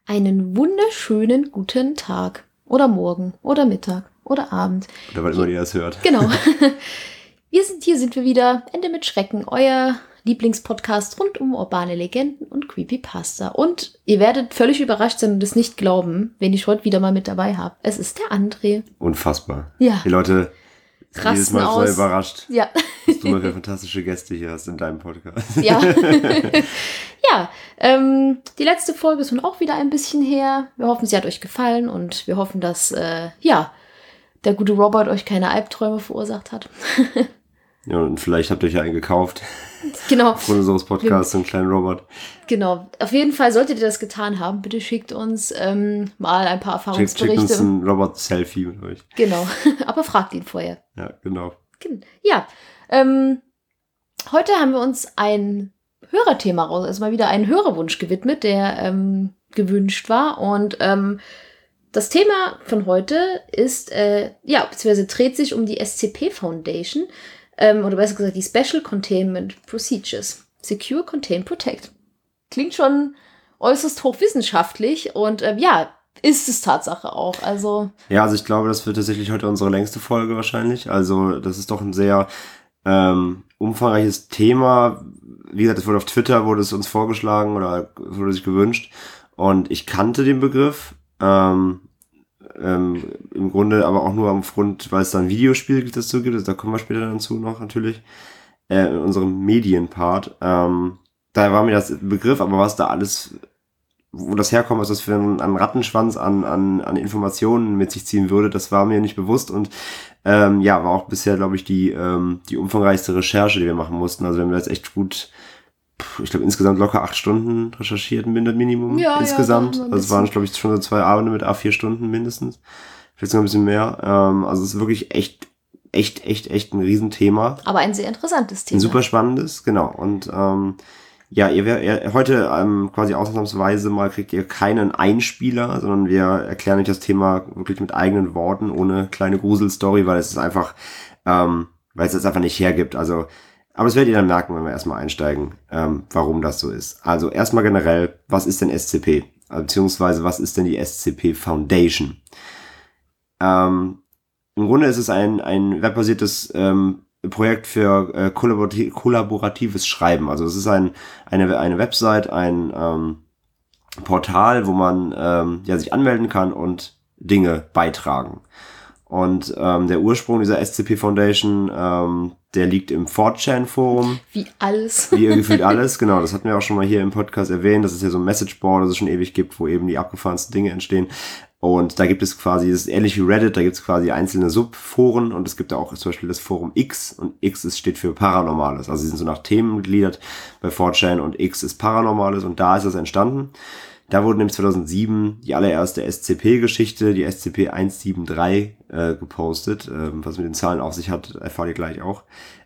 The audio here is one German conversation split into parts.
Einen wunderschönen guten Tag oder Morgen oder Mittag oder Abend. Oder wann immer ihr das hört. Genau. Hier sind wir wieder. Ende mit Schrecken, euer Lieblingspodcast rund um urbane Legenden und Creepypasta. Und ihr werdet völlig überrascht sein und es nicht glauben, wen ich heute wieder mal mit dabei habe. Es ist der André. Unfassbar. Ja. Die Leute sind jedes Mal so überrascht, Ja. was du mal für fantastische Gäste hier hast in deinem Podcast. Ja. Ja, die letzte Folge ist nun auch wieder ein bisschen her. Wir hoffen, sie hat euch gefallen und wir hoffen, dass, der gute Robert euch keine Albträume verursacht hat. Ja, und vielleicht habt ihr euch ja einen gekauft. Genau. Von unseres Podcasts, einen kleinen Robot. Genau. Auf jeden Fall solltet ihr das getan haben. Bitte schickt uns mal ein paar Erfahrungsberichte. Schickt uns ein Robot-Selfie mit euch. Genau. Aber fragt ihn vorher. Ja, genau. Ja. Heute haben wir uns ein Hörerthema raus, also mal wieder einen Hörerwunsch gewidmet, der gewünscht war. Und das Thema von heute ist, beziehungsweise dreht sich um die SCP Foundation, oder besser gesagt die Special Containment Procedures. Secure, Contain, Protect. Klingt schon äußerst hochwissenschaftlich und ist es Tatsache auch. Also ich glaube, das wird tatsächlich heute unsere längste Folge wahrscheinlich. Also das ist doch ein sehr umfangreiches Thema. Wie gesagt, es wurde auf Twitter, wurde es uns vorgeschlagen oder wurde sich gewünscht. Und ich kannte den Begriff. Im Grunde aber auch nur aufgrund, weil es da ein Videospiel dazu gibt. Da kommen wir später dazu noch natürlich. In unserem Medienpart. Da war mir das Begriff, aber was da alles, wo das herkommt, was das für ein Rattenschwanz an Informationen mit sich ziehen würde, das war mir nicht bewusst und war auch bisher, glaube ich, die umfangreichste Recherche, die wir machen mussten. Also wir haben jetzt echt gut, ich glaube insgesamt locker 8 Stunden recherchiert, Minimum insgesamt. Ja, also es waren, glaube ich, schon so 2 Abende mit 4 Stunden mindestens. Vielleicht sogar ein bisschen mehr. Also es ist wirklich echt ein Riesenthema. Aber ein sehr interessantes Thema. Ein super spannendes, genau. Und heute quasi ausnahmsweise mal kriegt ihr keinen Einspieler, sondern wir erklären euch das Thema wirklich mit eigenen Worten, ohne kleine Gruselstory, weil es ist einfach, weil es das einfach nicht hergibt. Also, aber das werdet ihr dann merken, wenn wir erstmal einsteigen, warum das so ist. Also erstmal generell, was ist denn SCP? Beziehungsweise was ist denn die SCP Foundation? Im Grunde ist es ein webbasiertes Projekt für kollaboratives Schreiben. Also es ist eine Website, ein Portal, wo man sich anmelden kann und Dinge beitragen. Und der Ursprung dieser SCP Foundation, der liegt im 4chan-Forum. Wie alles. Wie gefühlt alles, genau. Das hatten wir auch schon mal hier im Podcast erwähnt, dass es ja so ein Messageboard, das es schon ewig gibt, wo eben die abgefahrensten Dinge entstehen. Und da gibt es quasi, das ist ähnlich wie Reddit, da gibt es quasi einzelne Subforen und es gibt da auch zum Beispiel das Forum X und X steht für Paranormales. Also sie sind so nach Themen gegliedert bei 4chan und X ist Paranormales und da ist das entstanden. Da wurde nämlich 2007 die allererste SCP-Geschichte, die SCP-173 gepostet. Was mit den Zahlen auf sich hat, erfahrt ihr gleich auch.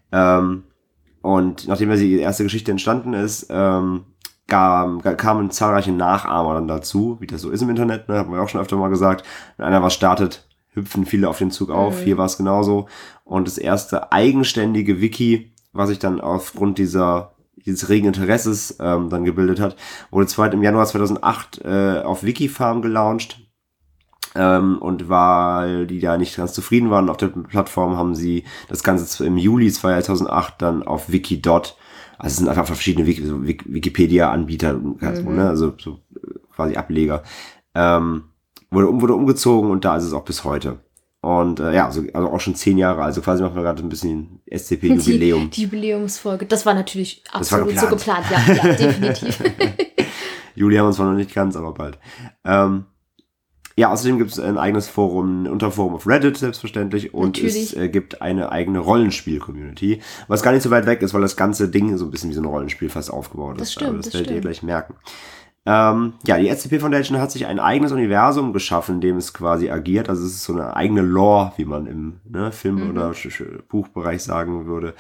Und nachdem die erste Geschichte entstanden ist, kamen zahlreiche Nachahmer dann dazu, wie das so ist im Internet, ne, haben wir auch schon öfter mal gesagt. Wenn einer was startet, hüpfen viele auf den Zug auf. Hier war es genauso. Und das erste eigenständige Wiki, was sich dann aufgrund dieses regen Interesses dann gebildet hat, wurde im Januar 2008 auf Wikifarm gelauncht. Und weil die da nicht ganz zufrieden waren auf der Plattform, haben sie das Ganze im Juli 2008 dann auf Wikidot. Also es sind einfach verschiedene Wikipedia-Anbieter, ne? Also so quasi Ableger. Wurde umgezogen und da ist es auch bis heute. Und also auch schon 10 Jahre, also quasi machen wir gerade ein bisschen SCP-Jubiläum. Die Jubiläumsfolge, das war natürlich absolut so geplant, ja, definitiv. Juli haben wir zwar noch nicht ganz, aber bald. Außerdem gibt es ein eigenes Forum, ein Unterforum auf Reddit, selbstverständlich. Und natürlich. Es gibt eine eigene Rollenspiel-Community, was gar nicht so weit weg ist, weil das ganze Ding so ein bisschen wie so ein Rollenspiel fast aufgebaut ist. Das stimmt, aber das werdet ihr gleich merken. Die SCP Foundation hat sich ein eigenes Universum geschaffen, in dem es quasi agiert. Also es ist so eine eigene Lore, wie man im Film- oder Buchbereich sagen würde.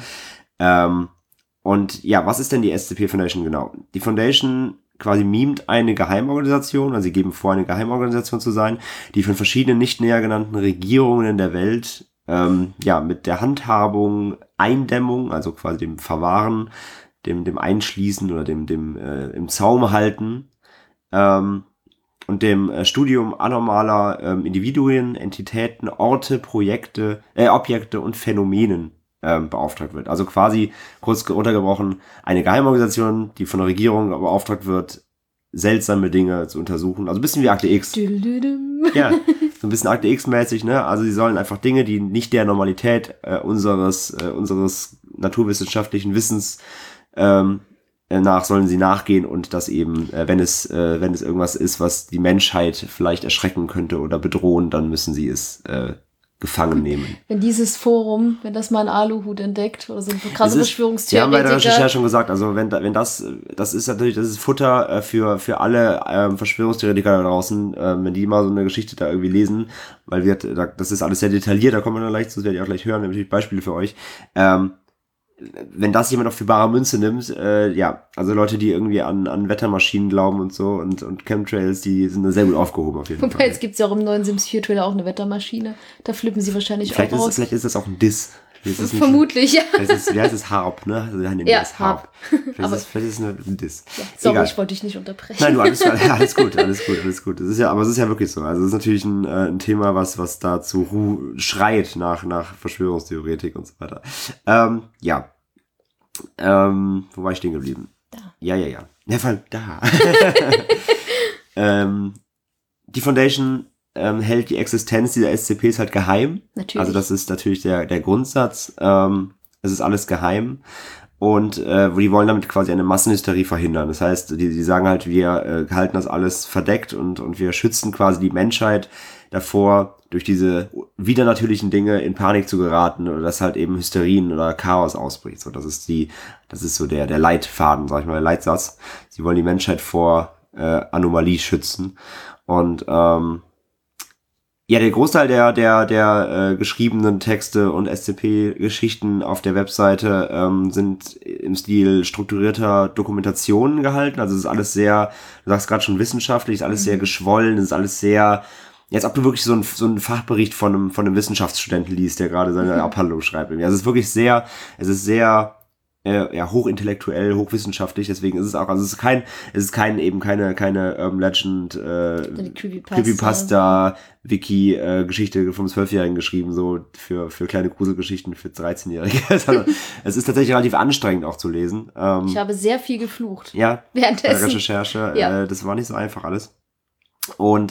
Was ist denn die SCP Foundation genau? Die Foundation quasi mimt eine Geheimorganisation, also sie geben vor, eine Geheimorganisation zu sein, die von verschiedenen nicht näher genannten Regierungen in der Welt mit der Handhabung, Eindämmung, also quasi dem Verwahren, dem Einschließen oder dem im Zaum halten und dem Studium anormaler Individuen, Entitäten, Orte, Objekte und Phänomenen beauftragt wird. Also quasi, kurz runtergebrochen, eine Geheimorganisation, die von der Regierung beauftragt wird, seltsame Dinge zu untersuchen. Also ein bisschen wie Akte X. Ja, so ein bisschen Akte X-mäßig, ne? Also sie sollen einfach Dinge, die nicht der Normalität unseres naturwissenschaftlichen Wissens sollen sie nachgehen und das eben, wenn es irgendwas ist, was die Menschheit vielleicht erschrecken könnte oder bedrohen, dann müssen sie es gefangen nehmen. Wenn dieses Forum, wenn das mal ein Aluhut entdeckt oder so ein krasse Verschwörungstheoretiker. Wir haben bei der Recherche schon gesagt, also wenn das ist natürlich, das ist Futter für alle Verschwörungstheoretiker da draußen, wenn die mal so eine Geschichte da irgendwie lesen, weil das ist alles sehr detailliert, da kommen wir dann gleich zu, das werdet ihr auch gleich hören, natürlich Beispiele für euch. Wenn das jemand auf für bare Münze nimmt, also Leute, die irgendwie an Wettermaschinen glauben und so und Chemtrails, die sind da sehr gut aufgehoben auf jeden Fall. Wobei, jetzt gibt's ja auch im neuen Sims 4 Trailer auch eine Wettermaschine. Da flippen sie wahrscheinlich auch aus. Vielleicht ist das auch ein Diss. Vermutlich, ja. Wie heißt es? Harp, ne? Also das Harp. Vielleicht ist es ein Diss. Ja, sorry, ich wollte dich nicht unterbrechen. Nein, alles gut. Das ist ja, aber es ist ja wirklich so. Also es ist natürlich ein Thema, was da schreit nach Verschwörungstheoretik und so weiter. Wo war ich stehen geblieben? Da. Ja. Ja, vor allem da. Die Foundation hält die Existenz dieser SCPs halt geheim. Natürlich. Also das ist natürlich der Grundsatz. Es ist alles geheim. Und die wollen damit quasi eine Massenhysterie verhindern. Das heißt, die sagen halt, wir halten das alles verdeckt und wir schützen quasi die Menschheit davor, durch diese widernatürlichen Dinge in Panik zu geraten oder dass halt eben Hysterien oder Chaos ausbricht. So, das ist so der Leitfaden, sag ich mal, der Leitsatz. Sie wollen die Menschheit vor Anomalie schützen. Und der Großteil der geschriebenen Texte und SCP-Geschichten auf der Webseite sind im Stil strukturierter Dokumentationen gehalten. Also es ist alles sehr, du sagst gerade schon wissenschaftlich, ist alles sehr geschwollen, es ist alles sehr, als ob du wirklich so einen Fachbericht von einem Wissenschaftsstudenten liest, der gerade seine Abhandlung schreibt. Also es ist wirklich sehr hochintellektuell, hochwissenschaftlich, deswegen ist es auch, also es ist keine Legend, Creepypasta, Wiki-Geschichte vom 12-Jährigen geschrieben, so für kleine Gruselgeschichten für 13-Jährige. Es ist tatsächlich relativ anstrengend auch zu lesen. Ich habe sehr viel geflucht. Ja, währenddessen. Bei der Recherche, das war nicht so einfach alles. Und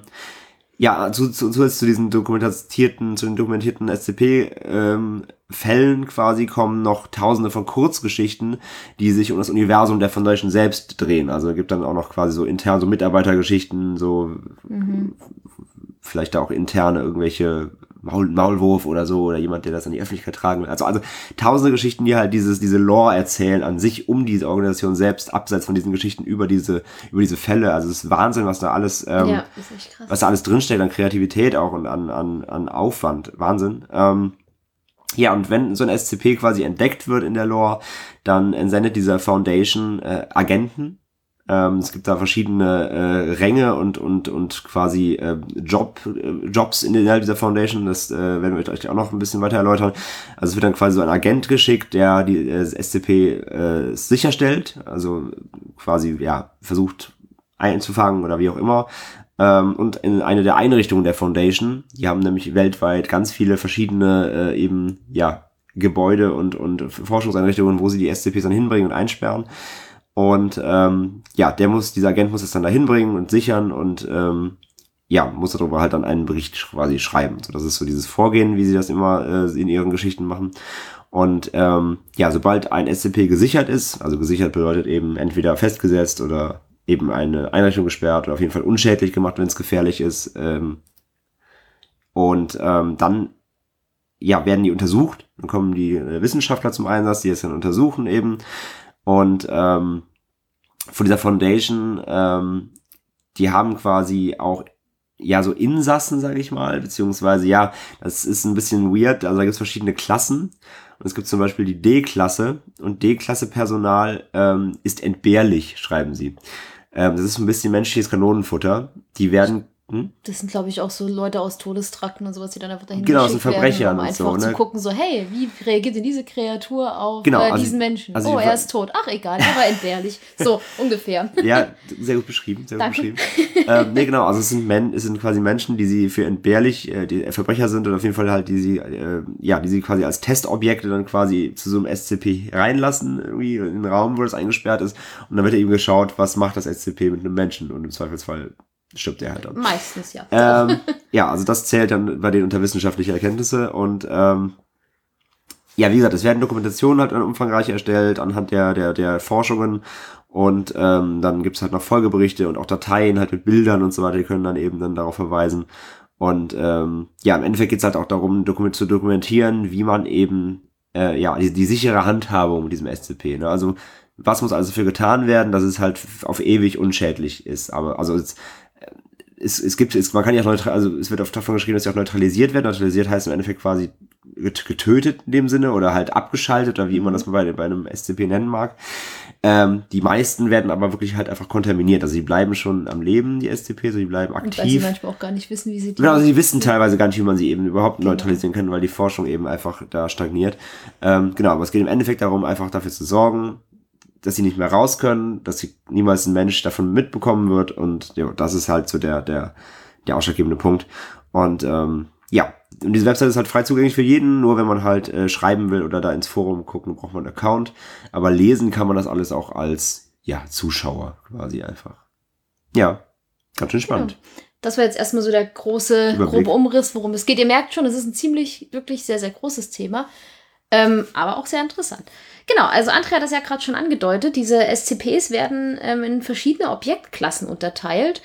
zu diesen dokumentierten SCP-Fällen quasi kommen noch tausende von Kurzgeschichten, die sich um das Universum der Foundation selbst drehen. Also es gibt dann auch noch quasi so intern so Mitarbeitergeschichten, so vielleicht da auch interne irgendwelche Maulwurf oder so oder jemand, der das an die Öffentlichkeit tragen will. Also tausende Geschichten, die halt diese Lore erzählen an sich um diese Organisation selbst, abseits von diesen Geschichten über diese Fälle. Also es ist Wahnsinn, was da alles, ist echt krass. was da alles drinsteckt an Kreativität auch und an Aufwand. Wahnsinn. Und wenn so ein SCP quasi entdeckt wird in der Lore, dann entsendet diese Foundation Agenten. Es gibt da verschiedene Ränge und quasi Jobs innerhalb dieser Foundation. Das werden wir euch auch noch ein bisschen weiter erläutern. Also es wird dann quasi so ein Agent geschickt, der die SCP sicherstellt, also quasi versucht einzufangen oder wie auch immer. Und in eine der Einrichtungen der Foundation, die haben nämlich weltweit ganz viele verschiedene Gebäude und Forschungseinrichtungen, wo sie die SCPs dann hinbringen und einsperren. Und dieser Agent muss es dann da hinbringen und sichern und muss darüber halt dann einen Bericht quasi schreiben. So, das ist so dieses Vorgehen, wie sie das immer in ihren Geschichten machen. Und sobald ein SCP gesichert ist, also gesichert bedeutet eben entweder festgesetzt oder eben eine Einrichtung gesperrt oder auf jeden Fall unschädlich gemacht, wenn es gefährlich ist. Dann werden die untersucht. Dann kommen die Wissenschaftler zum Einsatz, die es dann untersuchen eben. Und von dieser Foundation, die haben quasi auch so Insassen, sage ich mal, beziehungsweise das ist ein bisschen weird, also da gibt es verschiedene Klassen und es gibt zum Beispiel die D-Klasse und D-Klasse Personal ist entbehrlich, schreiben sie. Das ist ein bisschen menschliches Kanonenfutter. Die werden Das sind, glaube ich, auch so Leute aus Todestrakten und sowas, die dann einfach dahin Genau, geschickt sind Verbrecher werden, um und einfach so, ne? zu gucken, so, hey, wie reagiert denn diese Kreatur auf Genau, diesen Menschen? also er ist tot. Ach, egal, er war entbehrlich. So, ungefähr. Ja, sehr gut beschrieben, Danke. Nee, genau, also es sind quasi Menschen, die sie für entbehrlich, die Verbrecher sind oder auf jeden Fall halt, die sie quasi als Testobjekte dann quasi zu so einem SCP reinlassen, irgendwie in den Raum, wo das eingesperrt ist. Und dann wird eben geschaut, was macht das SCP mit einem Menschen und im Zweifelsfall stirbt er halt dann. Meistens, ja. Ja, also das zählt dann bei denen unter wissenschaftliche Erkenntnisse und ja, wie gesagt, es werden Dokumentationen halt umfangreich erstellt anhand der Forschungen und dann gibt's halt noch Folgeberichte und auch Dateien halt mit Bildern und so weiter, die können dann eben dann darauf verweisen. Und ja, im Endeffekt geht's halt auch darum, zu dokumentieren, wie man eben die sichere Handhabung mit diesem SCP, ne? Also was muss also dafür getan werden, dass es halt auf ewig unschädlich ist. Aber also man kann ja auch also es wird oft davon geschrieben, dass sie auch neutralisiert werden. Neutralisiert heißt im Endeffekt quasi getötet in dem Sinne oder halt abgeschaltet oder wie man das bei einem SCP nennen mag. Die meisten werden aber wirklich halt einfach kontaminiert. Also die bleiben schon am Leben, die SCP, so die bleiben aktiv. Und weil sie manchmal auch gar nicht wissen, wie sie die... Genau, also die wissen teilweise gar nicht, wie man sie eben überhaupt neutralisieren kann, weil die Forschung eben einfach da stagniert. Genau, aber es geht im Endeffekt darum, einfach dafür zu sorgen, dass sie nicht mehr raus können, dass sie niemals ein Mensch davon mitbekommen wird und ja, das ist halt so der ausschlaggebende Punkt. Und und diese Website ist halt frei zugänglich für jeden, nur wenn man halt schreiben will oder da ins Forum gucken, braucht man einen Account. Aber lesen kann man das alles auch als Zuschauer quasi einfach. Ja, ganz schön spannend. Ja. Das war jetzt erstmal so der große, grobe Umriss, worum es geht. Ihr merkt schon, es ist ein wirklich sehr, sehr großes Thema, aber auch sehr interessant. Genau, also Andrea hat das ja gerade schon angedeutet. Diese SCPs werden in verschiedene Objektklassen unterteilt.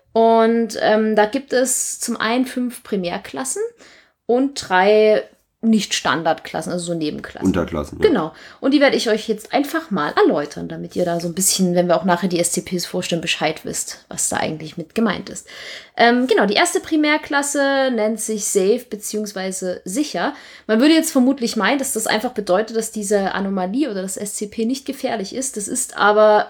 Und da gibt es zum einen 5 Primärklassen und 3 Nicht-Standardklassen, also so Nebenklassen. Unterklassen. Ja. Genau. Und die werde ich euch jetzt einfach mal erläutern, damit ihr da so ein bisschen, wenn wir auch nachher die SCPs vorstellen, Bescheid wisst, was da eigentlich mit gemeint ist. Genau, die erste Primärklasse nennt sich Safe bzw. sicher. Man würde jetzt vermutlich meinen, dass das einfach bedeutet, dass diese Anomalie oder das SCP nicht gefährlich ist. Das ist aber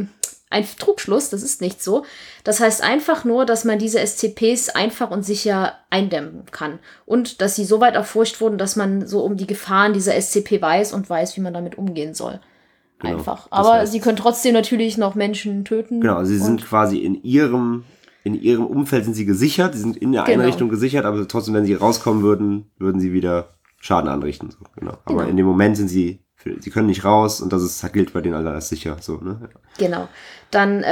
ein Trugschluss, das ist nicht so. Das heißt einfach nur, dass man diese SCPs einfach und sicher eindämmen kann. Und dass sie so weit erforscht wurden, dass man so um die Gefahren dieser SCP weiß und weiß, wie man damit umgehen soll. Genau, einfach. Aber sie können trotzdem natürlich noch Menschen töten. Genau, sie sind quasi in ihrem Umfeld sind sie gesichert, sie sind in der Einrichtung gesichert, aber trotzdem, wenn sie rauskommen würden sie wieder Schaden anrichten. So, genau. Aber in dem Moment sind sie können nicht raus und das gilt bei denen alle als sicher. So, ne? Ja. Genau. Dann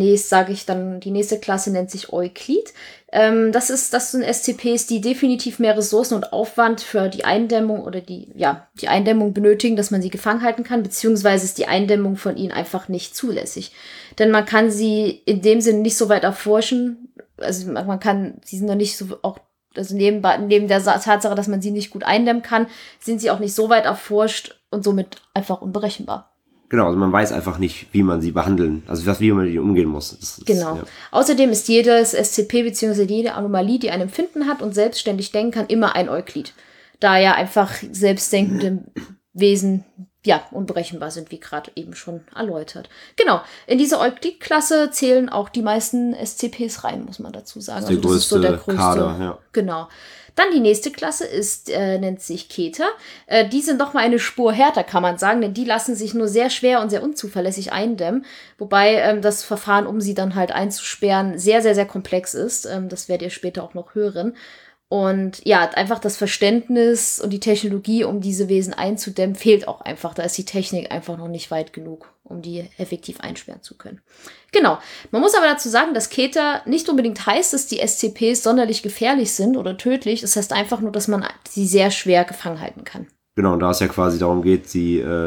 die nächste Klasse nennt sich Euklid. Das sind SCPs, die definitiv mehr Ressourcen und Aufwand für die Eindämmung oder die Eindämmung benötigen, dass man sie gefangen halten kann, beziehungsweise ist die Eindämmung von ihnen einfach nicht zulässig. Denn man kann sie in dem Sinne nicht so weit erforschen, also sie sind noch nicht so auch, also neben der Tatsache, dass man sie nicht gut eindämmen kann, sind sie auch nicht so weit erforscht und somit einfach unberechenbar. Genau, also man weiß einfach nicht, wie man sie behandeln, also wie man mit ihnen umgehen muss. Genau. Ja. Außerdem ist jedes SCP bzw. jede Anomalie, die ein Empfinden hat und selbstständig denken kann, immer ein Euklid. Da ja einfach selbstdenkende Wesen unberechenbar sind, wie gerade eben schon erläutert. Genau, in diese Euklid-Klasse zählen auch die meisten SCPs rein, muss man dazu sagen. Das ist so der größte Kader, ja. Genau. Dann die nächste Klasse nennt sich Keter. Die sind noch mal eine Spur härter, kann man sagen, denn die lassen sich nur sehr schwer und sehr unzuverlässig eindämmen, wobei das Verfahren, um sie dann halt einzusperren, sehr, sehr, sehr komplex ist. Das werdet ihr später auch noch hören. Und ja, einfach das Verständnis und die Technologie, um diese Wesen einzudämmen, fehlt auch einfach. Da ist die Technik einfach noch nicht weit genug, um die effektiv einsperren zu können. Genau. Man muss aber dazu sagen, dass Keter nicht unbedingt heißt, dass die SCPs sonderlich gefährlich sind oder tödlich. Das heißt einfach nur, dass man sie sehr schwer gefangen halten kann. Genau, und da es ja quasi darum geht, es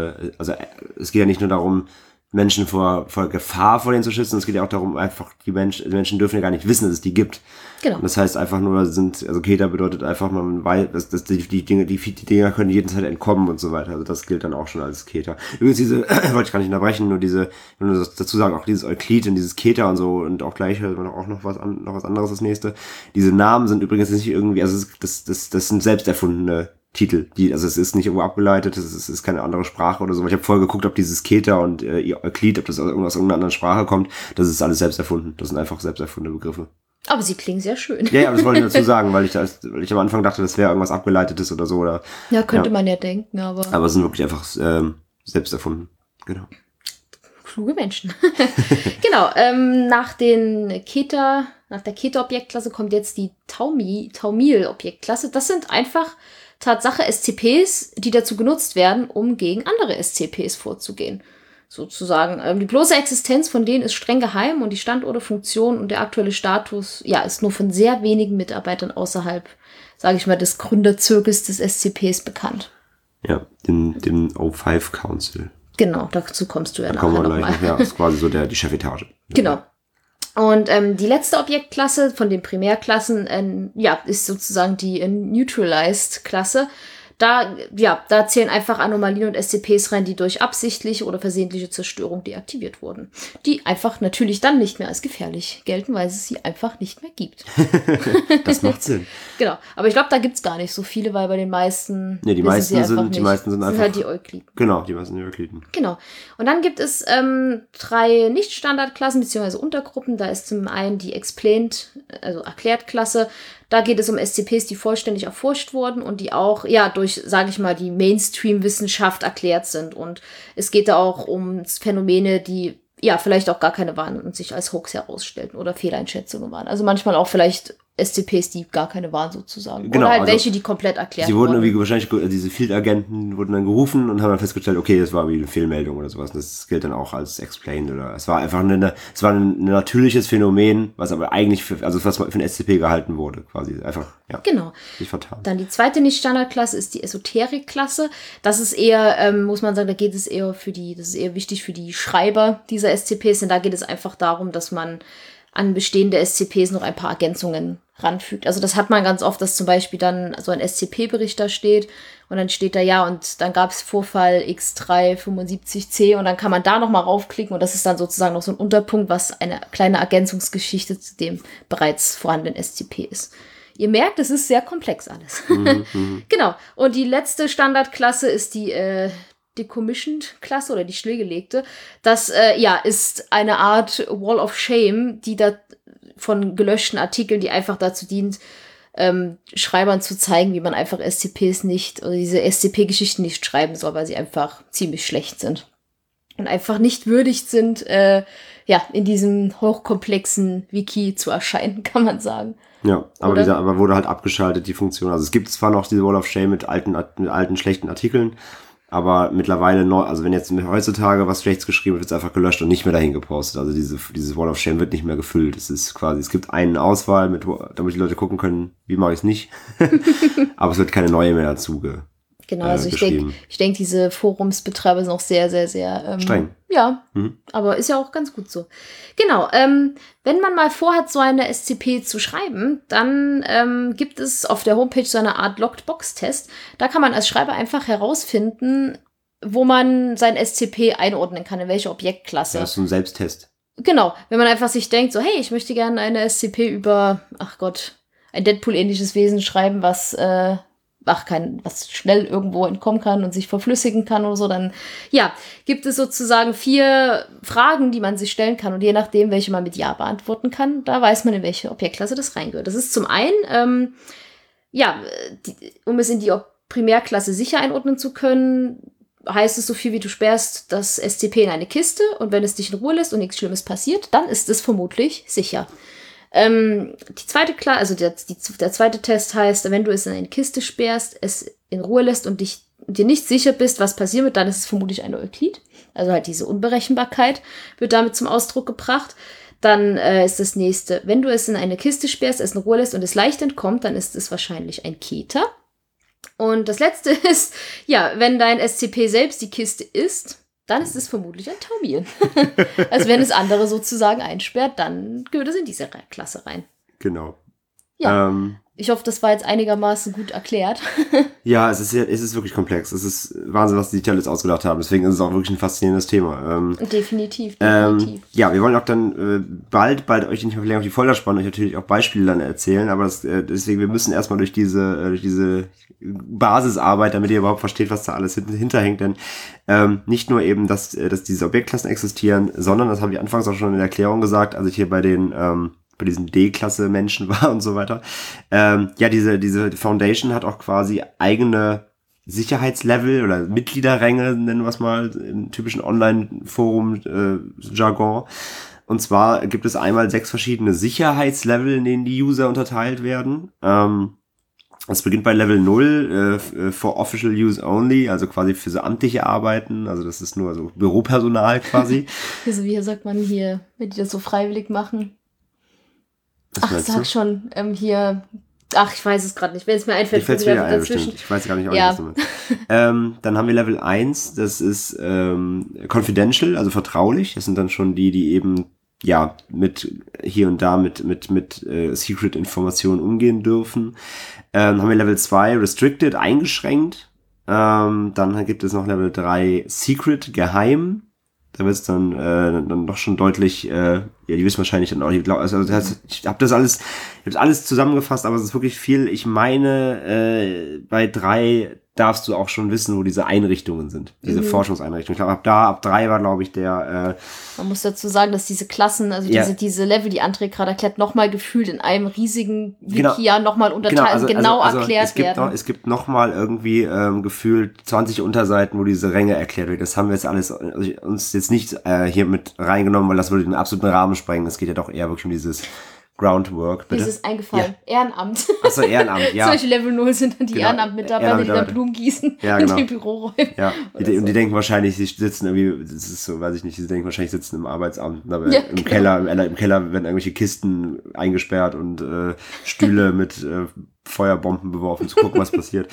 geht ja nicht nur darum, Menschen vor Gefahr vor denen zu schützen. Es geht ja auch darum, einfach die Menschen dürfen ja gar nicht wissen, dass es die gibt. Genau. Und das heißt einfach nur, Keter bedeutet einfach, man weiß, dass die Dinger können jederzeit entkommen und so weiter. Also das gilt dann auch schon als Keter. Übrigens wollte ich gar nicht unterbrechen, nur dazu sagen, auch dieses Euklid und dieses Keter und so und auch gleich hört man auch noch was anderes das nächste. Diese Namen sind übrigens nicht irgendwie, also das sind selbst erfundene Titel, also es ist nicht irgendwo abgeleitet, es ist keine andere Sprache oder so. Ich habe vorher geguckt, ob dieses Keter und Euklid, ob das aus irgendeiner anderen Sprache kommt. Das ist alles selbst erfunden. Das sind einfach selbst erfundene Begriffe. Aber sie klingen sehr schön. Ja, aber das wollte ich dazu sagen, weil ich am Anfang dachte, das wäre irgendwas Abgeleitetes oder so. Oder, ja, könnte man ja denken, aber... Aber es sind wirklich einfach selbst erfunden. Genau. Kluge Menschen. Genau, nach der Keter-Objektklasse kommt jetzt die Taumil-Objektklasse. Das sind einfach Tatsache SCPs, die dazu genutzt werden, um gegen andere SCPs vorzugehen. Sozusagen. Die bloße Existenz von denen ist streng geheim und die Standorte, Funktion und der aktuelle Status, ja, ist nur von sehr wenigen Mitarbeitern außerhalb, sage ich mal, des Gründerzirkels des SCPs bekannt. Ja, dem O5 Council. Genau, dazu kommst du ja nachher nochmal. Ja, das ist quasi so die Chefetage. Genau. Und die letzte Objektklasse von den Primärklassen, ist sozusagen die Neutralized-Klasse. Da zählen einfach Anomalien und SCPs rein, die durch absichtliche oder versehentliche Zerstörung deaktiviert wurden. Die einfach natürlich dann nicht mehr als gefährlich gelten, weil es sie einfach nicht mehr gibt. Das macht Sinn. Genau. Aber ich glaube, da gibt's gar nicht so viele, weil bei den meisten... Nee, die meisten sind einfach... sind halt die Eukliden. Genau, die meisten sind die Eukliden. Genau. Und dann gibt es 3 Nicht-Standardklassen bzw. Untergruppen. Da ist zum einen die Explained, also Erklärt-Klasse. Da geht es um SCPs, die vollständig erforscht wurden und die auch, durch, sage ich mal, die Mainstream-Wissenschaft erklärt sind. Und es geht da auch um Phänomene, die, vielleicht auch gar keine waren und sich als Hoax herausstellten oder Fehleinschätzungen waren. Also manchmal auch vielleicht SCPs, die gar keine waren sozusagen. Genau, oder halt welche, die komplett erklärt wurden. Sie wurden irgendwie wahrscheinlich, diese Field-Agenten wurden dann gerufen und haben dann festgestellt, okay, das war irgendwie eine Fehlmeldung oder sowas. Und das gilt dann auch als explained oder es war einfach ein natürliches Phänomen, was aber eigentlich was für ein SCP gehalten wurde, quasi. Einfach, Genau. Nicht vertan. Dann die zweite Nicht-Standard-Klasse ist die Esoterik-Klasse. Das ist eher, muss man sagen, das ist eher wichtig für die Schreiber dieser SCPs, denn da geht es einfach darum, dass man an bestehende SCPs noch ein paar Ergänzungen ranfügt. Also das hat man ganz oft, dass zum Beispiel dann so ein SCP-Bericht da steht und dann steht da, und dann gab es Vorfall X375C und dann kann man da nochmal raufklicken und das ist dann sozusagen noch so ein Unterpunkt, was eine kleine Ergänzungsgeschichte zu dem bereits vorhandenen SCP ist. Ihr merkt, es ist sehr komplex alles. Genau. Und die letzte Standardklasse ist die Decommissioned-Klasse oder die stillgelegte. Das ist eine Art Wall of Shame, die da von gelöschten Artikeln, die einfach dazu dient, Schreibern zu zeigen, wie man einfach SCPs nicht oder diese SCP-Geschichten nicht schreiben soll, weil sie einfach ziemlich schlecht sind und einfach nicht würdig sind, in diesem hochkomplexen Wiki zu erscheinen, kann man sagen. Ja, aber wurde halt abgeschaltet, die Funktion. Also es gibt zwar noch diese Wall of Shame mit alten schlechten Artikeln, aber mittlerweile also wenn jetzt heutzutage was Schlechtes geschrieben wird es einfach gelöscht und nicht mehr dahin gepostet. Also dieses Wall of Shame wird nicht mehr gefüllt. Es ist quasi, es gibt eine Auswahl, damit die Leute gucken können, wie mache ich es nicht. Aber es wird keine neue mehr dazu Genau, also ich denke, diese Forumsbetreiber sind auch sehr, sehr, sehr streng. Ja, aber ist ja auch ganz gut so. Genau, wenn man mal vorhat, so eine SCP zu schreiben, dann gibt es auf der Homepage so eine Art Locked-Box-Test. Da kann man als Schreiber einfach herausfinden, wo man sein SCP einordnen kann, in welche Objektklasse. Das ist so ein Selbsttest. Genau, wenn man einfach sich denkt, so, hey, ich möchte gerne eine SCP über, ein Deadpool-ähnliches Wesen schreiben, was schnell irgendwo entkommen kann und sich verflüssigen kann oder so, dann gibt es sozusagen 4 Fragen, die man sich stellen kann und je nachdem, welche man mit Ja beantworten kann, da weiß man, in welche Objektklasse das reingehört. Das ist zum einen, um es in die Primärklasse sicher einordnen zu können, heißt es so viel wie du sperrst das SCP in eine Kiste und wenn es dich in Ruhe lässt und nichts Schlimmes passiert, dann ist es vermutlich sicher. Die zweite der zweite Test heißt, wenn du es in eine Kiste sperrst, es in Ruhe lässt und dir nicht sicher bist, was passieren wird, dann ist es vermutlich eine Euklid. Also halt diese Unberechenbarkeit wird damit zum Ausdruck gebracht. Dann ist das nächste, wenn du es in eine Kiste sperrst, es in Ruhe lässt und es leicht entkommt, dann ist es wahrscheinlich ein Keter. Und das letzte ist, wenn dein SCP selbst die Kiste ist, dann ist es vermutlich ein Taumil. Also wenn es andere sozusagen einsperrt, dann gehört es in diese Klasse rein. Genau. Ja, ich hoffe, das war jetzt einigermaßen gut erklärt. Ja, es ist wirklich komplex. Es ist Wahnsinn, was die sich alles ausgedacht haben. Deswegen ist es auch wirklich ein faszinierendes Thema. Definitiv. Wir wollen auch dann bald euch nicht mehr länger auf die Folter spannen, euch natürlich auch Beispiele dann erzählen, aber deswegen, wir müssen erstmal durch diese Basisarbeit, damit ihr überhaupt versteht, was da alles hinterhängt, denn nicht nur eben, dass diese Objektklassen existieren, sondern, das habe ich anfangs auch schon in der Erklärung gesagt, also hier bei den bei diesen D-Klasse Menschen war und so weiter. Ja, diese Foundation hat auch quasi eigene Sicherheitslevel oder Mitgliederränge, nennen wir es mal, im typischen Online-Forum-Jargon. Und zwar gibt es einmal 6 verschiedene Sicherheitslevel, in denen die User unterteilt werden. Es beginnt bei Level 0, for official use only, also quasi für so amtliche Arbeiten, also das ist nur so Büropersonal quasi. Also wie sagt man hier, wenn die das so freiwillig machen? Ach, sag schon, hier... Ach, ich weiß es gerade nicht. Wenn es mir einfällt, ich weiß gar nicht, ja. Was du meinst. Dann haben wir Level 1, das ist confidential, also vertraulich. Das sind dann schon die eben ja mit hier und da mit Secret-Informationen umgehen dürfen. Dann haben wir Level 2, restricted, eingeschränkt. Dann gibt es noch Level 3, secret, geheim. Da wird es dann doch schon deutlich, ja, die wissen wahrscheinlich dann auch, ich habe das alles zusammengefasst, aber es ist wirklich viel. Ich meine, bei 3 darfst du auch schon wissen, wo diese Einrichtungen sind, diese Forschungseinrichtungen. Ich glaube, ab 3 war, glaube ich, der... Man muss dazu sagen, dass diese Klassen, also diese Level, die André gerade erklärt, nochmal gefühlt in einem riesigen Wikia nochmal unterteilt, erklärt werden. Es gibt nochmal irgendwie gefühlt 20 Unterseiten, wo diese Ränge erklärt werden. Das haben wir jetzt alles uns jetzt nicht hier mit reingenommen, weil das würde den absoluten Rahmen sprengen. Es geht ja doch eher wirklich um dieses Groundwork, bitte. Dieses eingefallen. Ja. Ehrenamt. Achso, Ehrenamt, ja. Solche Level 0 sind dann die Ehrenamtmitarbeiter, die dann Blumen gießen in den Büroräumen. Ja, und die denken wahrscheinlich, sie sitzen irgendwie, das ist so, weiß ich nicht, sie denken wahrscheinlich, sitzen im Arbeitsamt, aber im Keller werden irgendwelche Kisten eingesperrt und Stühle mit Feuerbomben beworfen, zu gucken, was passiert.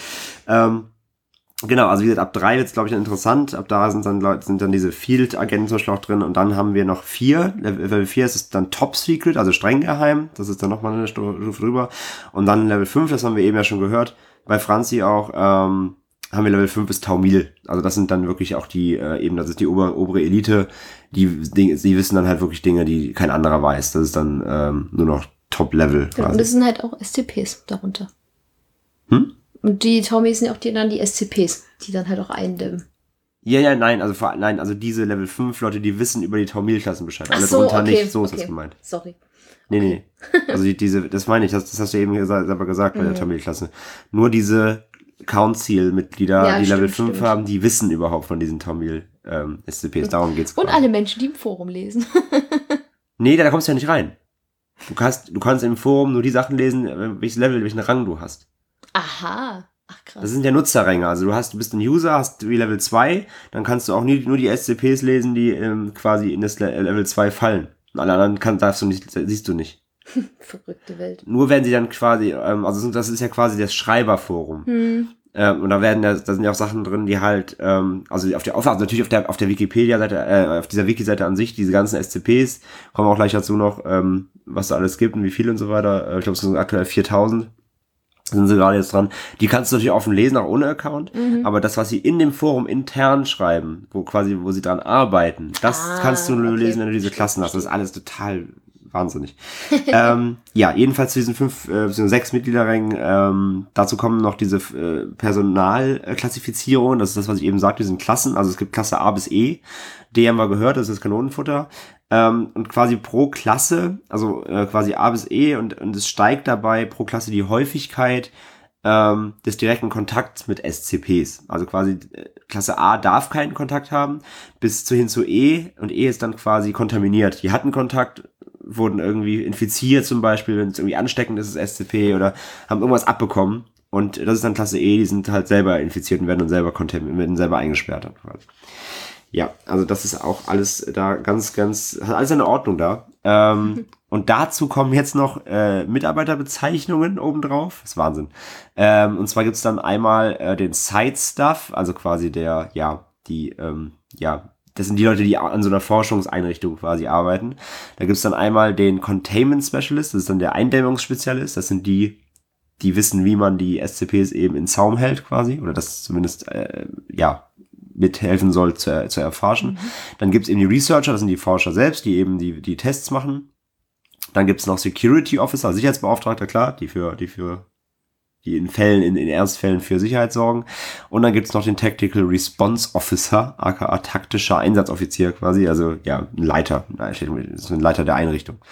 Genau, also wie gesagt, ab 3 wird es, glaube ich, interessant. Ab da sind dann diese Field-Agenten zum Beispiel auch drin. Und dann haben wir noch 4. Level 4 ist dann Top Secret, also streng geheim. Das ist dann nochmal eine Stufe drüber. Und dann Level 5, das haben wir eben ja schon gehört, bei Franzi auch, haben wir Level 5 ist Taumil. Also das sind dann wirklich auch die, eben, das ist die obere Elite. Die wissen dann halt wirklich Dinge, die kein anderer weiß. Das ist dann nur noch Top-Level. Ja, und das sind halt auch SCPs darunter. Und die Taumis sind ja auch die SCPs, die dann halt auch eindämmen. Ja, nein, also diese Level 5 Leute, die wissen über die Taumil-Klassen Bescheid. Alle drunter nicht, so ist das gemeint. Sorry. Nee. Also das meine ich, das hast du eben selber gesagt bei der Taumil-Klasse. Nur diese Council-Mitglieder, die Level 5 haben, die wissen überhaupt von diesen Taumil-SCPs. Darum geht's. Und alle Menschen, die im Forum lesen. Nee, da kommst du ja nicht rein. Du kannst im Forum nur die Sachen lesen, welchen Rang du hast. Aha. Ach krass. Das sind ja Nutzerränge. Also du bist ein User, hast wie Level 2, dann kannst du auch nur die SCPs lesen, die quasi in das Level 2 fallen. Und alle anderen siehst du nicht. Verrückte Welt. Nur werden sie dann quasi, also das ist ja quasi das Schreiberforum. Und da sind ja auch Sachen drin, die halt, also natürlich auf der Wikipedia-Seite, auf dieser Wiki-Seite an sich, diese ganzen SCPs, kommen auch gleich dazu noch, was da alles gibt und wie viel und so weiter. Ich glaube, es sind aktuell 4000. Sind sie gerade jetzt dran. Die kannst du natürlich offen lesen, auch ohne Account. Aber das, was sie in dem Forum intern schreiben, wo sie dran arbeiten, das kannst du nur lesen, wenn du diese Klassen hast. Das ist alles total wahnsinnig. Ja, jedenfalls zu diesen 6 Mitgliederrängen, dazu kommen noch diese Personalklassifizierung. Das ist das, was ich eben sagte, diesen Klassen. Also es gibt Klasse A bis E. D haben wir gehört, das ist das Kanonenfutter. Und quasi pro Klasse, also quasi A bis E, und es steigt dabei pro Klasse die Häufigkeit des direkten Kontakts mit SCPs. Also quasi Klasse A darf keinen Kontakt haben, bis hin zu E, und E ist dann quasi kontaminiert. Die hatten Kontakt, wurden irgendwie infiziert zum Beispiel, wenn es irgendwie ansteckend ist, das SCP, oder haben irgendwas abbekommen. Und das ist dann Klasse E, die sind halt selber infiziert und werden dann selber eingesperrt. Dann quasi. Ja, also das ist auch alles da hat alles eine Ordnung da. Und dazu kommen jetzt noch Mitarbeiterbezeichnungen obendrauf. Das ist Wahnsinn. Und zwar gibt's dann einmal den Site-Staff, also quasi das sind die Leute, die an so einer Forschungseinrichtung quasi arbeiten. Da gibt's dann einmal den Containment Specialist, das ist dann der Eindämmungsspezialist. Das sind die wissen, wie man die SCPs eben in Zaum hält quasi, oder das zumindest, mithelfen soll zu erforschen. Dann gibt's eben die Researcher, das sind die Forscher selbst, die eben die Tests machen. Dann gibt's noch Security Officer, Sicherheitsbeauftragter, klar, die in Ernstfällen für Sicherheit sorgen. Und dann gibt's noch den Tactical Response Officer, aka taktischer Einsatzoffizier quasi, also ja, ein Leiter der Einrichtung.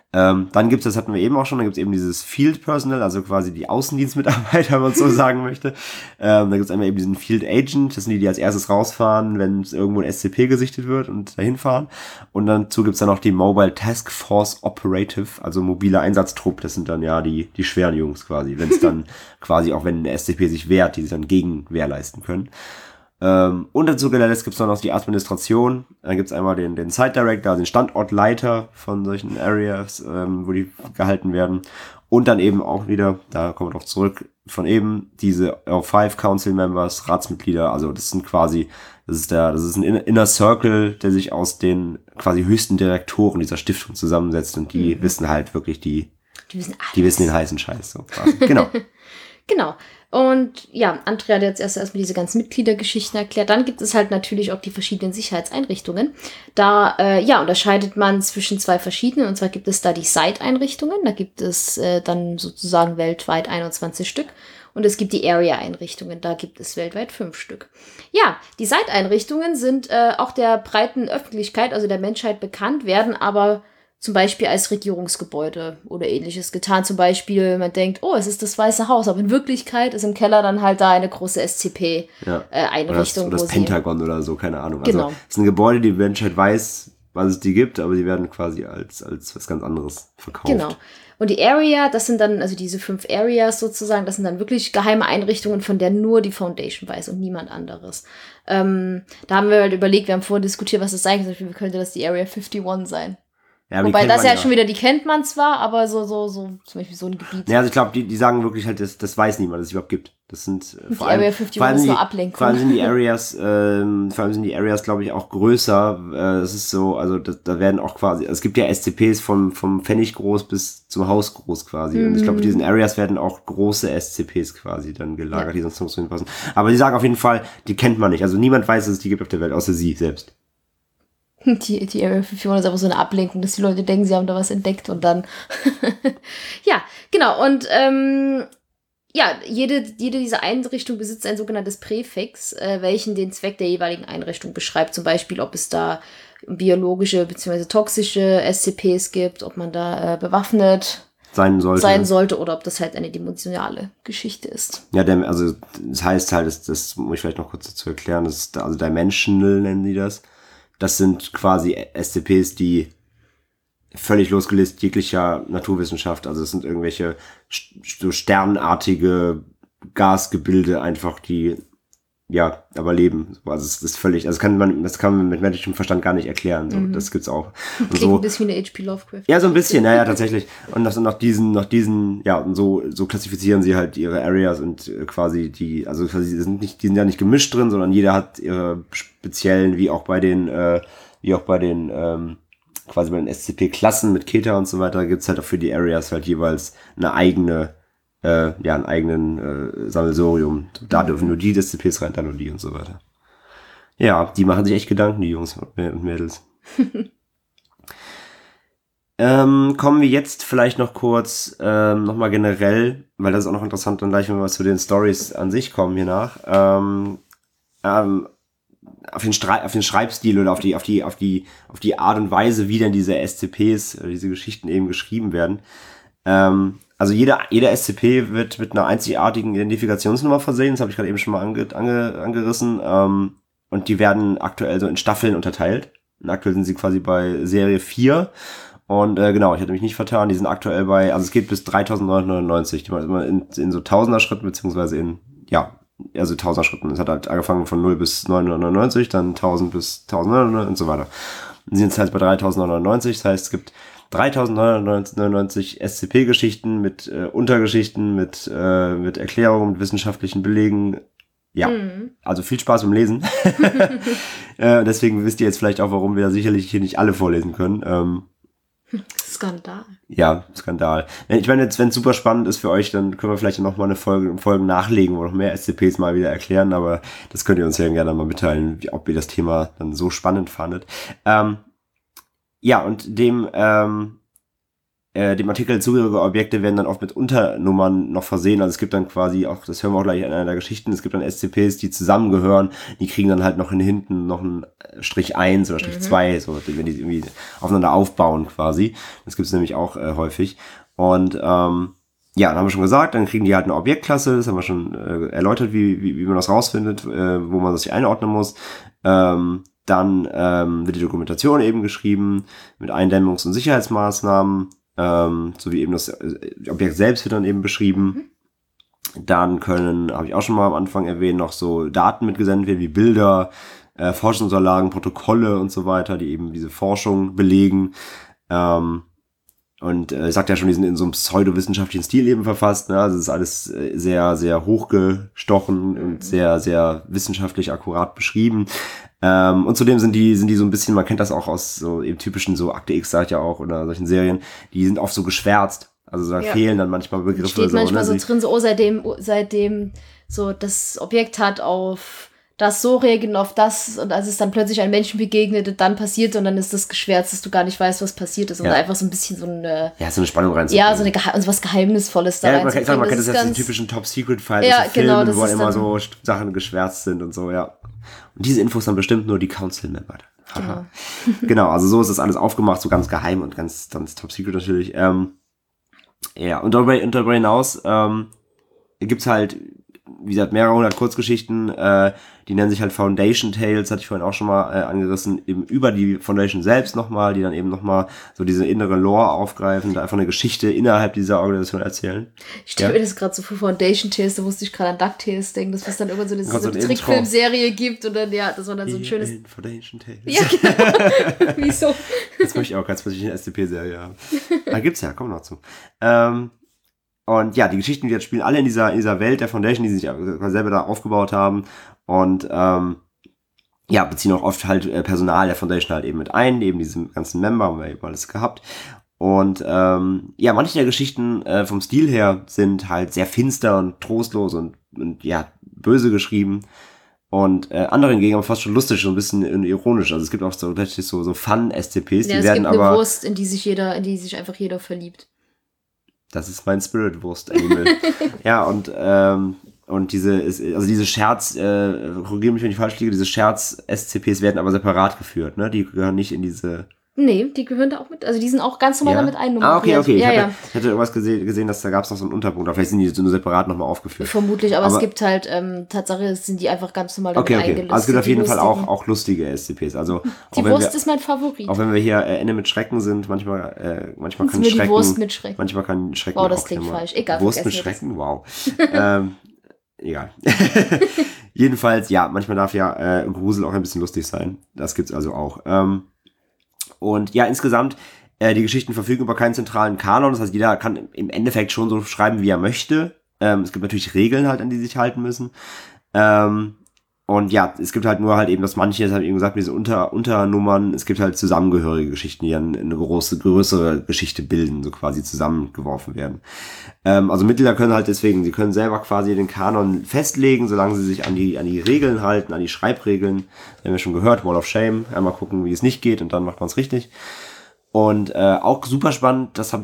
Dann gibt's, das hatten wir eben auch schon, dann gibt's eben dieses Field Personnel, also quasi die Außendienstmitarbeiter, wenn man so sagen möchte. Da gibt's einmal eben diesen Field Agent, das sind die, die als erstes rausfahren, wenn irgendwo ein SCP gesichtet wird und dahin fahren. Und dazu gibt's dann noch die Mobile Task Force Operative, also mobile Einsatztrupp, das sind dann ja die schweren Jungs quasi, wenn es dann quasi auch wenn der SCP sich wehrt, die sich dann Gegenwehr leisten können. Und dazu geletzt gibt es noch die Administration. Dann gibt es einmal den Site Director, also den Standortleiter von solchen Areas, wo die gehalten werden. Und dann eben auch wieder, da kommen wir noch zurück, von eben diese O5 Council Members, Ratsmitglieder. Also das sind quasi, das ist ein Inner Circle, der sich aus den quasi höchsten Direktoren dieser Stiftung zusammensetzt. Und die wissen halt wirklich die wissen den heißen Scheiß. So quasi. Genau. Genau. Und ja, Andrea hat jetzt erstmal diese ganzen Mitgliedergeschichten erklärt. Dann gibt es halt natürlich auch die verschiedenen Sicherheitseinrichtungen. Da unterscheidet man zwischen zwei verschiedenen. Und zwar gibt es da die Site-Einrichtungen. Da gibt es dann sozusagen weltweit 21 Stück. Und es gibt die Area-Einrichtungen. Da gibt es weltweit 5 Stück. Ja, die Site-Einrichtungen sind auch der breiten Öffentlichkeit, also der Menschheit bekannt, werden aber zum Beispiel als Regierungsgebäude oder ähnliches getan. Zum Beispiel, man denkt, oh, es ist das Weiße Haus, aber in Wirklichkeit ist im Keller dann halt da eine große SCP-Einrichtung. Oder das Pentagon oder so, keine Ahnung. Genau. Also es sind Gebäude, die Menschheit weiß, was es die gibt, aber die werden quasi als was ganz anderes verkauft. Genau. Und die Area, das sind dann, also diese 5 Areas sozusagen, das sind dann wirklich geheime Einrichtungen, von der nur die Foundation weiß und niemand anderes. Da haben wir halt überlegt, wir haben vorhin diskutiert, was das sein könnte. Wie könnte das die Area 51 sein? Ja, wobei das ja schon wieder, die kennt man zwar, aber so zum Beispiel so ein Gebiet. Ja, also ich glaube, die sagen wirklich halt, das weiß niemand, dass es überhaupt gibt. Das sind vor allem, Area 51 ist nur Ablenkung. Vor allem sind die Areas, glaube ich, auch größer. Das ist so, also da werden auch quasi, es gibt ja SCPs vom Pfennig groß bis zum Haus groß quasi. Und ich glaube, in diesen Areas werden auch große SCPs quasi dann gelagert, die sonst nirgendwo hinpassen. Aber die sagen auf jeden Fall, die kennt man nicht. Also niemand weiß, dass es die gibt auf der Welt, außer sie selbst. Die Area 51 ist einfach so eine Ablenkung, dass die Leute denken, sie haben da was entdeckt und dann ja, genau. Und jede dieser Einrichtungen besitzt ein sogenanntes Präfix, welchen den Zweck der jeweiligen Einrichtung beschreibt. Zum Beispiel, ob es da biologische bzw. toxische SCPs gibt, ob man da bewaffnet sein sollte oder ob das halt eine dimensionale Geschichte ist. Ja, also das heißt halt, das muss ich vielleicht noch kurz dazu erklären, also Dimensional nennen die das. Das sind quasi SCPs, die völlig losgelöst jeglicher Naturwissenschaft, also es sind irgendwelche so sternartige Gasgebilde einfach, die ja, aber leben. Also es ist völlig, das kann man mit menschlichem Verstand gar nicht erklären. So, das gibt's auch. Und klingt so, ein bisschen wie eine H.P. Lovecraft. Ja, so ein bisschen, ja, tatsächlich. Und nach diesen, ja, und so klassifizieren sie halt ihre Areas und quasi die sind ja nicht gemischt drin, sondern jeder hat ihre speziellen, wie auch bei den quasi bei den SCP-Klassen mit Keta und so weiter, gibt's halt auch für die Areas halt jeweils eine eigene einen eigenen Sammelsurium. Da dürfen nur die SCPs rein, dann nur die und so weiter. Ja, die machen sich echt Gedanken, die Jungs und Mädels. Kommen wir jetzt vielleicht noch kurz nochmal generell, weil das ist auch noch interessant, dann gleich, wenn wir zu den Stories an sich kommen hier nach, auf den Schreibstil oder auf die Art und Weise, wie denn diese SCPs, diese Geschichten eben geschrieben werden. Also jeder SCP wird mit einer einzigartigen Identifikationsnummer versehen, das habe ich gerade eben schon mal angerissen, und die werden aktuell so in Staffeln unterteilt. Und aktuell sind sie quasi bei Serie 4 und genau, ich hatte mich nicht vertan, die sind aktuell bei, also es geht bis 3999, die machen immer in so Tausender-Schritten, beziehungsweise also 1000er Schritten. Es hat halt angefangen von 0 bis 999, dann 1000 bis 1900 und so weiter. Und sind jetzt halt bei 3999, das heißt, es gibt 3999 SCP-Geschichten mit Untergeschichten, mit Erklärungen, mit wissenschaftlichen Belegen. Ja, also viel Spaß beim Lesen. Deswegen wisst ihr jetzt vielleicht auch, warum wir da sicherlich hier nicht alle vorlesen können. Skandal. Ja, Skandal. Ich meine, jetzt, wenn es super spannend ist für euch, dann können wir vielleicht noch mal eine Folge nachlegen, wo noch mehr SCPs mal wieder erklären, aber das könnt ihr uns ja gerne mal mitteilen, ob ihr das Thema dann so spannend fandet. Ja, und dem dem Artikel zugehörige Objekte werden dann oft mit Unternummern noch versehen. Also es gibt dann quasi auch, das hören wir auch gleich in einer der Geschichten, es gibt dann SCPs, die zusammengehören, die kriegen dann halt noch hinten noch einen Strich 1 oder Strich 2, so, wenn die irgendwie aufeinander aufbauen quasi. Das gibt es nämlich auch häufig. Und dann haben wir schon gesagt, dann kriegen die halt eine Objektklasse, das haben wir schon erläutert, wie man das rausfindet, wo man das sich einordnen muss. Dann wird die Dokumentation eben geschrieben mit Eindämmungs- und Sicherheitsmaßnahmen, sowie eben das Objekt selbst wird dann eben beschrieben. Dann habe ich auch schon mal am Anfang erwähnt, noch so Daten mitgesendet werden, wie Bilder, Forschungsunterlagen, Protokolle und so weiter, die eben diese Forschung belegen. Und ich sagte ja schon, die sind in so einem pseudowissenschaftlichen Stil eben verfasst. Ne? Also es ist alles sehr, sehr hochgestochen und sehr, sehr wissenschaftlich akkurat beschrieben. Und zudem sind die so ein bisschen, man kennt das auch aus so eben typischen so Akte X, sagt ja auch, oder solchen Serien, die sind oft so geschwärzt. Also da fehlen dann manchmal Begriffe. Steht manchmal so drin, so seitdem so das Objekt hat auf das so reagiert auf das, und als es dann plötzlich einem Menschen begegnet, dann passiert, und dann ist das geschwärzt, dass du gar nicht weißt, was passiert ist, und einfach so ein bisschen so eine so eine Spannung reinzubringen. Ja, so was Geheimnisvolles da reinzubringen. Man kennt das jetzt den typischen Top-Secret-Files aus Filmen, wo immer so Sachen geschwärzt sind und so, ja. Und diese Infos dann bestimmt nur die Council-Member. Genau, also so ist das alles aufgemacht, so ganz geheim und ganz Top-Secret natürlich. Und darüber hinaus gibt's halt, wie gesagt, mehrere hundert Kurzgeschichten, die nennen sich halt Foundation Tales, hatte ich vorhin auch schon mal angerissen, eben über die Foundation selbst nochmal, die dann eben nochmal so diese innere Lore aufgreifen, da einfach eine Geschichte innerhalb dieser Organisation erzählen. Ich stelle mir das gerade so vor, Foundation Tales, da musste ich gerade an DuckTales denken, dass es dann irgendwann so eine Trickfilmserie gibt, und dann, das war dann so ein schönes... Foundation Tales. Ja, genau. Wieso? Das möchte ich auch ganz plötzlich eine SCP-Serie haben. Da gibt's ja, kommen wir noch zu. Und ja, die Geschichten, die jetzt spielen, alle in dieser Welt der Foundation, die sie sich selber da aufgebaut haben. Und beziehen auch oft halt Personal der Foundation halt eben mit ein, eben diese ganzen Member, haben wir eben alles gehabt. Und manche der Geschichten vom Stil her sind halt sehr finster und trostlos und böse geschrieben. Und andere hingegen aber fast schon lustig, so ein bisschen ironisch. Also es gibt auch so Fun-SCPs, die werden aber... es gibt eine Wurst, in die sich einfach jeder verliebt. Das ist mein Spirit-Wurst-Animal. Ja, und diese Scherz, korrigiere mich, wenn ich falsch liege, diese Scherz-SCPs werden aber separat geführt, ne? Die gehören nicht in diese... Nee, die gehören da auch mit, also die sind auch ganz normal damit einnummeriert. Okay. Ich hatte irgendwas gesehen, dass da gab es noch so einen Unterpunkt, oder vielleicht sind die nur separat nochmal aufgeführt. Vermutlich, aber es gibt halt, Tatsache sind die einfach ganz normal damit eingelistet. Also es gibt auf jeden Fall auch lustige SCPs. Also die Wurst ist mein Favorit. Auch wenn wir hier Ende mit Schrecken sind, manchmal kann Schrecken... die Wurst mit Schrecken. Manchmal kann Schrecken wow, das klingt falsch. Egal. Wurst mit Schrecken, wow. Egal. Jedenfalls, manchmal darf Grusel auch ein bisschen lustig sein. Das gibt's also auch. Und insgesamt, die Geschichten verfügen über keinen zentralen Kanon. Das heißt, jeder kann im Endeffekt schon so schreiben, wie er möchte. Es gibt natürlich Regeln halt, an die sie sich halten müssen. Und es gibt halt nur halt eben, dass manche, das habe ich eben gesagt, diese Unternummern, es gibt halt zusammengehörige Geschichten, die dann eine größere Geschichte bilden, so quasi zusammengeworfen werden. Also Mitglieder können halt deswegen, sie können selber quasi den Kanon festlegen, solange sie sich an die Regeln halten, an die Schreibregeln. Das haben wir schon gehört, Wall of Shame, einmal gucken, wie es nicht geht, und dann macht man es richtig. Und auch super spannend, ich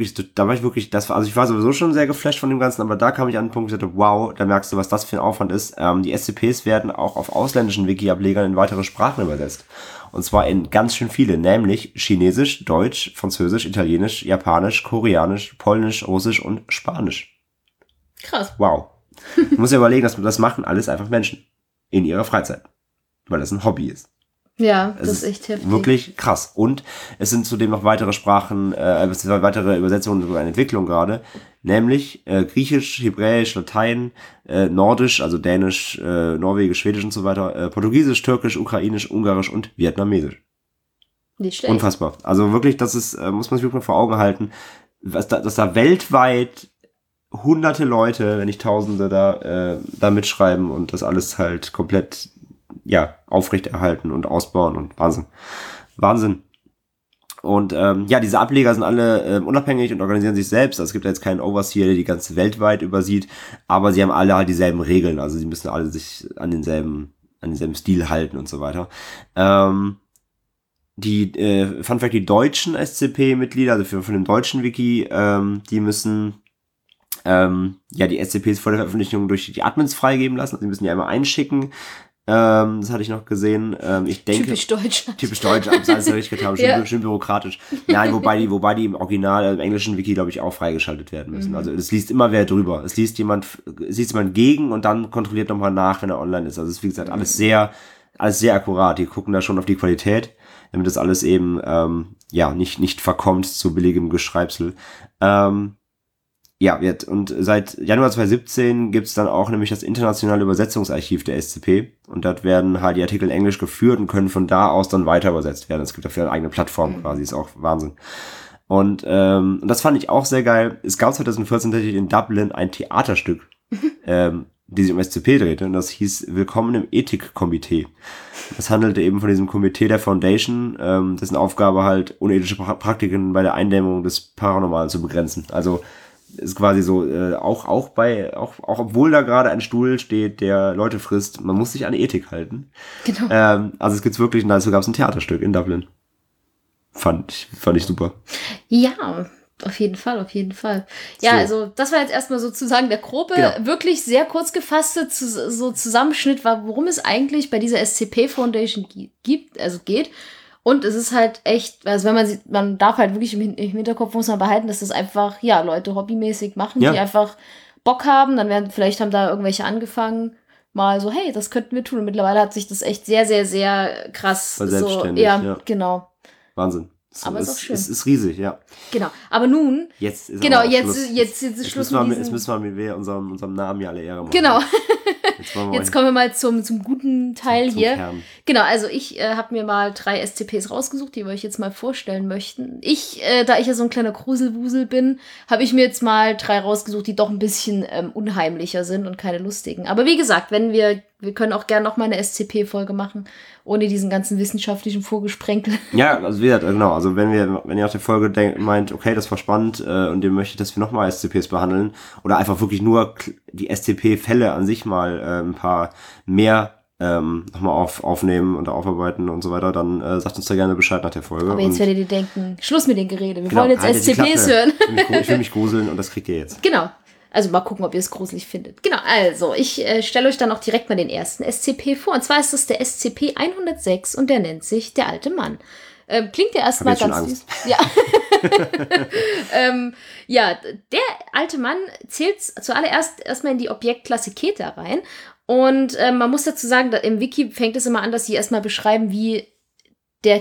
war sowieso schon sehr geflasht von dem Ganzen, aber da kam ich an den Punkt, wo ich dachte, wow, da merkst du, was das für ein Aufwand ist. Die SCPs werden auch auf ausländischen Wiki-Ablegern in weitere Sprachen übersetzt. Und zwar in ganz schön viele, nämlich Chinesisch, Deutsch, Französisch, Italienisch, Japanisch, Koreanisch, Polnisch, Russisch und Spanisch. Krass. Wow. Du musst dir überlegen, das machen alles einfach Menschen in ihrer Freizeit, weil das ein Hobby ist. Ja, das ist echt heftig. Wirklich krass. Und es sind zudem noch weitere Sprachen, weitere Übersetzungen sogar in Entwicklung gerade, nämlich Griechisch, Hebräisch, Latein, Nordisch, also Dänisch, Norwegisch, Schwedisch und so weiter, Portugiesisch, Türkisch, Ukrainisch, Ungarisch und Vietnamesisch. Nicht schlecht. Unfassbar. Also wirklich, das ist, muss man sich wirklich mal vor Augen halten, dass da weltweit hunderte Leute, wenn nicht Tausende da mitschreiben und das alles halt komplett aufrechterhalten und ausbauen und Wahnsinn. Und diese Ableger sind alle unabhängig und organisieren sich selbst. Also es gibt jetzt keinen Overseer, der die ganze Welt weit übersieht, aber sie haben alle halt dieselben Regeln. Also sie müssen alle sich an denselben Stil halten und so weiter. Fun Fact, die deutschen SCP-Mitglieder, also von dem deutschen Wiki, die müssen die SCPs vor der Veröffentlichung durch die Admins freigeben lassen. Also die müssen die einmal einschicken. Das hatte ich noch gesehen. Ich denke, typisch deutsch. Typisch deutsch, alles richtig getan, schön bürokratisch. Nein, wobei die im Original, im englischen Wiki, glaube ich, auch freigeschaltet werden müssen. Also es liest immer wer drüber. Es liest jemand gegen und dann kontrolliert nochmal nach, wenn er online ist. Also es ist, wie gesagt, alles sehr akkurat. Die gucken da schon auf die Qualität, damit das alles eben nicht verkommt zu billigem Geschreibsel. Und seit Januar 2017 gibt's dann auch nämlich das internationale Übersetzungsarchiv der SCP. Und dort werden halt die Artikel in Englisch geführt und können von da aus dann weiter übersetzt werden. Es gibt dafür eine eigene Plattform quasi, ist auch Wahnsinn. Und das fand ich auch sehr geil. Es gab 2014 tatsächlich in Dublin ein Theaterstück, die sich um SCP drehte. Und das hieß Willkommen im Ethikkomitee. Das handelte eben von diesem Komitee der Foundation, dessen Aufgabe halt unethische Praktiken bei der Eindämmung des Paranormalen zu begrenzen. Also ist quasi so, auch obwohl da gerade ein Stuhl steht, der Leute frisst, man muss sich an Ethik halten. Genau. Also es gibt's wirklich, und dazu gab es ein Theaterstück in Dublin. Fand ich super. Ja, auf jeden Fall. Ja, so. Also das war jetzt erstmal sozusagen der grobe, wirklich sehr kurz gefasste Zusammenschnitt, worum es eigentlich bei dieser SCP Foundation geht. Und es ist halt echt, also man darf halt wirklich im Hinterkopf muss man behalten, dass das einfach, Leute hobbymäßig machen, die einfach Bock haben. Vielleicht haben da irgendwelche angefangen, mal so, hey, das könnten wir tun. Und mittlerweile hat sich das echt sehr, sehr, sehr krass selbstständig, genau. Wahnsinn. Aber es ist auch schön. Es ist riesig, ja. Genau. Aber nun. Jetzt ist Schluss Jetzt müssen wir unserem Namen ja alle Ehre machen. Genau. Jetzt kommen wir mal zum guten Teil zum hier. Kern. Genau, also ich habe mir mal 3 SCPs rausgesucht, die wir euch jetzt mal vorstellen möchten. Da ich ja so ein kleiner Gruselwusel bin, habe ich mir jetzt mal 3 rausgesucht, die doch ein bisschen unheimlicher sind und keine lustigen. Aber wie gesagt, wir können auch gerne noch mal eine SCP-Folge machen, ohne diesen ganzen wissenschaftlichen Vorgesprenkel. Ja, also wie gesagt, genau. Also wenn ihr nach der Folge meint, okay, das war spannend und ihr möchtet, dass wir nochmal SCPs behandeln oder einfach wirklich nur die SCP-Fälle an sich mal ein paar mehr nochmal aufnehmen und aufarbeiten und so weiter, dann sagt uns da gerne Bescheid nach der Folge. Aber jetzt werdet ihr denken, Schluss mit den Gerede. Wir wollen jetzt SCPs hören. Ich will mich gruseln und das kriegt ihr jetzt. Genau. Also mal gucken, ob ihr es gruselig findet. Genau, also ich stelle euch dann auch direkt mal den ersten SCP vor. Und zwar ist das der SCP-106 und der nennt sich Der alte Mann. Klingt ja erstmal ganz süß. Ja. Der alte Mann zählt zuallererst erstmal in die Objektklasse Keter rein. Und man muss dazu sagen, im Wiki fängt es immer an, dass sie erstmal beschreiben, wie der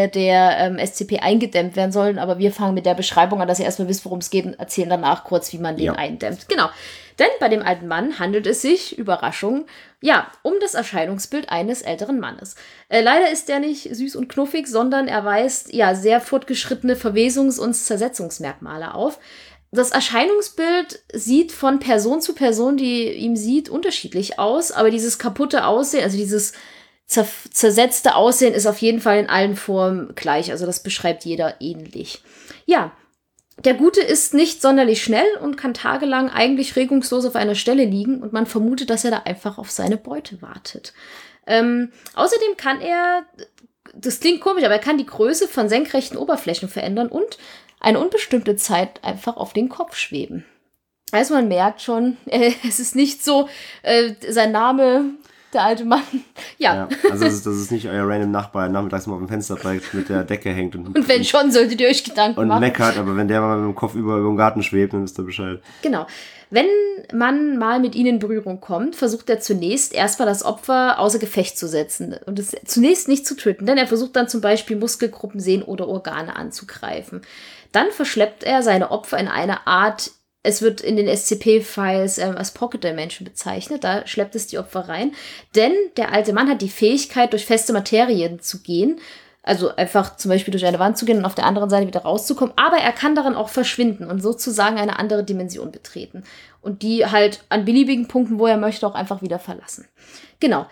SCP eingedämmt werden sollen, aber wir fangen mit der Beschreibung an, dass ihr erstmal wisst, worum es geht und erzählen danach kurz, wie man den eindämmt. Genau. Denn bei dem alten Mann handelt es sich, Überraschung, um das Erscheinungsbild eines älteren Mannes. Leider ist der nicht süß und knuffig, sondern er weist sehr fortgeschrittene Verwesungs- und Zersetzungsmerkmale auf. Das Erscheinungsbild sieht von Person zu Person, die ihm sieht, unterschiedlich aus, aber dieses kaputte Aussehen, also dieses zersetzte Aussehen ist auf jeden Fall in allen Formen gleich. Also das beschreibt jeder ähnlich. Ja, der Gute ist nicht sonderlich schnell und kann tagelang eigentlich regungslos auf einer Stelle liegen und man vermutet, dass er da einfach auf seine Beute wartet. Außerdem kann er, das klingt komisch, aber er kann die Größe von senkrechten Oberflächen verändern und eine unbestimmte Zeit einfach auf den Kopf schweben. Also man merkt schon, es ist nicht so, sein Name... Der alte Mann. Ja. Also das ist nicht euer random Nachbar, nachmittags mal auf dem Fenster direkt mit der Decke hängt. Und wenn schon, solltet ihr euch Gedanken machen. Und meckert, aber wenn der mal mit dem Kopf über den Garten schwebt, dann wisst ihr Bescheid. Genau. Wenn man mal mit ihnen in Berührung kommt, versucht er zunächst erstmal das Opfer außer Gefecht zu setzen und es zunächst nicht zu töten, denn er versucht dann zum Beispiel Muskelgruppen, Sehnen oder Organe anzugreifen. Dann verschleppt er seine Opfer in eine Art, es wird in den SCP-Files als Pocket Dimension bezeichnet, da schleppt es die Opfer rein, denn der alte Mann hat die Fähigkeit, durch feste Materien zu gehen, also einfach zum Beispiel durch eine Wand zu gehen und auf der anderen Seite wieder rauszukommen, aber er kann darin auch verschwinden und sozusagen eine andere Dimension betreten und die halt an beliebigen Punkten, wo er möchte, auch einfach wieder verlassen. Genau.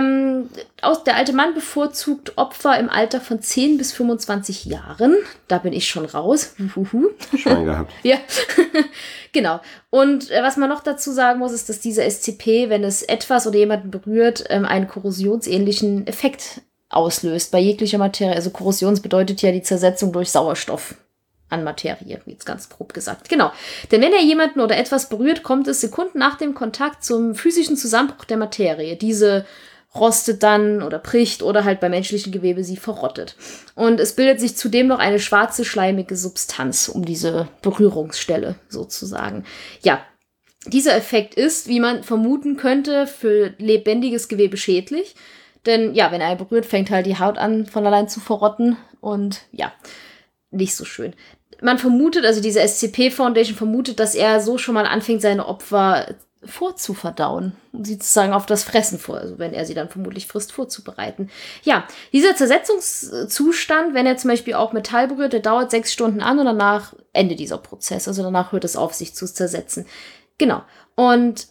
Der alte Mann bevorzugt Opfer im Alter von 10 bis 25 Jahren. Da bin ich schon raus. Schwein gehabt. Ja, genau. Und was man noch dazu sagen muss, ist, dass diese SCP, wenn es etwas oder jemanden berührt, einen korrosionsähnlichen Effekt auslöst bei jeglicher Materie. Also Korrosion bedeutet ja die Zersetzung durch Sauerstoff an Materie, jetzt ganz grob gesagt. Genau. Denn wenn er jemanden oder etwas berührt, kommt es Sekunden nach dem Kontakt zum physischen Zusammenbruch der Materie. Diese rostet dann oder bricht oder halt bei menschlichen Gewebe sie verrottet. Und es bildet sich zudem noch eine schwarze, schleimige Substanz um diese Berührungsstelle sozusagen. Ja, dieser Effekt ist, wie man vermuten könnte, für lebendiges Gewebe schädlich. Denn ja, wenn er berührt, fängt halt die Haut an von allein zu verrotten und ja, nicht so schön. Man vermutet, also diese SCP Foundation vermutet, dass er so schon mal anfängt, seine Opfer vorzuverdauen, um sie sozusagen auf das Fressen vor, also wenn er sie dann vermutlich frisst, vorzubereiten. Ja, dieser Zersetzungszustand, wenn er zum Beispiel auch Metall berührt, der dauert 6 Stunden an und danach endet dieser Prozess. Also danach hört es auf, sich zu zersetzen. Genau. Und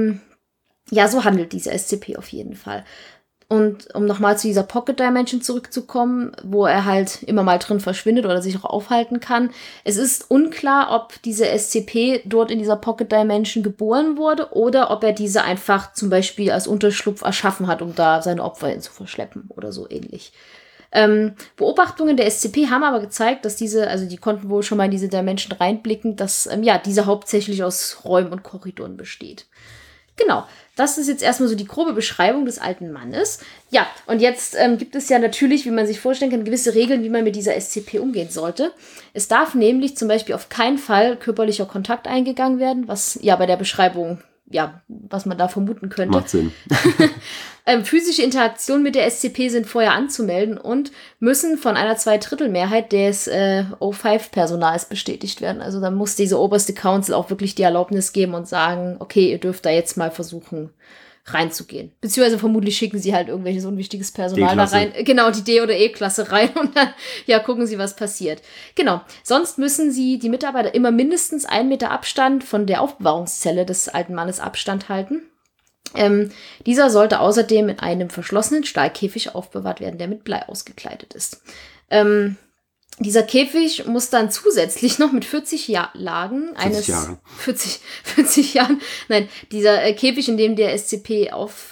ja, so handelt diese SCP auf jeden Fall. Und um nochmal zu dieser Pocket Dimension zurückzukommen, wo er halt immer mal drin verschwindet oder sich auch aufhalten kann. Es ist unklar, ob diese SCP dort in dieser Pocket Dimension geboren wurde oder ob er diese einfach zum Beispiel als Unterschlupf erschaffen hat, um da seine Opfer hin zu verschleppen oder so ähnlich. Beobachtungen der SCP haben aber gezeigt, dass die konnten wohl schon mal in diese Dimension reinblicken, dass diese hauptsächlich aus Räumen und Korridoren besteht. Genau, das ist jetzt erstmal so die grobe Beschreibung des alten Mannes. Ja, und jetzt gibt es ja natürlich, wie man sich vorstellen kann, gewisse Regeln, wie man mit dieser SCP umgehen sollte. Es darf nämlich zum Beispiel auf keinen Fall körperlicher Kontakt eingegangen werden, was ja bei der Beschreibung, ja, was man da vermuten könnte. Macht Sinn. Physische Interaktionen mit der SCP sind vorher anzumelden und müssen von einer 2/3 des O5-Personals bestätigt werden. Also da muss diese oberste Council auch wirklich die Erlaubnis geben und sagen, okay, ihr dürft da jetzt mal versuchen reinzugehen. Beziehungsweise vermutlich schicken sie halt irgendwelches unwichtiges Personal da rein. Genau, die D- oder E-Klasse rein und dann, ja, gucken sie, was passiert. Genau. Sonst müssen die Mitarbeiter immer mindestens 1 Meter Abstand von der Aufbewahrungszelle des alten Mannes Abstand halten. Dieser sollte außerdem in einem verschlossenen Stahlkäfig aufbewahrt werden, der mit Blei ausgekleidet ist. Dieser Käfig muss dann zusätzlich noch mit 40 Lagen 40 Jahren, nein, dieser Käfig, in dem der SCP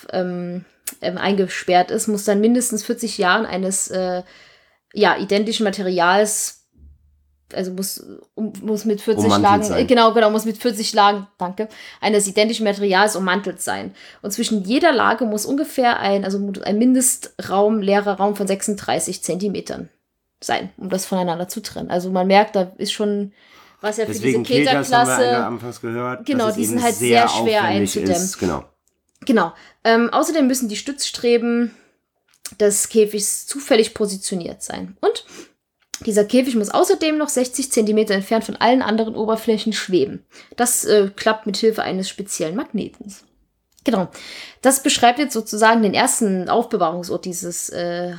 eingesperrt ist, muss dann mindestens 40 Jahren eines identischen Materials, also muss mit 40 Lagen, sein. Genau, muss mit 40 Lagen, eines identischen Materials ummantelt sein. Und zwischen jeder Lage muss ungefähr ein Mindestraum, leerer Raum von 36 Zentimetern sein, um das voneinander zu trennen. Also man merkt, da ist schon was ja für deswegen diese Keter-Klasse. Das haben wir anfangs gehört. Genau, die sind halt sehr schwer einzudämmen. Genau. Außerdem müssen die Stützstreben des Käfigs zufällig positioniert sein. Und dieser Käfig muss außerdem noch 60 Zentimeter entfernt von allen anderen Oberflächen schweben. Das klappt mit Hilfe eines speziellen Magnetens. Genau. Das beschreibt jetzt sozusagen den ersten Aufbewahrungsort dieses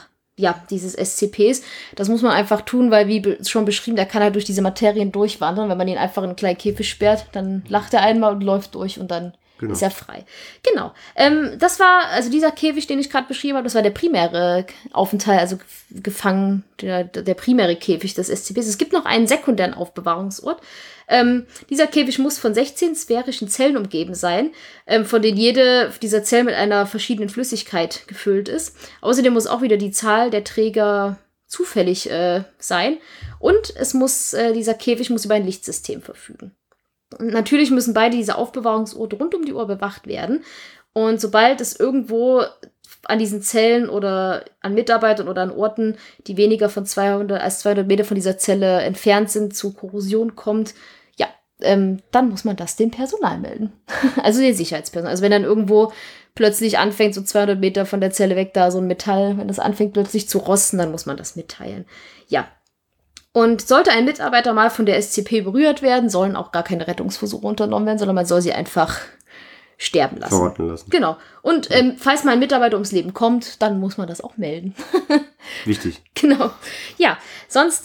SCPs. Das muss man einfach tun, weil, wie schon beschrieben, der kann halt durch diese Materien durchwandern. Wenn man ihn einfach in einen kleinen Käfig sperrt, dann lacht er einmal und läuft durch und dann ist er frei. Genau. Das war, also dieser Käfig, den ich gerade beschrieben habe, das war der primäre Aufenthalt, also gefangen, der primäre Käfig des SCPs. Es gibt noch einen sekundären Aufbewahrungsort. Dieser Käfig muss von 16 sphärischen Zellen umgeben sein, von denen jede dieser Zellen mit einer verschiedenen Flüssigkeit gefüllt ist. Außerdem muss auch wieder die Zahl der Träger zufällig sein. Und dieser Käfig muss über ein Lichtsystem verfügen. Und natürlich müssen beide diese Aufbewahrungsorte rund um die Uhr bewacht werden. Und sobald es irgendwo an diesen Zellen oder an Mitarbeitern oder an Orten, die weniger von 200 Meter von dieser Zelle entfernt sind, zu Korrosion kommt, dann muss man das dem Personal melden. Also dem Sicherheitspersonal. Also wenn dann irgendwo plötzlich anfängt, so 200 Meter von der Zelle weg, da so ein Metall, wenn das anfängt plötzlich zu rosten, dann muss man das mitteilen. Ja. Und sollte ein Mitarbeiter mal von der SCP berührt werden, sollen auch gar keine Rettungsversuche unternommen werden, sondern man soll sie einfach sterben lassen. Verrotten lassen. Genau. Und falls mal ein Mitarbeiter ums Leben kommt, dann muss man das auch melden. Wichtig. Genau. Ja, sonst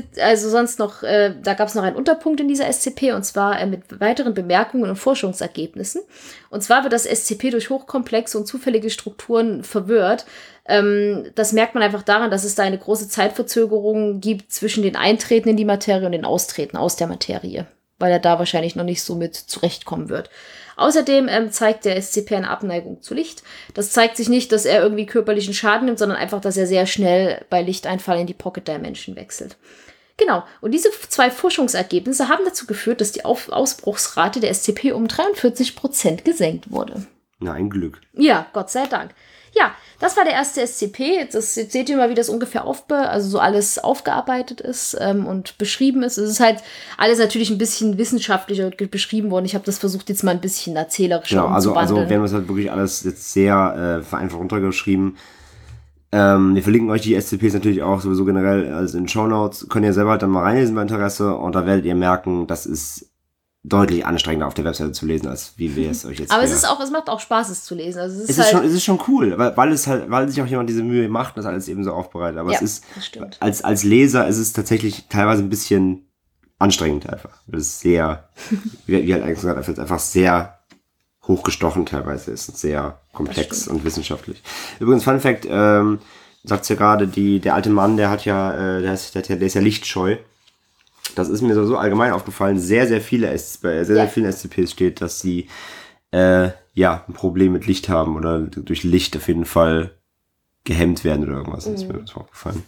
da gab es noch einen Unterpunkt in dieser SCP, und zwar mit weiteren Bemerkungen und Forschungsergebnissen. Und zwar wird das SCP durch hochkomplexe und zufällige Strukturen verwirrt. Das merkt man einfach daran, dass es da eine große Zeitverzögerung gibt zwischen den Eintreten in die Materie und den Austreten aus der Materie. weil er da wahrscheinlich noch nicht so mit zurechtkommen wird. Außerdem zeigt der SCP eine Abneigung zu Licht. Das zeigt sich nicht, dass er irgendwie körperlichen Schaden nimmt, sondern einfach, dass er sehr schnell bei Lichteinfall in die Pocket Dimension wechselt. Genau, und diese 2 Forschungsergebnisse haben dazu geführt, dass die Ausbruchsrate der SCP um 43% gesenkt wurde. Na, ein Glück. Ja, Gott sei Dank. Ja, das war der erste SCP. Jetzt seht ihr mal, wie das ungefähr also so alles aufgearbeitet ist und beschrieben ist. Es ist halt alles natürlich ein bisschen wissenschaftlicher beschrieben worden. Ich habe das versucht, jetzt mal ein bisschen erzählerischer umzuwandeln. Also wir haben das halt wirklich alles jetzt sehr vereinfacht runtergeschrieben. Wir verlinken euch die SCPs natürlich auch sowieso generell also in den Shownotes. Könnt ihr selber halt dann mal reinlesen bei Interesse und da werdet ihr merken, das ist deutlich anstrengender auf der Webseite zu lesen, als wie wir es euch jetzt Aber es macht auch Spaß, es zu lesen. Also es ist schon cool, weil sich auch jemand diese Mühe macht, das alles eben so aufbereitet. Aber ja, es ist, als Leser ist es tatsächlich teilweise ein bisschen anstrengend einfach. Das ist sehr, wie halt eigentlich gesagt, einfach sehr hochgestochen teilweise ist. Sehr komplex und wissenschaftlich. Übrigens, Fun Fact, sagt's ja gerade, der alte Mann, der ist ja lichtscheu. Das ist mir so allgemein aufgefallen. Sehr, sehr viele SCPs steht, dass sie ein Problem mit Licht haben oder durch Licht auf jeden Fall gehemmt werden oder irgendwas. Das ist mir das aufgefallen.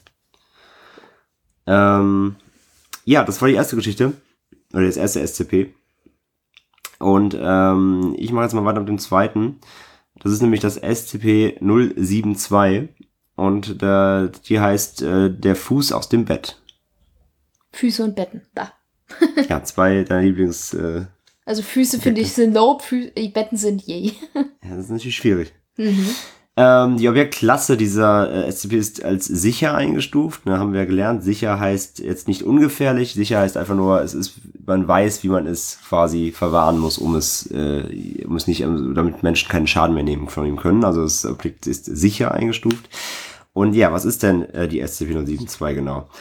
Das war die erste Geschichte. Oder das erste SCP. Und ich mache jetzt mal weiter mit dem zweiten. Das ist nämlich das SCP-072. Und die heißt Der Fuß aus dem Bett. Füße und Betten, da. Ja, 2 deiner Lieblings... also Füße finde ich sind Nope, Betten sind yay. Ja, das ist natürlich schwierig. Die Objektklasse dieser SCP ist als sicher eingestuft. Da haben wir gelernt, sicher heißt jetzt nicht ungefährlich. Sicher heißt einfach nur, man weiß, wie man es quasi verwahren muss, um es nicht, damit Menschen keinen Schaden mehr nehmen von ihm können. Also das Objekt ist sicher eingestuft. Und ja, was ist denn die SCP-072 genau?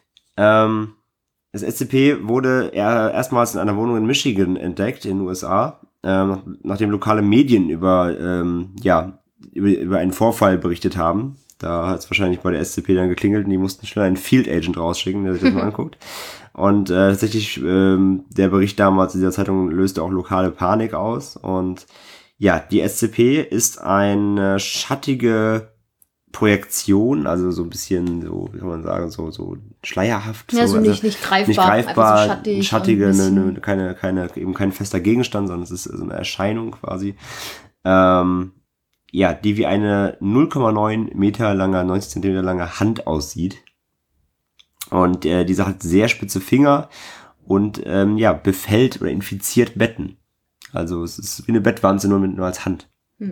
Das SCP wurde erstmals in einer Wohnung in Michigan entdeckt, in den USA, nachdem lokale Medien über einen Vorfall berichtet haben. Da hat es wahrscheinlich bei der SCP dann geklingelt und die mussten schnell einen Field Agent rausschicken, der sich das mal anguckt. Und tatsächlich, der Bericht damals in dieser Zeitung löste auch lokale Panik aus. Und ja, die SCP ist eine schattige Projektion, also so ein bisschen, so, wie kann man sagen, so schleierhaft. Ja, so nicht greifbar. Nicht greifbar, so schattige, eben kein fester Gegenstand, sondern es ist so eine Erscheinung quasi. Die wie eine 0,9 Meter lange, 90 Zentimeter lange Hand aussieht. Und diese hat sehr spitze Finger und befällt oder infiziert Betten. Also es ist wie eine Bettwanze, nur als Hand.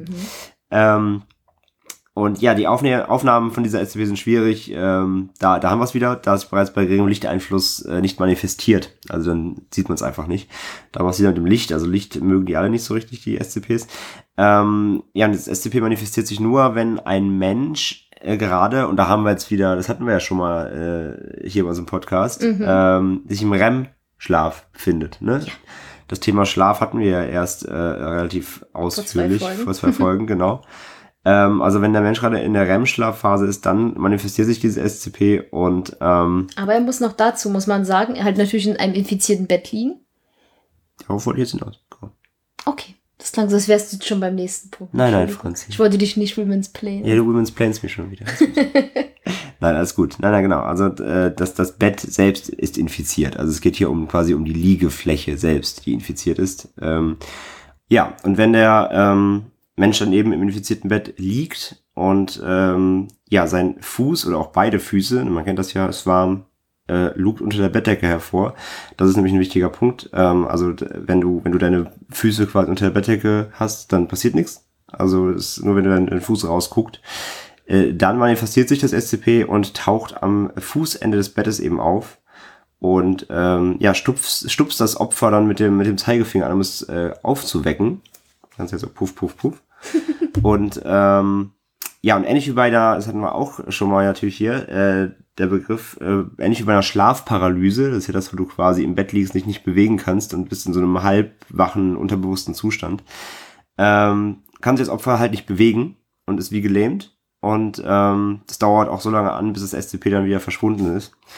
Und ja, die Aufnahmen von dieser SCP sind schwierig. Da haben wir es wieder. Da ist bereits bei geringem Lichteinfluss nicht manifestiert. Also dann sieht man es einfach nicht. Da haben wir es wieder mit dem Licht. Also Licht mögen die alle nicht so richtig, die SCPs. Und das SCP manifestiert sich nur, wenn ein Mensch gerade, und da haben wir jetzt wieder, das hatten wir ja schon mal hier bei unserem Podcast, sich im REM-Schlaf befindet. Ne? Ja. Das Thema Schlaf hatten wir ja erst relativ ausführlich. Vor 2 Folgen, genau. Also wenn der Mensch gerade in der REM-Schlafphase ist, dann manifestiert sich dieses SCP und aber er muss noch dazu, muss man sagen, er halt natürlich in einem infizierten Bett liegen. Darauf wollte ich jetzt hinaus. Okay, das klang so, als wärst du schon beim nächsten Punkt. Nein, Franzi. Ich wollte dich nicht women's-playen. Ja, du women's-planst mich schon wieder. Nein, alles gut. Nein, genau. Also das Bett selbst ist infiziert. Also es geht hier quasi um die Liegefläche selbst, die infiziert ist. Und wenn der Mensch dann eben im infizierten Bett liegt und sein Fuß oder auch beide Füße, man kennt das ja, ist warm, lugt unter der Bettdecke hervor. Das ist nämlich ein wichtiger Punkt. Also wenn du deine Füße quasi unter der Bettdecke hast, dann passiert nichts. Also es ist nur, wenn du deinen Fuß rausguckt. Dann manifestiert sich das SCP und taucht am Fußende des Bettes eben auf. Und stupst das Opfer dann mit dem Zeigefinger an, um es aufzuwecken. Ganz so puff, puff, puff. Und und ähnlich wie bei das hatten wir auch schon mal natürlich hier, der Begriff, ähnlich wie bei einer Schlafparalyse, das ist ja das, wo du quasi im Bett liegst, dich nicht bewegen kannst und bist in so einem halbwachen, unterbewussten Zustand, kann sich das Opfer halt nicht bewegen und ist wie gelähmt. Und das dauert auch so lange an, bis das SCP dann wieder verschwunden ist.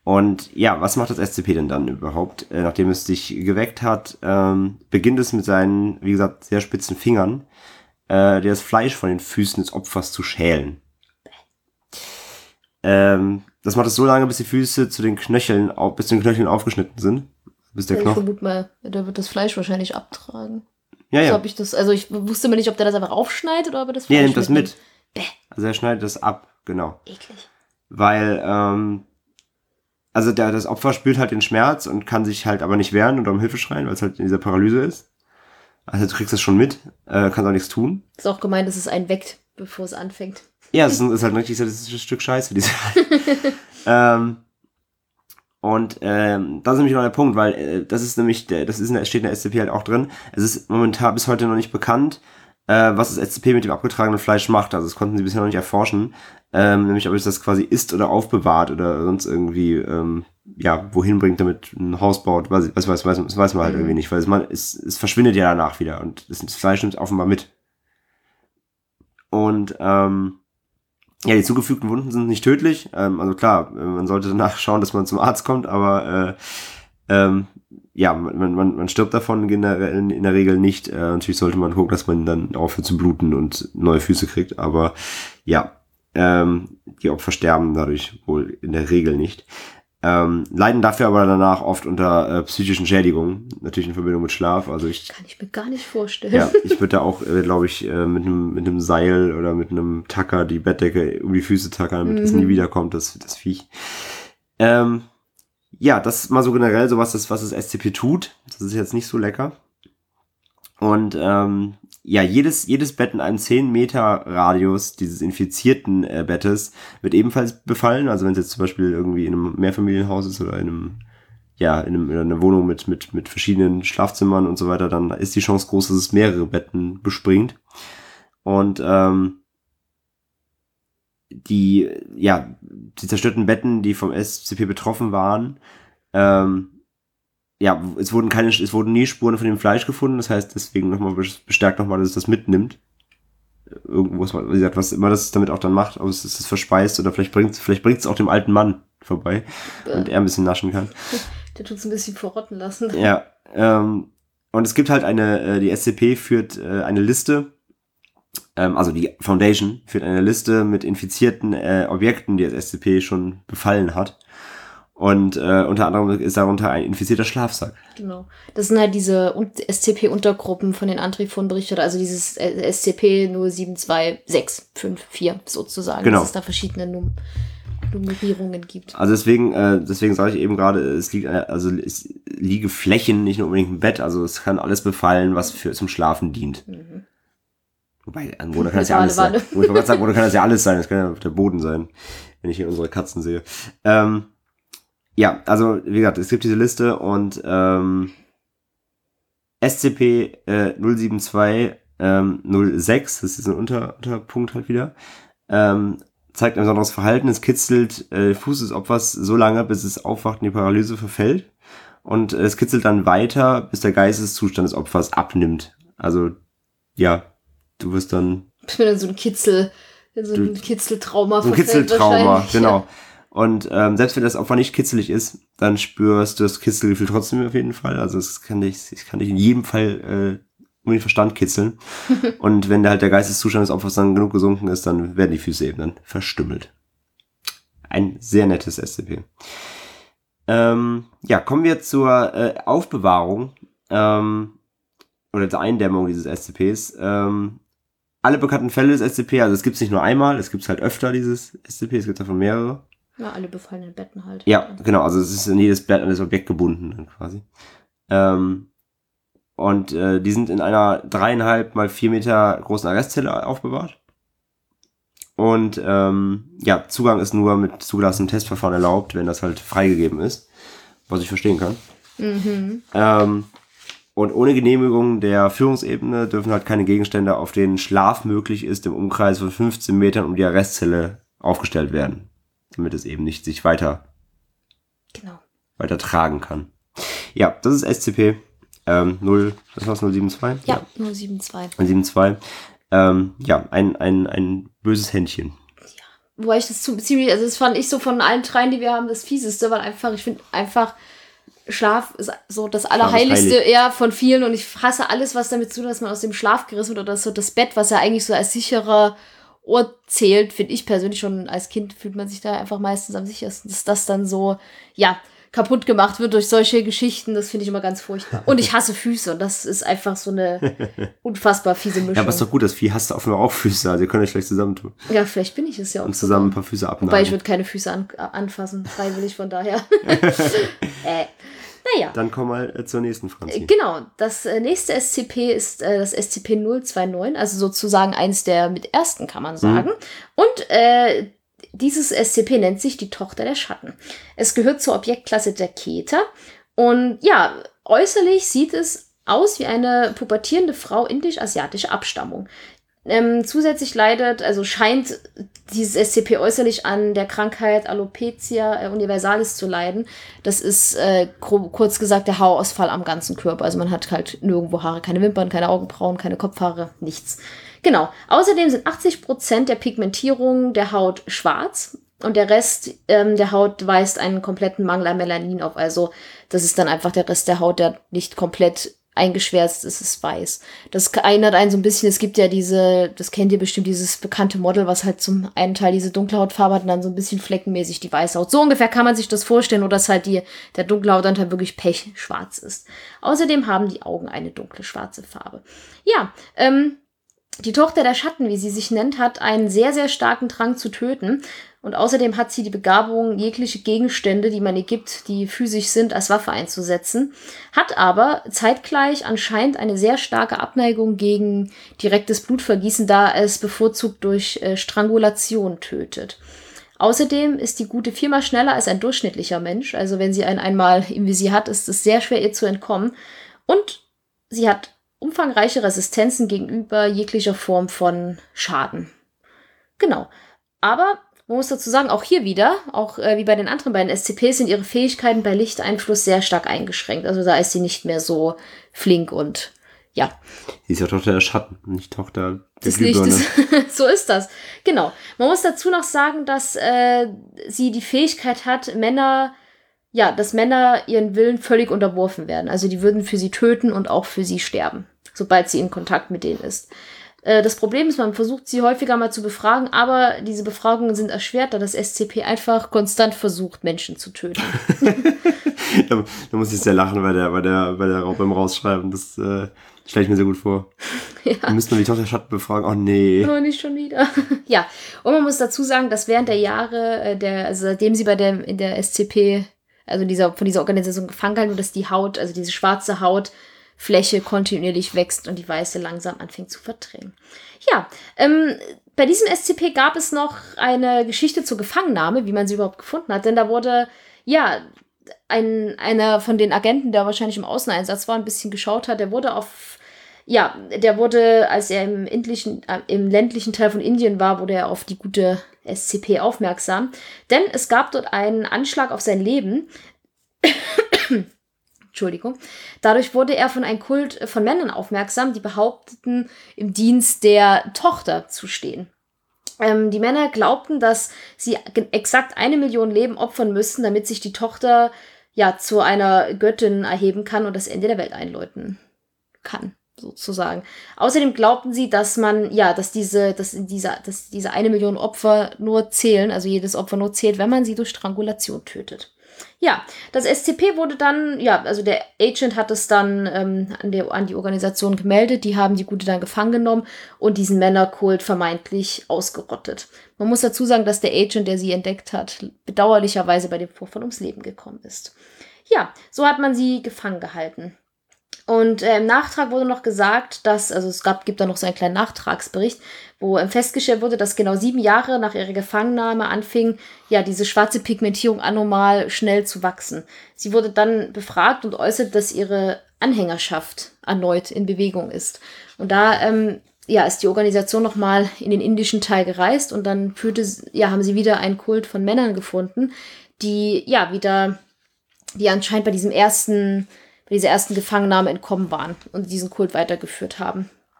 Und ja, was macht das SCP denn dann überhaupt? Nachdem es dich geweckt hat, beginnt es mit seinen, wie gesagt, sehr spitzen Fingern, das Fleisch von den Füßen des Opfers zu schälen. Das macht es so lange, bis die Füße bis zu den Knöcheln aufgeschnitten sind. Bis der Ich Knochen. vermute mal, der wird das Fleisch wahrscheinlich abtragen. Ja. So hab ich das, also ich wusste mir nicht, ob der das einfach aufschneidet oder ob er das Fleisch Nee, er nimmt das mit. Bäh. Also er schneidet das ab, genau. Eklig. Weil, also das Opfer spürt halt den Schmerz und kann sich halt aber nicht wehren oder um Hilfe schreien, weil es halt in dieser Paralyse ist. Also du kriegst das schon mit, kannst auch nichts tun. Ist auch gemeint, dass es einen weckt, bevor es anfängt. Ja, es ist halt ein richtig sadistisches Stück Scheiße. Und das ist nämlich noch der Punkt, weil das ist nämlich, steht in der SCP halt auch drin. Es ist momentan bis heute noch nicht bekannt, was das SCP mit dem abgetragenen Fleisch macht. Also das konnten sie bisher noch nicht erforschen. Nämlich ob es das quasi isst oder aufbewahrt oder sonst irgendwie wohin bringt, damit ein Haus baut. Das weiß man halt irgendwie nicht, weil es verschwindet ja danach wieder und das Fleisch nimmt es offenbar mit. Und die zugefügten Wunden sind nicht tödlich. Also klar, man sollte danach schauen, dass man zum Arzt kommt, aber man stirbt davon in der Regel nicht. Natürlich sollte man gucken, dass man dann aufhört zu bluten und neue Füße kriegt, aber die Opfer sterben dadurch wohl in der Regel nicht. Leiden dafür aber danach oft unter psychischen Schädigungen, natürlich in Verbindung mit Schlaf. Also kann ich mir gar nicht vorstellen. Ja, ich würde da auch, glaube ich, mit einem Seil oder mit einem Tacker die Bettdecke um die Füße tackern, damit es nie wiederkommt, das Viech. Das mal so generell, so was das SCP tut. Das ist jetzt nicht so lecker. Und jedes Bett in einem 10 Meter Radius dieses infizierten Bettes wird ebenfalls befallen. Also wenn es jetzt zum Beispiel irgendwie in einem Mehrfamilienhaus ist oder in einer Wohnung mit verschiedenen Schlafzimmern und so weiter, dann ist die Chance groß, dass es mehrere Betten bespringt. Und die zerstörten Betten, die vom SCP betroffen waren, es wurden nie Spuren von dem Fleisch gefunden, das heißt deswegen bestärkt nochmal, dass es das mitnimmt. Irgendwo ist mal, wie gesagt, was immer das damit auch dann macht, ob es das verspeist oder vielleicht bringt es auch dem alten Mann vorbei und er ein bisschen naschen kann. Der tut es ein bisschen verrotten lassen. Ja, und es gibt halt die SCP führt eine Liste, also die Foundation führt eine Liste mit infizierten Objekten, die das SCP schon befallen hat. Und unter anderem ist darunter ein infizierter Schlafsack. Genau. Das sind halt diese SCP-Untergruppen von den Antrifon-Berichten, also dieses SCP 072654 sozusagen, genau. Dass es da verschiedene Nummerierungen gibt. Also deswegen sage ich eben gerade, es liege Flächen, nicht nur unbedingt im Bett, also es kann alles befallen, was zum Schlafen dient. Mhm. Wobei, an Boden kann das ja alles sein. Ich wollte gerade sagen, Boden kann das ja alles sein, das kann ja der Boden sein, wenn ich hier unsere Katzen sehe. Also wie gesagt, es gibt diese Liste und SCP 07206, das ist ein Unterpunkt halt wieder, zeigt ein besonderes Verhalten. Es kitzelt Fuß des Opfers so lange, bis es aufwacht und die Paralyse verfällt. Und es kitzelt dann weiter, bis der Geisteszustand des Opfers abnimmt. Also, ja, du wirst dann... Ich bin dann so ein Kitzeltrauma. So ein Kitzeltrauma, genau. Und selbst wenn das Opfer nicht kitzelig ist, dann spürst du das Kitzelgefühl trotzdem auf jeden Fall. Also ich kann dich in jedem Fall um den Verstand kitzeln. Und wenn halt der Geisteszustand des Opfers dann genug gesunken ist, dann werden die Füße eben dann verstümmelt. Ein sehr nettes SCP. Kommen wir zur Aufbewahrung oder zur Eindämmung dieses SCPs. Alle bekannten Fälle des SCP, also es gibt es nicht nur einmal, es gibt es halt öfter, dieses SCP, es gibt davon mehrere. Ja, alle befallenen Betten halt. Ja, genau, also es ist in jedes Bett an das Objekt gebunden dann quasi. Und die sind in einer 3,5 mal 4 Meter großen Arrestzelle aufbewahrt. Und Zugang ist nur mit zugelassenem Testverfahren erlaubt, wenn das halt freigegeben ist, was ich verstehen kann. Mhm. Und ohne Genehmigung der Führungsebene dürfen halt keine Gegenstände, auf denen Schlaf möglich ist, im Umkreis von 15 Metern um die Arrestzelle aufgestellt werden, damit es eben nicht sich weiter tragen kann. Ja, das ist SCP 072? Ja, 072. 072. Ein böses Händchen. Ja, wobei ich das ziemlich, also das fand ich so von allen dreien, die wir haben, das Fieseste, weil einfach, ich finde einfach, Schlaf ist so das Allerheiligste eher von vielen und ich hasse alles, was damit zu tun hat, dass man aus dem Schlaf gerissen wird oder so das Bett, was ja eigentlich so als sicherer Ort zählt, finde ich persönlich schon, als Kind fühlt man sich da einfach meistens am sichersten, dass das dann so, ja, kaputt gemacht wird durch solche Geschichten, das finde ich immer ganz furchtbar. Und ich hasse Füße und das ist einfach so eine unfassbar fiese Mischung. Ja, aber ist doch gut, das Vieh hasst offenbar auch Füße, also ihr könnt euch vielleicht zusammentun. Ja, vielleicht bin ich es ja auch. Und zusammen ein paar Füße abnahmen. Wobei ich würde keine Füße anfassen, freiwillig, von daher. Naja. Dann komm mal zur nächsten, Franzi. Genau, das nächste SCP ist das SCP-029, also sozusagen eins der mit ersten, kann man sagen. Und dieses SCP nennt sich die Tochter der Schatten. Es gehört zur Objektklasse der Keter. Und ja, äußerlich sieht es aus wie eine pubertierende Frau indisch-asiatischer Abstammung. Zusätzlich scheint dieses SCP äußerlich an der Krankheit Alopecia universalis zu leiden. Das ist kurz gesagt der Haarausfall am ganzen Körper. Also man hat halt nirgendwo Haare, keine Wimpern, keine Augenbrauen, keine Kopfhaare, nichts. Genau. Außerdem sind 80% der Pigmentierung der Haut schwarz und der Rest der Haut weist einen kompletten Mangel an Melanin auf. Also das ist dann einfach der Rest der Haut, der nicht komplett eingeschwärzt ist, ist weiß. Das erinnert einen so ein bisschen, es gibt ja das kennt ihr bestimmt, dieses bekannte Model, was halt zum einen Teil diese dunkle Hautfarbe hat und dann so ein bisschen fleckenmäßig die weiße Haut. So ungefähr kann man sich das vorstellen, nur dass halt der dunkle Hautanteil wirklich pechschwarz ist. Außerdem haben die Augen eine dunkle schwarze Farbe. Ja, die Tochter der Schatten, wie sie sich nennt, hat einen sehr, sehr starken Drang zu töten. Und außerdem hat sie die Begabung, jegliche Gegenstände, die man ihr gibt, die physisch sind, als Waffe einzusetzen. Hat aber zeitgleich anscheinend eine sehr starke Abneigung gegen direktes Blutvergießen, da es bevorzugt durch Strangulation tötet. Außerdem ist die Gute 4-mal schneller als ein durchschnittlicher Mensch. Also wenn sie einen einmal im Visier hat, ist es sehr schwer, ihr zu entkommen. Und sie hat umfangreiche Resistenzen gegenüber jeglicher Form von Schaden. Genau. Aber man muss dazu sagen, auch hier wieder, auch wie bei den anderen beiden SCPs, sind ihre Fähigkeiten bei Lichteinfluss sehr stark eingeschränkt. Also da ist sie nicht mehr so flink und ja. Sie ist ja Tochter der Schatten, nicht Tochter der des Lichtes. So ist das. Genau. Man muss dazu noch sagen, dass sie die Fähigkeit hat, dass Männer ihren Willen völlig unterworfen werden. Also die würden für sie töten und auch für sie sterben, sobald sie in Kontakt mit denen ist. Das Problem ist, man versucht sie häufiger mal zu befragen, aber diese Befragungen sind erschwert, da das SCP einfach konstant versucht, Menschen zu töten. Da muss ich sehr lachen beim Rausschreiben. Das stelle ich mir sehr gut vor. Ja. Dann müssten wir die Tochter der Schatten befragen. Oh nee. Oh, nicht schon wieder. Ja, und man muss dazu sagen, dass während der Jahre, seitdem sie in der SCP, also von dieser Organisation gefangen gehalten wird, dass die Haut, also diese schwarze Hautfläche kontinuierlich wächst und die weiße langsam anfängt zu verdrängen. Ja, bei diesem SCP gab es noch eine Geschichte zur Gefangennahme, wie man sie überhaupt gefunden hat, denn da wurde, einer von den Agenten, der wahrscheinlich im Außeneinsatz war, ein bisschen geschaut hat, der wurde, als er im ländlichen Teil von Indien war, wurde er auf die gute SCP aufmerksam, denn es gab dort einen Anschlag auf sein Leben. Entschuldigung. Dadurch wurde er von einem Kult von Männern aufmerksam, die behaupteten, im Dienst der Tochter zu stehen. Die Männer glaubten, dass sie exakt 1 Million Leben opfern müssten, damit sich die Tochter zu einer Göttin erheben kann und das Ende der Welt einläuten kann, sozusagen. Außerdem glaubten sie, dass diese 1 Million Opfer nur zählen, also jedes Opfer nur zählt, wenn man sie durch Strangulation tötet. Ja, das SCP wurde dann, also der Agent hat es dann an die Organisation gemeldet, die haben die Gute dann gefangen genommen und diesen Männerkult vermeintlich ausgerottet. Man muss dazu sagen, dass der Agent, der sie entdeckt hat, bedauerlicherweise bei dem Vorfall ums Leben gekommen ist. Ja, so hat man sie gefangen gehalten. Und im Nachtrag wurde noch gesagt, dass, gibt da noch so einen kleinen Nachtragsbericht, wo festgestellt wurde, dass genau 7 Jahre nach ihrer Gefangennahme anfing, diese schwarze Pigmentierung anormal schnell zu wachsen. Sie wurde dann befragt und äußert, dass ihre Anhängerschaft erneut in Bewegung ist. Und da ist die Organisation nochmal in den indischen Teil gereist und dann haben sie wieder einen Kult von Männern gefunden, die anscheinend bei dieser ersten Gefangennahme entkommen waren und diesen Kult weitergeführt haben.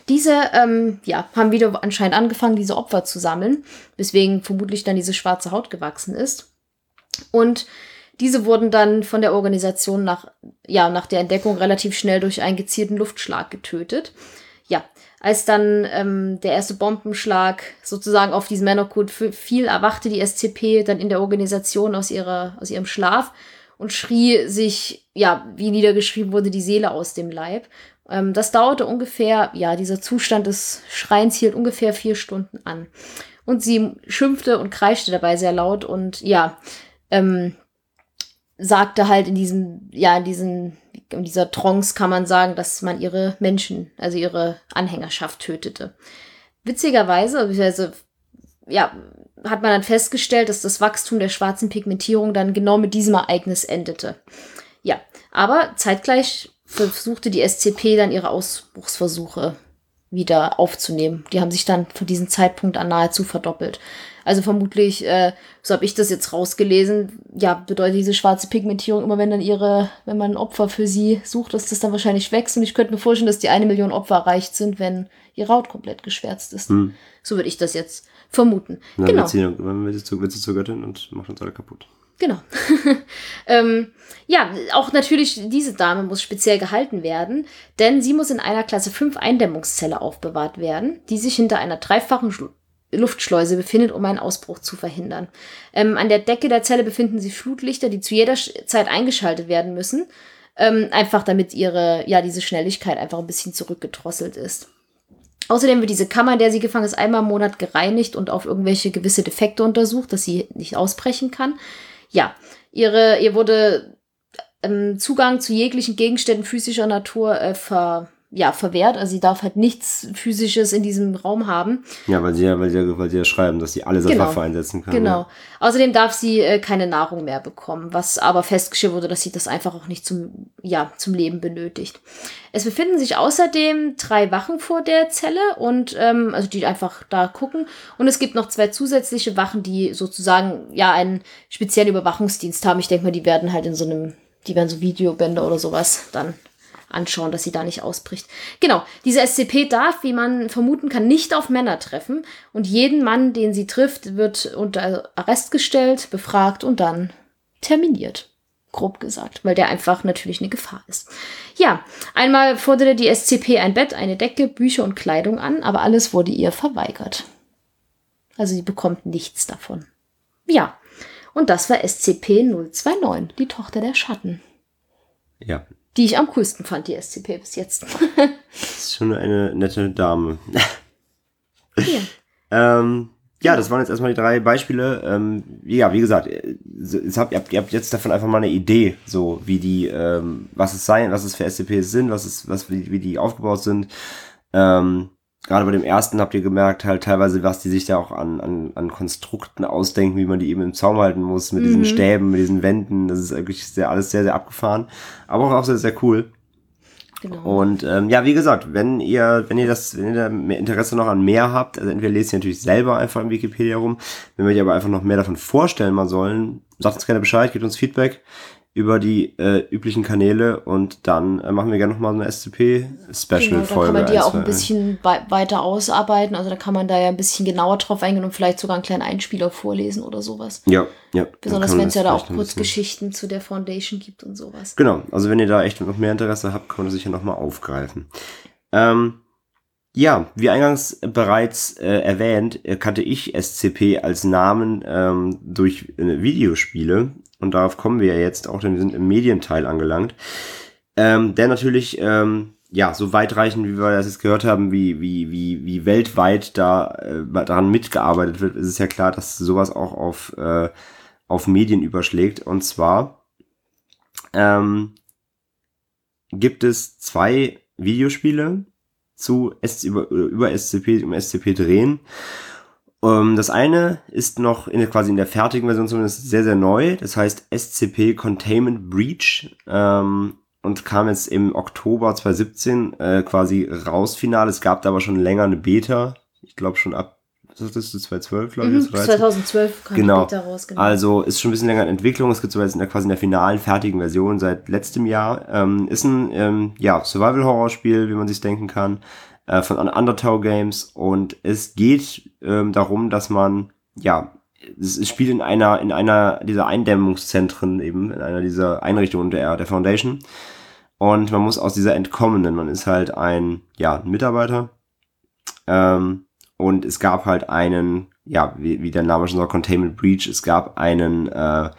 Diese haben wieder anscheinend angefangen, diese Opfer zu sammeln, weswegen vermutlich dann diese schwarze Haut gewachsen ist. Und diese wurden dann von der Organisation nach der Entdeckung relativ schnell durch einen gezielten Luftschlag getötet. Ja, als dann der erste Bombenschlag sozusagen auf diesen Männerkult fiel, erwachte die SCP dann in der Organisation aus ihrem Schlaf und schrie sich, wie niedergeschrieben wurde, die Seele aus dem Leib. Das dauerte ungefähr, dieser Zustand des Schreins hielt ungefähr 4 Stunden an. Und sie schimpfte und kreischte dabei sehr laut und sagte halt in dieser Trance kann man sagen, dass man ihre Menschen, also ihre Anhängerschaft tötete. Witzigerweise, hat man dann festgestellt, dass das Wachstum der schwarzen Pigmentierung dann genau mit diesem Ereignis endete. Ja, aber zeitgleich versuchte die SCP dann ihre Ausbruchsversuche wieder aufzunehmen. Die haben sich dann von diesem Zeitpunkt an nahezu verdoppelt. Also vermutlich, so habe ich das jetzt rausgelesen, bedeutet diese schwarze Pigmentierung immer, wenn man ein Opfer für sie sucht, dass das dann wahrscheinlich wächst. Und ich könnte mir vorstellen, dass die 1 Million Opfer erreicht sind, wenn ihre Haut komplett geschwärzt ist. So würde ich das jetzt vermuten. Dann genau. Wird sie zur Göttin und macht uns alle kaputt. Genau. Auch natürlich diese Dame muss speziell gehalten werden, denn sie muss in einer Klasse 5 Eindämmungszelle aufbewahrt werden, die sich hinter einer 3-fachen Luftschleuse befindet, um einen Ausbruch zu verhindern. An der Decke der Zelle befinden sich Flutlichter, die zu jeder Zeit eingeschaltet werden müssen, einfach damit diese Schnelligkeit einfach ein bisschen zurückgedrosselt ist. Außerdem wird diese Kammer, in der sie gefangen ist, einmal im Monat gereinigt und auf irgendwelche gewisse Defekte untersucht, dass sie nicht ausbrechen kann. Ja, ihr wurde Zugang zu jeglichen Gegenständen physischer Natur verwehrt. Also sie darf halt nichts Physisches in diesem Raum haben. Ja, weil sie ja schreiben, dass sie alles als Waffe einsetzen kann. Genau. Ja. Außerdem darf sie keine Nahrung mehr bekommen, was aber festgestellt wurde, dass sie das einfach auch nicht zum Leben benötigt. Es befinden sich außerdem 3 Wachen vor der Zelle und die einfach da gucken. Und es gibt noch 2 zusätzliche Wachen, die sozusagen einen speziellen Überwachungsdienst haben. Ich denke mal, die werden halt die werden so Videobänder oder sowas dann anschauen, dass sie da nicht ausbricht. Genau, diese SCP darf, wie man vermuten kann, nicht auf Männer treffen. Und jeden Mann, den sie trifft, wird unter Arrest gestellt, befragt und dann terminiert. Grob gesagt, weil der einfach natürlich eine Gefahr ist. Ja, einmal forderte die SCP ein Bett, eine Decke, Bücher und Kleidung an, aber alles wurde ihr verweigert. Also sie bekommt nichts davon. Ja, und das war SCP-029, die Tochter der Schatten. Ja. Die ich am coolsten fand, die SCP bis jetzt. Das ist schon eine nette Dame. Ja. Das waren jetzt erstmal die 3 Beispiele. Wie gesagt, ihr habt jetzt davon einfach mal eine Idee, so wie die, was es für SCPs sind, wie die aufgebaut sind. Gerade bei dem ersten habt ihr gemerkt, halt teilweise, was die sich da auch an Konstrukten ausdenken, wie man die eben im Zaum halten muss, mit diesen Stäben, mit diesen Wänden. Das ist wirklich alles sehr, sehr abgefahren. Aber auch sehr, sehr cool. Genau. Und wie gesagt, wenn ihr da mehr Interesse noch an mehr habt, also entweder lest ihr natürlich selber einfach in Wikipedia rum, wenn wir euch aber einfach noch mehr davon vorstellen mal sollen, sagt uns gerne Bescheid, gebt uns Feedback über die üblichen Kanäle und dann machen wir gerne nochmal eine SCP-Special-Folge. Genau, da kann man die ja auch ein bisschen weiter ausarbeiten, also da kann man da ja ein bisschen genauer drauf eingehen und vielleicht sogar einen kleinen Einspieler vorlesen oder sowas. Ja. Besonders wenn es ja da auch Kurzgeschichten zu der Foundation gibt und sowas. Genau, also wenn ihr da echt noch mehr Interesse habt, kann man das sicher nochmal aufgreifen. Wie eingangs bereits erwähnt, kannte ich SCP als Namen durch Videospiele. Und darauf kommen wir ja jetzt auch, denn wir sind im Medienteil angelangt. Der natürlich, so weitreichend, wie wir das jetzt gehört haben, wie weltweit da daran mitgearbeitet wird, ist es ja klar, dass sowas auch auf Medien überschlägt. Und zwar gibt es 2 Videospiele über SCP drehen. Das eine ist noch quasi in der fertigen Version zumindest sehr, sehr neu. Das heißt SCP Containment Breach und kam jetzt im Oktober 2017 quasi raus final. Es gab da aber schon länger eine Beta. Ich glaube schon ab, was ist das, 2012, glaube ich? 2012 kam die Beta raus, genau. Also ist schon ein bisschen länger in Entwicklung. Es gibt sogar jetzt quasi in der finalen, fertigen Version seit letztem Jahr. Ist ein Survival-Horror-Spiel, wie man sich denken kann. von Undertow Games. Und es geht darum, dass man, es spielt in einer dieser Eindämmungszentren eben, in einer dieser Einrichtungen der Foundation. Und man muss aus dieser entkommen, denn man ist halt ein Mitarbeiter. Und es gab halt einen, wie der Name schon sagt, Containment Breach. Es gab einen,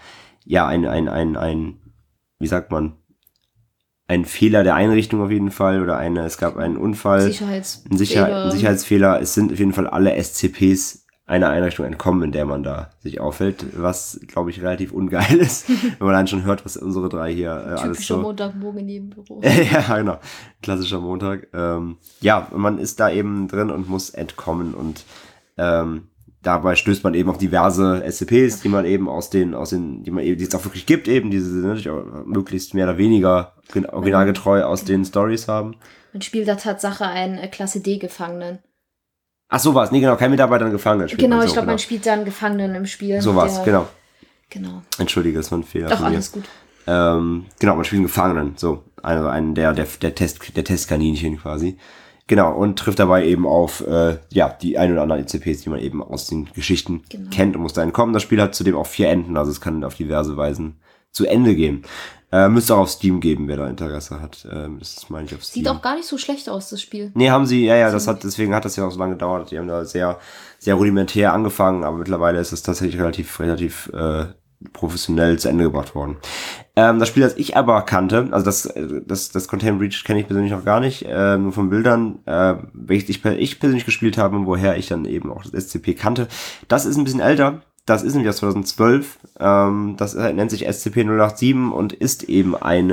wie sagt man, ein Fehler der Einrichtung auf jeden Fall oder es gab einen Unfall, ein Sicherheitsfehler. Es sind auf jeden Fall alle SCPs einer Einrichtung entkommen, in der man da sich aufhält, was, glaube ich, relativ ungeil ist, wenn man dann schon hört, was unsere drei hier alles so... Typischer Montagmorgen neben Büro. Ja, genau. Klassischer Montag. Man ist da eben drin und muss entkommen und dabei stößt man eben auf diverse SCPs, die man eben die es auch wirklich gibt, eben, die sie natürlich auch möglichst mehr oder weniger originalgetreu aus den Stories haben. Man spielt da Tatsache einen Klasse D-Gefangenen. Ach, so war's. Nee, genau, kein Mitarbeiter, ein Gefangener. Genau, ich glaube, man spielt da einen Gefangenen im Spiel. So war's, genau. Genau. Entschuldige, das war ein Fehler Doch, von mir. alles gut. Genau, man spielt einen Gefangenen, so. Also einen der Testkaninchen quasi. Genau, und trifft dabei eben auf, die ein oder anderen ECPs, die man eben aus den Geschichten kennt und muss da entkommen. Das Spiel hat zudem auch 4 Enden, also es kann auf diverse Weisen zu Ende gehen. Müsste auch auf Steam geben, wer da Interesse hat. Das meine ich auf Steam. Sieht auch gar nicht so schlecht aus, das Spiel. Nee, haben sie, deswegen hat das ja auch so lange gedauert. Die haben da sehr, sehr rudimentär angefangen, aber mittlerweile ist es tatsächlich relativ professionell zu Ende gebracht worden. Das Spiel, das ich aber kannte, also das Containment Breach kenne ich persönlich noch gar nicht, nur von Bildern, welches ich persönlich gespielt habe und woher ich dann eben auch das SCP kannte. Das ist ein bisschen älter. Das ist nämlich aus 2012. Das nennt sich SCP-087 und ist eben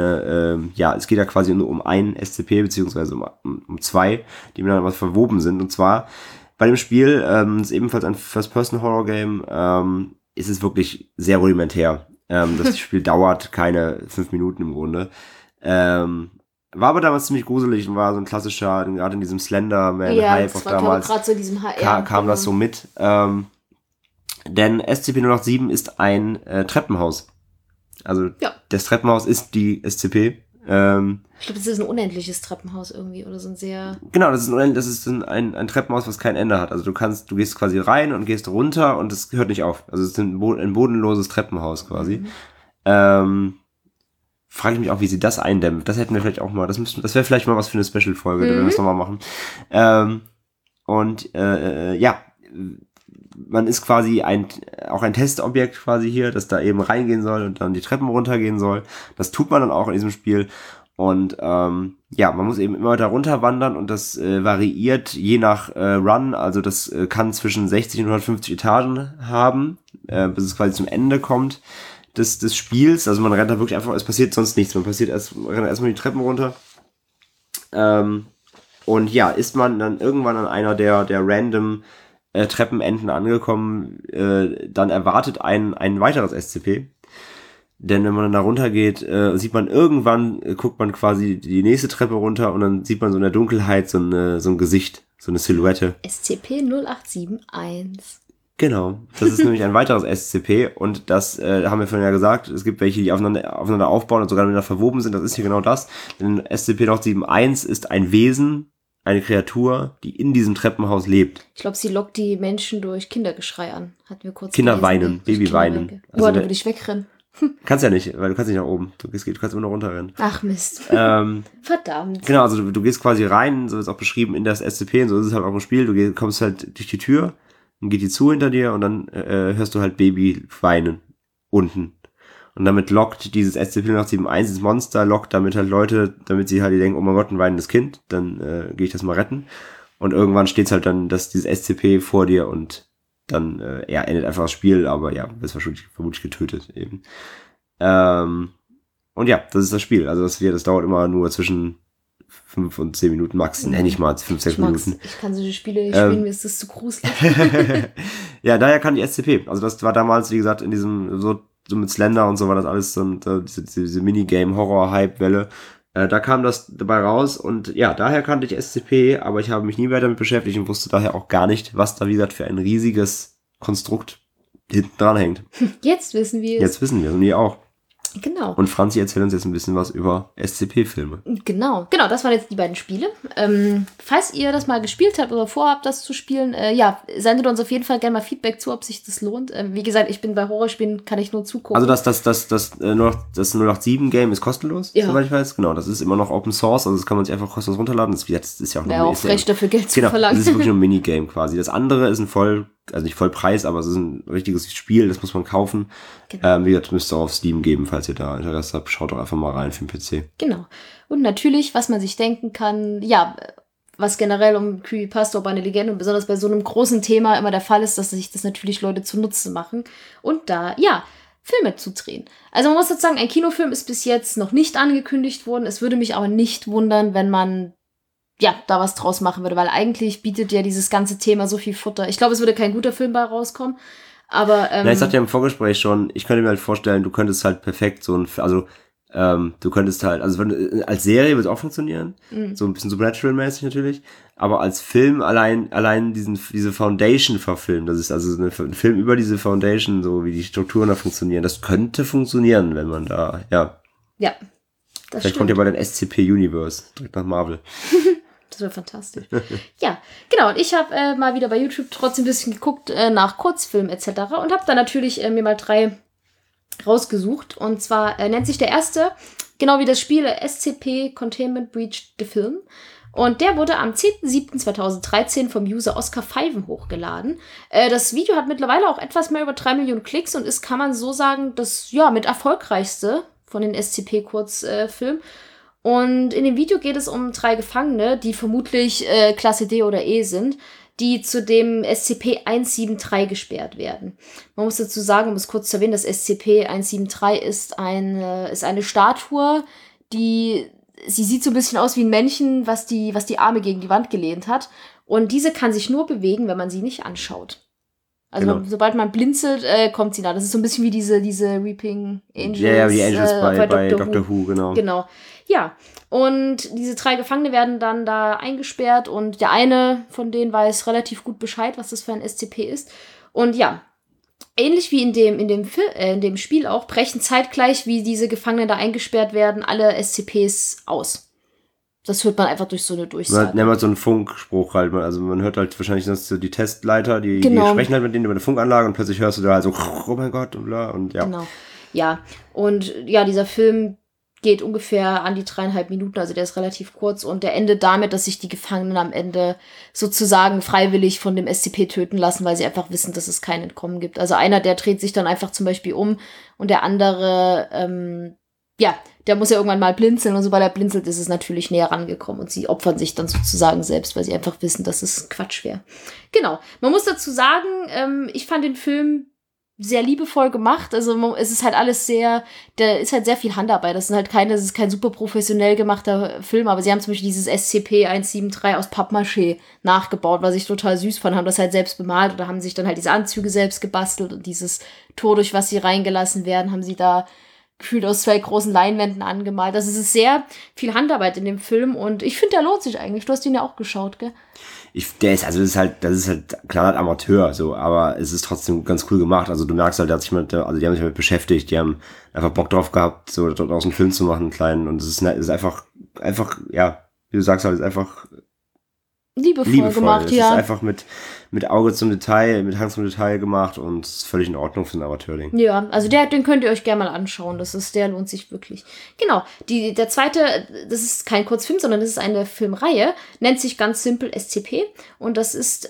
es geht ja quasi nur um ein SCP, beziehungsweise um 2, die miteinander verwoben sind. Und zwar bei dem Spiel, ist ebenfalls ein First-Person-Horror-Game, ist es wirklich sehr rudimentär. Das Spiel dauert keine 5 Minuten im Grunde. War aber damals ziemlich gruselig und war so ein klassischer, gerade in diesem Slenderman-Hype auch damals, gerade so in diesem HR. kam das so mit. Denn SCP-087 ist ein Treppenhaus. Also das Treppenhaus ist die SCP. Ich glaube, das ist ein unendliches Treppenhaus irgendwie oder so ein sehr... Genau, das ist ein Treppenhaus, was kein Ende hat. Also du gehst quasi rein und gehst runter und es hört nicht auf. Also es ist ein bodenloses Treppenhaus quasi. Frage ich mich auch, wie sie das eindämmen. Das hätten wir vielleicht auch mal, das wäre vielleicht mal was für eine Special-Folge, wenn wir das nochmal machen. Man ist quasi auch ein Testobjekt quasi hier, das da eben reingehen soll und dann die Treppen runtergehen soll. Das tut man dann auch in diesem Spiel. Und man muss eben immer weiter runter wandern und das variiert je nach Run. Also das kann zwischen 60 und 150 Etagen haben, bis es quasi zum Ende kommt des Spiels. Also man rennt da wirklich einfach, es passiert sonst nichts. Man rennt erstmal die Treppen runter. Ist man dann irgendwann an einer der random Treppenenden angekommen, dann erwartet ein weiteres SCP. Denn wenn man dann da runter geht, sieht man irgendwann, guckt man quasi die nächste Treppe runter und dann sieht man so in der Dunkelheit so ein Gesicht, so eine Silhouette. SCP-0771. Genau, das ist nämlich ein weiteres SCP und das haben wir vorhin ja gesagt, es gibt welche, die aufeinander aufbauen und sogar miteinander verwoben sind, das ist hier genau das. Denn SCP-071 ist ein Wesen, eine Kreatur, die in diesem Treppenhaus lebt. Ich glaube, sie lockt die Menschen durch Kindergeschrei an. Hatten wir kurz Kinder weinen, Baby weinen. Also da würde ich wegrennen. Kannst ja nicht, weil du kannst nicht nach oben. Du kannst immer noch runterrennen. Ach Mist. Verdammt. Genau, also du gehst quasi rein, so ist auch beschrieben in das SCP und so ist es halt auch im Spiel. Du kommst halt durch die Tür, dann geht die zu hinter dir und dann hörst du halt Baby weinen unten. Und damit lockt dieses SCP-071, dieses Monster, lockt damit halt Leute, damit sie halt denken, oh mein Gott, ein weinendes Kind, dann gehe ich das mal retten. Und irgendwann steht's halt dann, dass dieses SCP vor dir und dann endet einfach das Spiel, aber ja, wirst vermutlich getötet eben. Und ja, das ist das Spiel. Also das dauert immer nur zwischen 5 und 10 Minuten max, nicht mal 5, 6 Minuten. Ich kann solche Spiele nicht spielen, mir ist das zu gruselig. Ja, daher kann die SCP. Also das war damals, wie gesagt, in diesem so mit Slender und so war das alles so diese Minigame-Horror-Hype-Welle. Da kam das dabei raus und ja, daher kannte ich SCP, aber ich habe mich nie weiter damit beschäftigt und wusste daher auch gar nicht, was da, wie gesagt, für ein riesiges Konstrukt hinten dran hängt. Jetzt wissen wir es. Jetzt wissen wir es und ihr auch. Genau. Und Franzi erzählt uns jetzt ein bisschen was über SCP-Filme. Genau, das waren jetzt die beiden Spiele. Falls ihr das mal gespielt habt oder vorhabt, das zu spielen, sendet uns auf jeden Fall gerne mal Feedback zu, ob sich das lohnt. Wie gesagt, ich bin bei Horrorspielen, kann ich nur zugucken. Also das 007-Game ist kostenlos, soweit ich weiß. Genau, das ist immer noch Open Source, also das kann man sich einfach kostenlos runterladen. Das ist ja auch nur auch frech, dafür Geld zu verlangen. Das ist wirklich nur ein Minigame quasi. Das andere ist nicht Vollpreis, aber es ist ein richtiges Spiel, das muss man kaufen. Wie gesagt, müsst ihr auf Steam geben, falls ihr da Interesse habt. Schaut doch einfach mal rein für den PC. Genau. Und natürlich, was man sich denken kann, was generell um Creepypasta, Urbane Legende und besonders bei so einem großen Thema immer der Fall ist, dass sich das natürlich Leute zunutze machen und da, Filme zu drehen. Also man muss jetzt sagen, ein Kinofilm ist bis jetzt noch nicht angekündigt worden. Es würde mich aber nicht wundern, wenn man da was draus machen würde, weil eigentlich bietet ja dieses ganze Thema so viel Futter. Ich glaube, es würde kein guter Film bei rauskommen, aber ich sagte ja im Vorgespräch schon, ich könnte mir halt vorstellen, du könntest halt perfekt du könntest halt, also als Serie würde es auch funktionieren, so ein bisschen Supernatural-mäßig natürlich, aber als Film allein diese Foundation verfilmen, das ist also ein Film über diese Foundation, so wie die Strukturen da funktionieren, das könnte funktionieren, wenn man da, Ja, das vielleicht kommt ja bei den SCP-Universe direkt nach Marvel. Das wäre fantastisch. Ja, genau. Und ich habe mal wieder bei YouTube trotzdem ein bisschen geguckt nach Kurzfilmen etc. und habe da natürlich mir mal 3 rausgesucht. Und zwar nennt sich der erste, genau wie das Spiel, SCP Containment Breach the Film. Und der wurde am 10.07.2013 vom User Oscar Pfeifen hochgeladen. Das Video hat mittlerweile auch etwas mehr über 3 Millionen Klicks und ist, kann man so sagen, das mit erfolgreichste von den SCP-Kurzfilmen. Und in dem Video geht es um 3 Gefangene, die vermutlich Klasse D oder E sind, die zu dem SCP-173 gesperrt werden. Man muss dazu sagen, um es kurz zu erwähnen, das SCP-173 ist eine Statue, sie sieht so ein bisschen aus wie ein Männchen, was die Arme gegen die Wand gelehnt hat. Und diese kann sich nur bewegen, wenn man sie nicht anschaut. Also sobald man blinzelt, kommt sie nah. Das ist so ein bisschen wie diese Weeping Angels. Ja, wie Angels bei Doctor Who, genau. Genau. Ja, und diese 3 Gefangene werden dann da eingesperrt und der eine von denen weiß relativ gut Bescheid, was das für ein SCP ist. Und ähnlich wie in dem Spiel auch, brechen zeitgleich, wie diese Gefangenen da eingesperrt werden, alle SCPs aus. Das hört man einfach durch so eine Durchsage. Man hat so einen Funkspruch halt. Also man hört halt wahrscheinlich so die Testleiter, die sprechen halt mit denen über eine Funkanlage und plötzlich hörst du da halt so, oh mein Gott und bla und ja. Genau. Ja, und dieser Film geht ungefähr an die 3,5 Minuten, also der ist relativ kurz und der endet damit, dass sich die Gefangenen am Ende sozusagen freiwillig von dem SCP töten lassen, weil sie einfach wissen, dass es kein Entkommen gibt. Also einer, der dreht sich dann einfach zum Beispiel um und der andere, der muss ja irgendwann mal blinzeln und sobald er blinzelt, ist es natürlich näher rangekommen und sie opfern sich dann sozusagen selbst, weil sie einfach wissen, dass es Quatsch wäre. Genau. Man muss dazu sagen, ich fand den Film sehr liebevoll gemacht. Also es ist halt alles da ist halt sehr viel Handarbeit. Das ist kein super professionell gemachter Film, aber sie haben zum Beispiel dieses SCP-173 aus Pappmaché nachgebaut, was ich total süß fand, haben das halt selbst bemalt oder haben sich dann halt diese Anzüge selbst gebastelt und dieses Tor, durch was sie reingelassen werden, haben sie da gefühlt aus 2 großen Leinwänden angemalt. Also es ist sehr viel Handarbeit in dem Film und ich finde, der lohnt sich eigentlich. Du hast ihn ja auch geschaut, gell? Das ist halt klar Amateur, so, aber es ist trotzdem ganz cool gemacht. Also du merkst halt, die haben sich damit beschäftigt, die haben einfach Bock drauf gehabt, so daraus einen Film zu machen, einen kleinen. Und es ist einfach, ja, wie du sagst, halt, ist einfach liebevoll gemacht, ja. Es ist einfach mit Auge zum Detail, mit Hand zum Detail gemacht und ist völlig in Ordnung für ein Amateurding. Ja, also den könnt ihr euch gerne mal anschauen. Der lohnt sich wirklich. Genau. Der zweite, das ist kein Kurzfilm, sondern das ist eine Filmreihe, nennt sich ganz simpel SCP. Und das ist,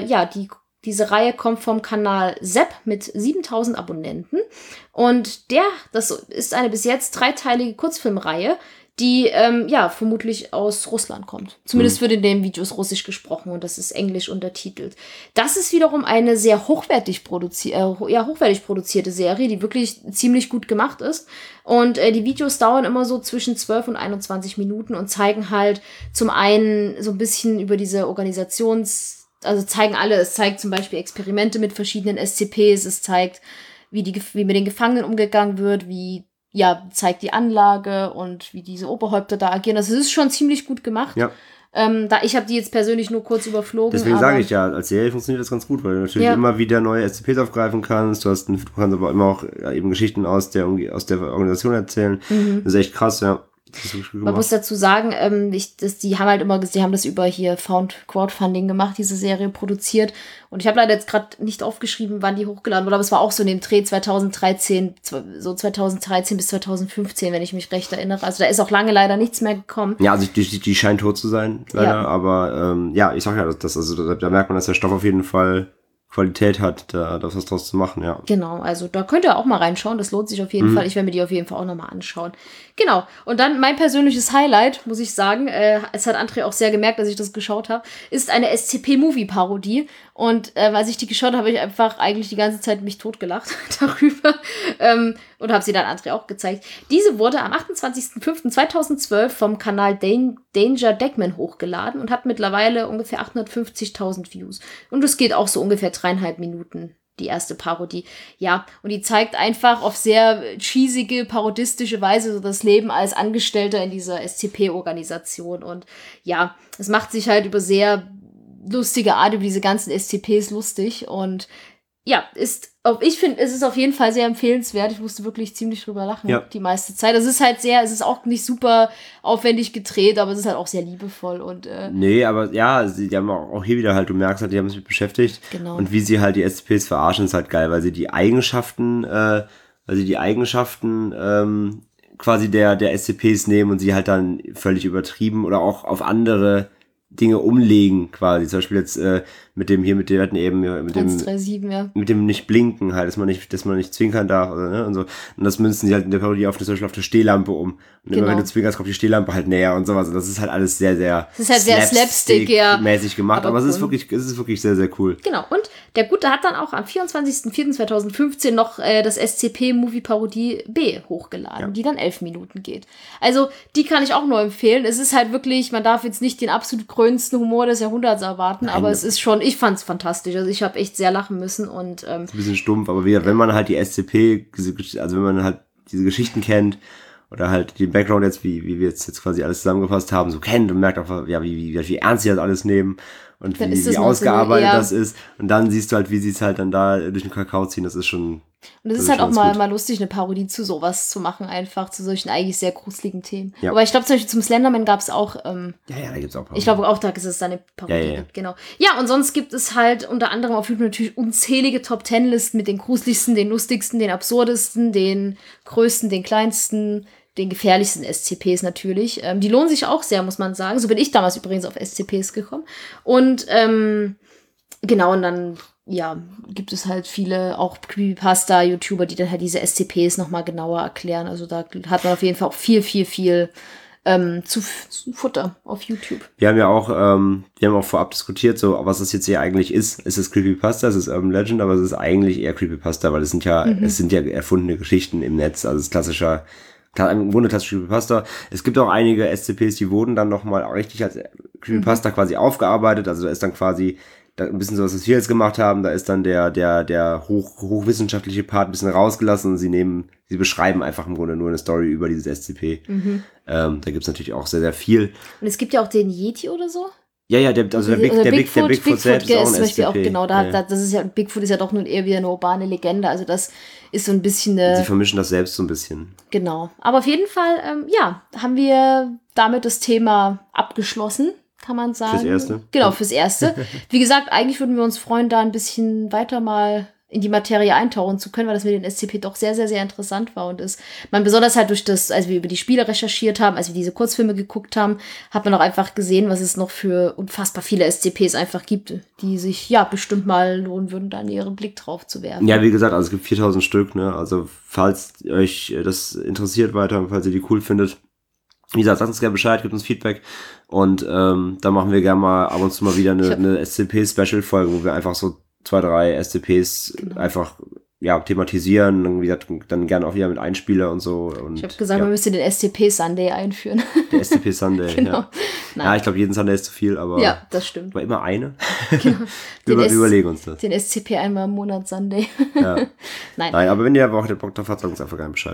diese Reihe kommt vom Kanal Sepp mit 7.000 Abonnenten. Und das ist eine bis jetzt 3-teilige Kurzfilmreihe, die vermutlich aus Russland kommt. Zumindest wird in den Videos Russisch gesprochen und das ist Englisch untertitelt. Das ist wiederum eine sehr hochwertig produzierte Serie, die wirklich ziemlich gut gemacht ist. Und die Videos dauern immer so zwischen 12 und 21 Minuten und zeigen halt zum einen so ein bisschen über diese zeigen alle. Es zeigt zum Beispiel Experimente mit verschiedenen SCPs, es zeigt, wie mit den Gefangenen umgegangen wird, zeigt die Anlage und wie diese Oberhäupter da agieren. Also es ist schon ziemlich gut gemacht. Ja. Ich habe die jetzt persönlich nur kurz überflogen. Deswegen sage ich ja, als Serie funktioniert das ganz gut, weil du natürlich immer wieder neue SCPs aufgreifen kannst. Du kannst aber immer auch eben Geschichten aus der Organisation erzählen. Das ist echt krass, ja. Man muss dazu sagen, die haben halt immer, die haben das über hier Crowdfunding gemacht, diese Serie produziert. Und ich habe leider jetzt gerade nicht aufgeschrieben, wann die hochgeladen wurde, aber es war auch so in dem Dreh 2013 bis 2015, wenn ich mich recht erinnere. Also da ist auch lange leider nichts mehr gekommen. Ja, also die scheint tot zu sein, leider. Aber ich sag ja, da merkt man, dass der Stoff auf jeden Fall Qualität hat, da was draus zu machen, ja. Genau, also da könnt ihr auch mal reinschauen, das lohnt sich auf jeden Fall. Ich werde mir die auf jeden Fall auch nochmal anschauen. Genau, und dann mein persönliches Highlight, muss ich sagen, es hat André auch sehr gemerkt, dass ich das geschaut habe, ist eine SCP-Movie-Parodie. Und als ich die geschaut habe, habe ich einfach eigentlich die ganze Zeit mich totgelacht darüber und habe sie dann André auch gezeigt. Diese wurde am 28.05.2012 vom Kanal Danger Deckman hochgeladen und hat mittlerweile ungefähr 850.000 Views. Und es geht auch so ungefähr 3,5 Minuten, die erste Parodie. Ja, und die zeigt einfach auf sehr cheesige, parodistische Weise so das Leben als Angestellter in dieser SCP-Organisation. Und ja, es macht sich halt über sehr lustige Art über diese ganzen SCPs lustig. Und ja, ich finde, es ist auf jeden Fall sehr empfehlenswert. Ich musste wirklich ziemlich drüber lachen, die meiste Zeit. Es ist auch nicht super aufwendig gedreht, aber es ist halt auch sehr liebevoll und nee, aber ja, die haben auch hier wieder halt, du merkst halt, die haben sich mit beschäftigt. Genau. Und wie sie halt die SCPs verarschen, ist halt geil, weil sie die Eigenschaften quasi der SCPs nehmen und sie halt dann völlig übertrieben oder auch auf andere Dinge umlegen quasi. Zum Beispiel jetzt mit dem 137, ja. Mit dem nicht blinken halt, dass man nicht zwinkern darf oder, ne, und so. Und das münzen sie halt in der Parodie zum Beispiel auf der Stehlampe um. Und immer wenn du zwinkerst, kommt die Stehlampe halt näher und sowas. Und das ist halt alles sehr, sehr Slapstick-mäßig gemacht. Aber es ist wirklich sehr, sehr cool. Genau. Und der Gute hat dann auch am 24.04.2015 noch das SCP-Movie-Parodie B hochgeladen, die dann 11 Minuten geht. Also, die kann ich auch nur empfehlen. Es ist halt wirklich, man darf jetzt nicht den absolut größten Humor des Jahrhunderts erwarten, aber es ist schon, ich fand's fantastisch. Also, ich habe echt sehr lachen müssen und ist ein bisschen stumpf, aber wenn man halt die SCP, also wenn man halt diese Geschichten kennt, oder halt den Background jetzt, wie wir jetzt quasi alles zusammengefasst haben, so kennt und merkt auch, ja, wie ernst sie das alles nehmen und wie ausgearbeitet das ist. Und dann siehst du halt, wie sie es halt dann da durch den Kakao ziehen. Das ist schon. Und es ist halt auch mal lustig, eine Parodie zu sowas zu machen, einfach zu solchen eigentlich sehr gruseligen Themen. Ja. Aber ich glaube, zum Beispiel zum Slenderman gab es auch. Da gibt's auch Parodien. Ich glaube auch, da ist es dann eine Parodie. Genau. Ja, und sonst gibt es halt unter anderem auf YouTube natürlich unzählige Top-10-Listen mit den gruseligsten, den lustigsten, den absurdesten, den größten, den kleinsten, den gefährlichsten SCPs natürlich. Die lohnen sich auch sehr, muss man sagen. So bin ich damals übrigens auf SCPs gekommen. Und genau, und dann gibt es halt viele auch Creepypasta-YouTuber, die dann halt diese SCPs nochmal genauer erklären. Also da hat man auf jeden Fall auch viel zu Futter auf YouTube. Wir haben auch vorab diskutiert, so was das jetzt hier eigentlich ist. Es ist Creepypasta, es ist Urban Legend, aber es ist eigentlich eher Creepypasta, weil es sind ja erfundene Geschichten im Netz, also es ist im Grunde klassische Creepypasta. Es gibt auch einige SCPs, die wurden dann nochmal richtig als Creepypasta quasi aufgearbeitet, also da ist dann quasi ein bisschen so, was wir jetzt gemacht haben, da ist dann der hochwissenschaftliche Part ein bisschen rausgelassen und sie beschreiben einfach im Grunde nur eine Story über dieses SCP. Da gibt's natürlich auch sehr, sehr viel. Und es gibt ja auch den Yeti oder so. Ja, der Bigfoot selbst ist auch ein SCP. Auch, genau, das ist ja, Bigfoot ist ja doch nun eher wieder eine urbane Legende, also das ist so ein bisschen Sie vermischen das selbst so ein bisschen. Genau, aber auf jeden Fall, haben wir damit das Thema abgeschlossen, kann man sagen. Fürs Erste. Genau, fürs Erste. Wie gesagt, eigentlich würden wir uns freuen, da ein bisschen weiter mal in die Materie eintauchen zu können, weil das mit den SCP doch sehr, sehr, sehr interessant war und ist. Man besonders halt als wir über die Spiele recherchiert haben, als wir diese Kurzfilme geguckt haben, hat man auch einfach gesehen, was es noch für unfassbar viele SCPs einfach gibt, die sich bestimmt mal lohnen würden, da ihren Blick drauf zu werfen. Ja, wie gesagt, also es gibt 4000 Stück, ne, also falls euch das interessiert weiter, falls ihr die cool findet, wie gesagt, sagt uns gerne Bescheid, gebt uns Feedback und dann machen wir gerne mal ab und zu mal wieder eine SCP-Special-Folge, wo wir einfach so 2, 3 SCPs einfach thematisieren, dann, wie gesagt, dann gerne auch wieder mit Einspieler und so. Und, ich habe gesagt, wir müssen den SCP-Sunday einführen. Der SCP-Sunday, genau. Ja, ich glaube, jeden Sunday ist zu viel, aber ja, das stimmt. Aber immer eine. Genau. Wir überlegen uns das. Den SCP einmal im Monat Sunday. Ja. Nein, aber wenn ihr Bock drauf habt, sagt uns einfach gerne Bescheid.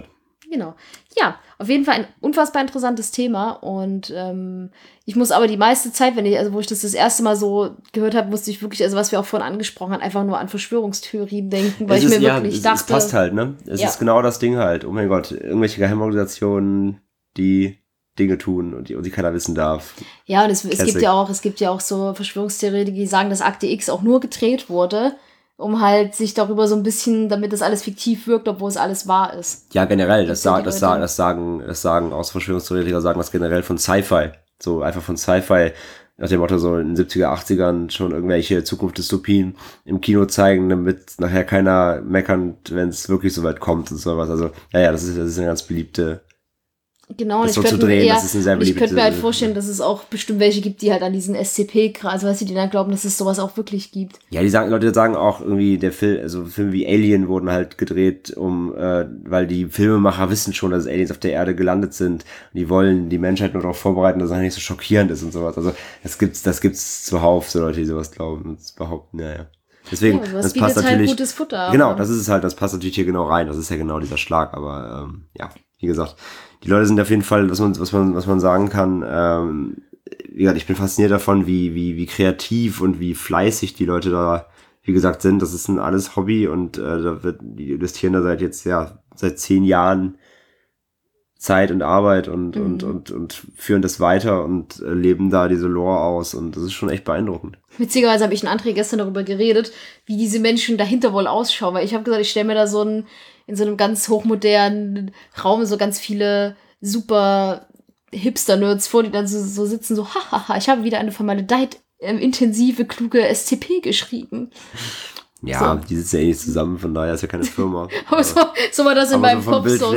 Genau. Ja, auf jeden Fall ein unfassbar interessantes Thema und ich muss aber die meiste Zeit, wo ich das erste Mal so gehört habe, musste ich wirklich, also was wir auch vorhin angesprochen haben, einfach nur an Verschwörungstheorien denken, weil wirklich dachte... Es passt halt, ne? Es ist genau das Ding halt. Oh mein Gott, irgendwelche Geheimorganisationen, die Dinge tun und die keiner wissen darf. Ja, und es gibt ja auch so Verschwörungstheorien, die sagen, dass Akte X auch nur gedreht wurde, um halt sich darüber so ein bisschen, damit das alles fiktiv wirkt, obwohl es alles wahr ist. Ja, generell, das sagen aus Verschwörungstheoretiker, sagen das generell von Sci-Fi. So einfach von Sci-Fi, nach dem Motto so in den 70er, 80ern schon irgendwelche Zukunftsdystopien im Kino zeigen, damit nachher keiner meckert, wenn es wirklich so weit kommt und sowas. Also, das ist eine ganz beliebte... Genau, und ich könnte mir halt vorstellen, dass es auch bestimmt welche gibt, die halt an diesen SCP, also was sie die dann glauben, dass es sowas auch wirklich gibt. Ja, Leute sagen auch irgendwie, Filme wie Alien wurden halt gedreht, weil die Filmemacher wissen schon, dass Aliens auf der Erde gelandet sind und die wollen die Menschheit nur darauf vorbereiten, dass es nicht so schockierend ist und sowas. Also das gibt's zuhauf, so Leute, die sowas glauben und behaupten, ja. Deswegen, das passt natürlich halt gutes Futter. Genau, das ist es halt, das passt natürlich hier genau rein, das ist ja genau dieser Schlag, aber wie gesagt, die Leute sind auf jeden Fall, was man sagen kann, wie gesagt, ich bin fasziniert davon, wie kreativ und wie fleißig die Leute da, wie gesagt, sind. Das ist ein alles Hobby und die investieren da seit 10 Jahren Zeit und Arbeit und führen das weiter und leben da diese Lore aus und das ist schon echt beeindruckend. Witzigerweise habe ich in André gestern darüber geredet, wie diese Menschen dahinter wohl ausschauen, weil ich habe gesagt, ich stelle mir da in so einem ganz hochmodernen Raum so ganz viele super Hipster-Nerds vor, die dann so sitzen, so, hahaha, ich habe wieder eine vermaledeit intensive, kluge SCP geschrieben. Ja, die sitzen ja eh nicht zusammen, von daher ist ja keine Firma. Aber so war das in meinem Kopf so.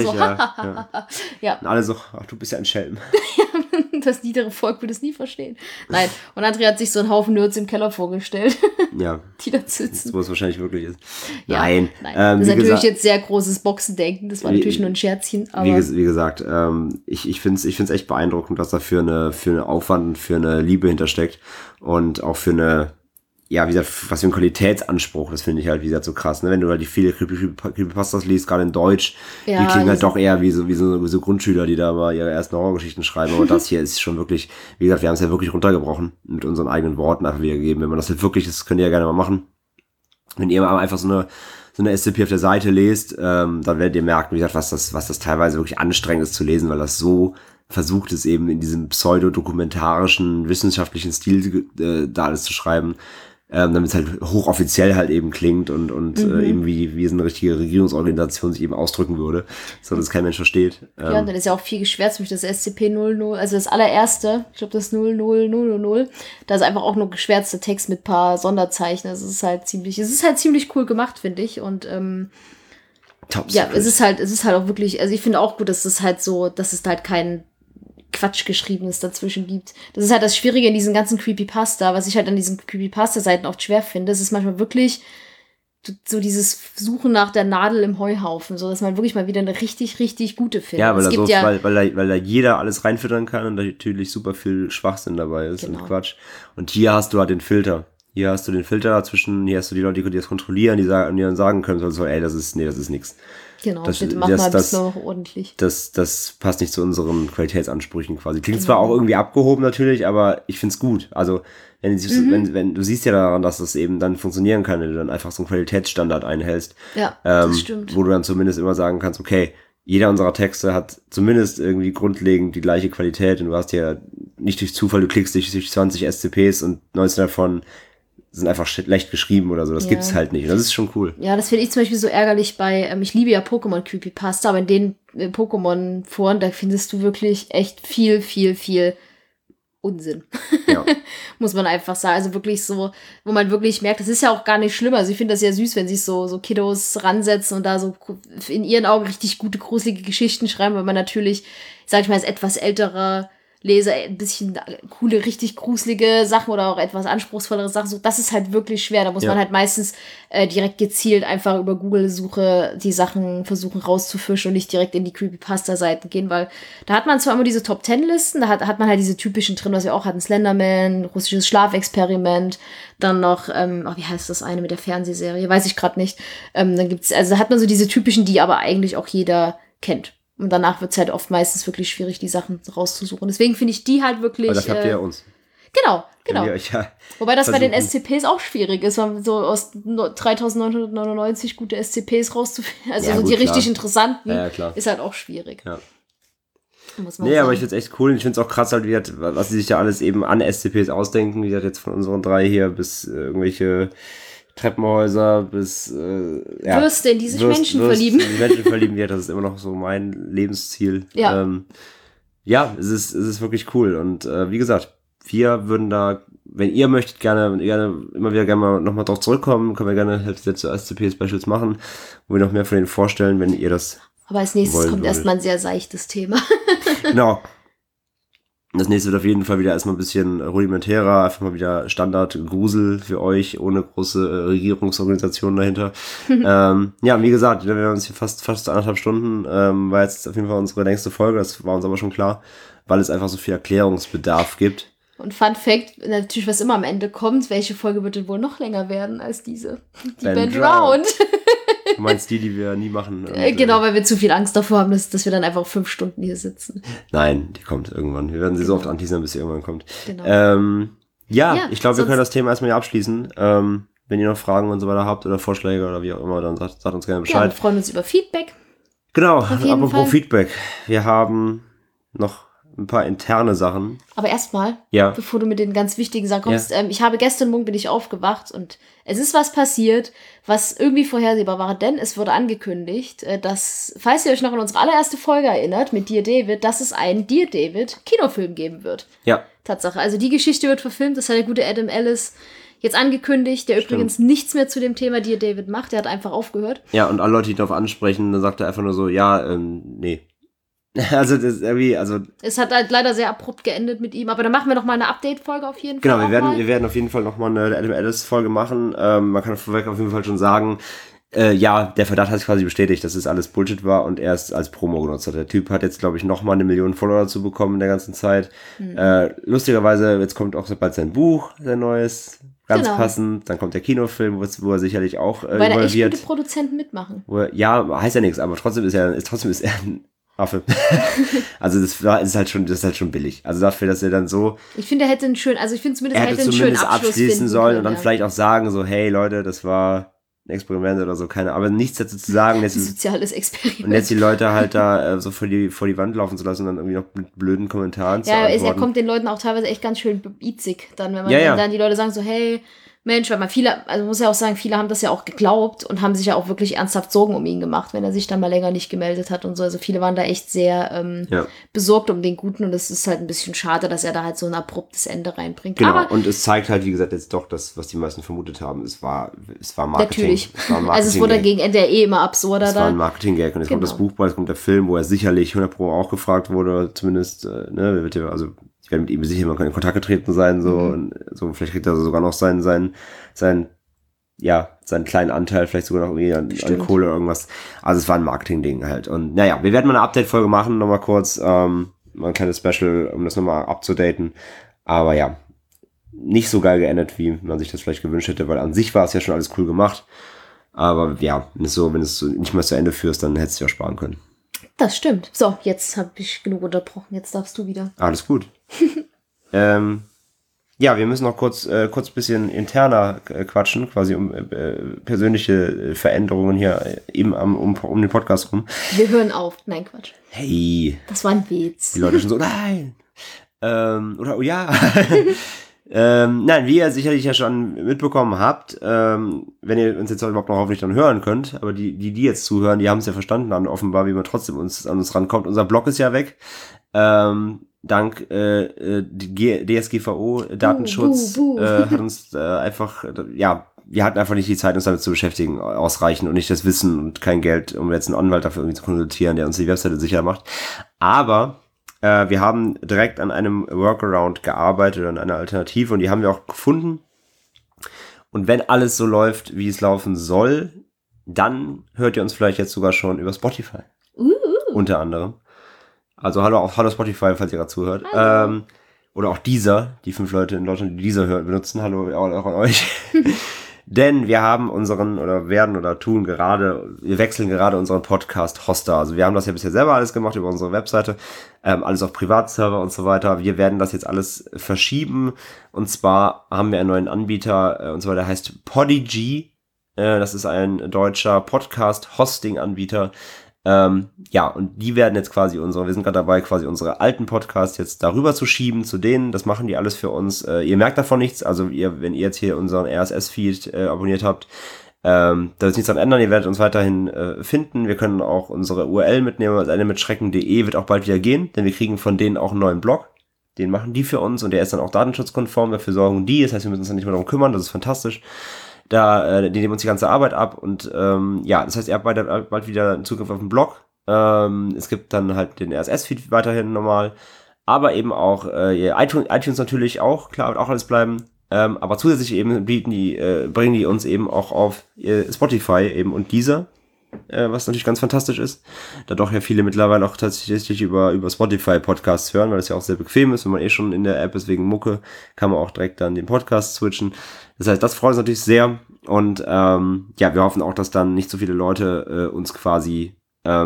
Ja. Und alle so, ach, du bist ja ein Schelm. Das niedere Volk wird es nie verstehen. Nein, und André hat sich so einen Haufen Nerds im Keller vorgestellt. Ja. Die da sitzen. Wo es wahrscheinlich wirklich ist. Ja, nein. Das ist natürlich jetzt sehr großes Boxendenken. Das war natürlich nur ein Scherzchen. Aber wie gesagt, ich find's echt beeindruckend, was da für eine Aufwand und für eine Liebe hintersteckt. Und auch für eine, ja, wie gesagt, was für ein Qualitätsanspruch, das finde ich halt, wie gesagt, so krass, ne? Wenn du halt die viele Creepypastas liest, gerade in Deutsch, die klingen halt doch eher wie so Grundschüler, die da mal ihre ersten Horrorgeschichten schreiben, aber das hier ist schon wirklich, wie gesagt, wir haben es ja wirklich runtergebrochen, mit unseren eigenen Worten einfach wiedergegeben. Wenn man das halt wirklich, das könnt ihr ja gerne mal machen. Wenn ihr mal einfach so eine SCP auf der Seite lest, dann werdet ihr merken, wie gesagt, was das teilweise wirklich anstrengend ist zu lesen, weil das so versucht ist, eben in diesem pseudodokumentarischen, wissenschaftlichen Stil da alles zu schreiben, damit es halt hochoffiziell halt eben klingt und eben wie so eine richtige Regierungsorganisation sich eben ausdrücken würde, so dass kein Mensch versteht. Ja, und dann ist ja auch viel geschwärzt durch das SCP-00, also das allererste, ich glaube das 00000, da ist einfach auch nur geschwärzter Text mit paar Sonderzeichen, es ist halt ziemlich cool gemacht, finde ich, und Top ja, es ist halt auch wirklich, also ich finde auch gut, dass es halt kein Quatsch Geschriebenes dazwischen gibt. Das ist halt das Schwierige in diesen ganzen Creepypasta, was ich halt an diesen Creepypasta-Seiten oft schwer finde. Es ist manchmal wirklich so dieses Suchen nach der Nadel im Heuhaufen, so dass man wirklich mal wieder eine richtig, richtig gute findet. Ja, weil da jeder alles reinfüttern kann und da natürlich super viel Schwachsinn dabei ist und Quatsch. Und hier hast du halt den Filter. Hier hast du den Filter dazwischen, hier hast du die Leute, die das kontrollieren, die dann sagen können, so, ey, das ist nix. Genau, bitte mach mal das noch ordentlich. Das passt nicht zu unseren Qualitätsansprüchen quasi. Klingt zwar auch irgendwie abgehoben natürlich, aber ich find's gut. Also, wenn du siehst ja daran, dass das eben dann funktionieren kann, wenn du dann einfach so einen Qualitätsstandard einhältst. Ja, das stimmt. Wo du dann zumindest immer sagen kannst, okay, jeder unserer Texte hat zumindest irgendwie grundlegend die gleiche Qualität und du hast ja nicht durch Zufall, du klickst durch 20 SCPs und 19 davon sind einfach schlecht geschrieben oder so. Das gibt's halt nicht. Und das ist schon cool. Ja, das finde ich zum Beispiel so ärgerlich bei, ich liebe ja Pokémon-Creepypasta, aber in den Pokémon-Foren, da findest du wirklich echt viel, viel, viel Unsinn. Ja. Muss man einfach sagen. Also wirklich so, wo man wirklich merkt, das ist ja auch gar nicht schlimm. Also ich finde das ja süß, wenn sich so Kiddos ransetzen und da so in ihren Augen richtig gute, gruselige Geschichten schreiben, weil man natürlich, sag ich mal, als etwas älterer Leser ein bisschen coole, richtig gruselige Sachen oder auch etwas anspruchsvollere Sachen sucht. Das ist halt wirklich schwer. Da muss man halt meistens direkt gezielt einfach über Google-Suche die Sachen versuchen rauszufischen und nicht direkt in die Creepypasta-Seiten gehen, weil da hat man zwar immer diese Top-10-Listen, da hat man halt diese typischen drin, was wir auch hatten, Slenderman, russisches Schlafexperiment, dann noch, wie heißt das eine mit der Fernsehserie? Weiß ich gerade nicht. Dann gibt's, also da hat man so diese typischen, die aber eigentlich auch jeder kennt. Und danach wird es halt oft meistens wirklich schwierig, die Sachen rauszusuchen. Deswegen finde ich die halt wirklich... Aber dafür habt ihr ja uns. Genau. Wobei das versuchen. bei den SCPs auch schwierig ist, so aus 3.999 gute SCPs rauszufinden. Also Ja, so gut, die klar. richtig interessanten Ja, klar. ist halt auch schwierig. Ja. Muss man Nee, sagen. aber ich finde es echt cool. Ich finde es auch krass, halt, was sie sich da alles eben an SCPs ausdenken. Wie gesagt, jetzt von unseren 3 hier bis irgendwelche Treppenhäuser bis Würste, in die sich Menschen verlieben. In die Menschen verlieben wird. Das ist immer noch so mein Lebensziel. Ja. Es ist wirklich cool. Und wie gesagt, wir würden da, wenn ihr möchtet, gerne immer wieder gerne mal nochmal drauf zurückkommen. Können wir gerne zu SCP-Specials machen, wo wir noch mehr von denen vorstellen, wenn ihr das Aber als nächstes wollen kommt würdet. erstmal ein sehr seichtes Thema. Genau. Das nächste wird auf jeden Fall wieder erstmal ein bisschen rudimentärer, einfach mal wieder Standard-Grusel für euch, ohne große Regierungsorganisationen dahinter. Ja, wie gesagt, wir haben uns hier fast 1,5 Stunden, war jetzt auf jeden Fall unsere längste Folge, das war uns aber schon klar, weil es einfach so viel Erklärungsbedarf gibt. Und Fun Fact, natürlich, was immer am Ende kommt, welche Folge wird denn wohl noch länger werden als diese? Die Band Round. Du meinst die wir nie machen? Und, Genau, weil wir zu viel Angst davor haben, dass wir dann einfach 5 Stunden hier sitzen. Nein, die kommt irgendwann. Wir werden sie so oft anteasern, bis sie irgendwann kommt. Genau. Ja, ich glaube, wir können das Thema erstmal hier abschließen. Wenn ihr noch Fragen und so weiter habt oder Vorschläge oder wie auch immer, dann sagt uns gerne Bescheid. Ja, wir freuen uns über Feedback. Genau, Auf jeden apropos Fall. Feedback. Wir haben noch ein paar interne Sachen. Aber erstmal, Ja. bevor du mit den ganz wichtigen Sachen kommst, ich habe gestern Morgen bin ich aufgewacht und es ist was passiert, was irgendwie vorhersehbar war, denn es wurde angekündigt, dass, falls ihr euch noch an unsere allererste Folge erinnert, mit Dear David, dass es einen Dear David Kinofilm geben wird. Ja, Tatsache. Also die Geschichte wird verfilmt, das hat der gute Adam Ellis jetzt angekündigt, der übrigens nichts mehr zu dem Thema Dear David macht, der hat einfach aufgehört. ja, und alle Leute, die darauf ansprechen, dann sagt er einfach nur so, ja, nee. Also, das ist irgendwie, Es hat halt leider sehr abrupt geendet mit ihm, aber dann machen wir noch mal eine Update-Folge auf jeden genau, Fall. wir werden auf jeden Fall nochmal eine Adam Ellis-Folge machen. Man kann vorweg auf jeden Fall schon sagen, ja, der Verdacht hat sich quasi bestätigt, dass es alles Bullshit war und er es als Promo genutzt hat. Der Typ hat jetzt, glaube ich, nochmal 1 Million Follower dazu bekommen in der ganzen Zeit. Lustigerweise, jetzt kommt auch bald sein Buch, sein neues, ganz passend. Dann kommt der Kinofilm, wo er sicherlich auch Weil da echt involviert. gute Produzenten mitmachen. Ja, heißt ja nichts, aber trotzdem ist er ein Affe. Also das ist halt schon billig. Also dafür, dass er dann so... Ich finde, er hätte einen schönen, also ich finde zumindest, Er er hätte hätte einen schönen zumindest Abschluss abschließen finden sollen können, und dann ja. vielleicht auch sagen so, hey Leute, das war ein Experiment oder so, keine Ahnung. Aber nichts dazu zu sagen. Ein Jetzt, soziales Experiment. und jetzt die Leute halt da so vor die Wand laufen zu lassen und dann irgendwie noch mit blöden Kommentaren zu Ja, er antworten. kommt den Leuten auch teilweise echt ganz schön beizig, dann, wenn man Ja. dann die Leute sagen so, hey, Mensch, weil man viele, also muss ja auch sagen, viele haben das ja auch geglaubt und haben sich ja auch wirklich ernsthaft Sorgen um ihn gemacht, wenn er sich dann mal länger nicht gemeldet hat und so. Also viele waren da echt sehr besorgt um den Guten und es ist halt ein bisschen schade, dass er da halt so ein abruptes Ende reinbringt. Genau, Aber und es zeigt halt, wie gesagt, jetzt doch das, was die meisten vermutet haben. Es war Marketing. natürlich. Es war ein Also es wurde Marketing-Gag. gegen Ende immer absurder Das war ein da. Marketing-Gag und jetzt kommt Genau. das Buch bald, jetzt kommt der Film, wo er sicherlich 100% auch gefragt wurde, zumindest, also ich werde mit ihm sicher mal in Kontakt getreten sein, so, und so, vielleicht kriegt er sogar noch seinen kleinen Anteil, vielleicht sogar noch irgendwie an Kohle oder irgendwas. Also es war ein Marketing-Ding halt. Und naja, wir werden mal eine Update-Folge machen, nochmal kurz, mal ein kleines Special, um das nochmal abzudaten. Aber ja, nicht so geil geendet, wie man sich das vielleicht gewünscht hätte, weil an sich war es ja schon alles cool gemacht. Aber ja, wenn du es so nicht mehr zu Ende führst, dann hättest du ja sparen können. Das stimmt. So, jetzt habe ich genug unterbrochen. Jetzt darfst du wieder. Alles gut. Ja, wir müssen noch kurz ein bisschen interner quatschen, quasi um persönliche Veränderungen hier eben um den Podcast rum. Wir hören auf. Nein, Quatsch. Hey, Das war ein Witz. die Leute schon so, nein. Oder, oh ja. Nein, wie ihr sicherlich ja schon mitbekommen habt, wenn ihr uns jetzt überhaupt noch hoffentlich dann hören könnt, aber die jetzt zuhören, die haben es ja verstanden dann offenbar, wie man trotzdem an uns rankommt. Unser Blog ist ja weg. Dank DSGVO, Datenschutz, hat uns einfach, wir hatten einfach nicht die Zeit, uns damit zu beschäftigen, ausreichend und nicht das Wissen und kein Geld, um jetzt einen Anwalt dafür irgendwie zu konsultieren, der uns die Webseite sicher macht. Aber wir haben direkt an einem Workaround gearbeitet oder an einer Alternative und die haben wir auch gefunden. Und wenn alles so läuft, wie es laufen soll, dann hört ihr uns vielleicht jetzt sogar schon über Spotify. Unter anderem. Also hallo Spotify, falls ihr gerade zuhört. Oder auch Deezer, die 5 Leute in Deutschland, die Deezer benutzen. Hallo auch an euch. Denn wir haben wir wechseln gerade unseren Podcast-Hoster. Also wir haben das ja bisher selber alles gemacht über unsere Webseite, alles auf Privatserver und so weiter. Wir werden das jetzt alles verschieben. Und zwar haben wir einen neuen Anbieter, und zwar der heißt Podigy. Das ist ein deutscher Podcast-Hosting-Anbieter. Und die werden jetzt quasi wir sind gerade dabei, quasi unsere alten Podcasts jetzt darüber zu schieben zu denen. Das machen die alles für uns. Ihr merkt davon nichts. Also wenn ihr jetzt hier unseren RSS-Feed abonniert habt, da ist nichts dran ändern. Ihr werdet uns weiterhin finden. Wir können auch unsere URL mitnehmen. Also mitschrecken.de wird auch bald wieder gehen, denn wir kriegen von denen auch einen neuen Blog. Den machen die für uns und der ist dann auch datenschutzkonform. Dafür sorgen die. Das heißt, wir müssen uns dann nicht mehr darum kümmern. Das ist fantastisch. Die nehmen uns die ganze Arbeit ab und das heißt, ihr habt bald wieder Zugriff auf den Blog. Es gibt dann halt den RSS-Feed weiterhin normal, aber eben auch iTunes natürlich auch, klar, wird auch alles bleiben. Aber zusätzlich eben bringen die uns eben auch auf Spotify eben und Deezer, was natürlich ganz fantastisch ist, da doch ja viele mittlerweile auch tatsächlich über Spotify Podcasts hören, weil das ja auch sehr bequem ist, wenn man schon in der App ist wegen Mucke, kann man auch direkt dann den Podcast switchen. Das heißt, das freut uns natürlich sehr und wir hoffen auch, dass dann nicht so viele Leute uns quasi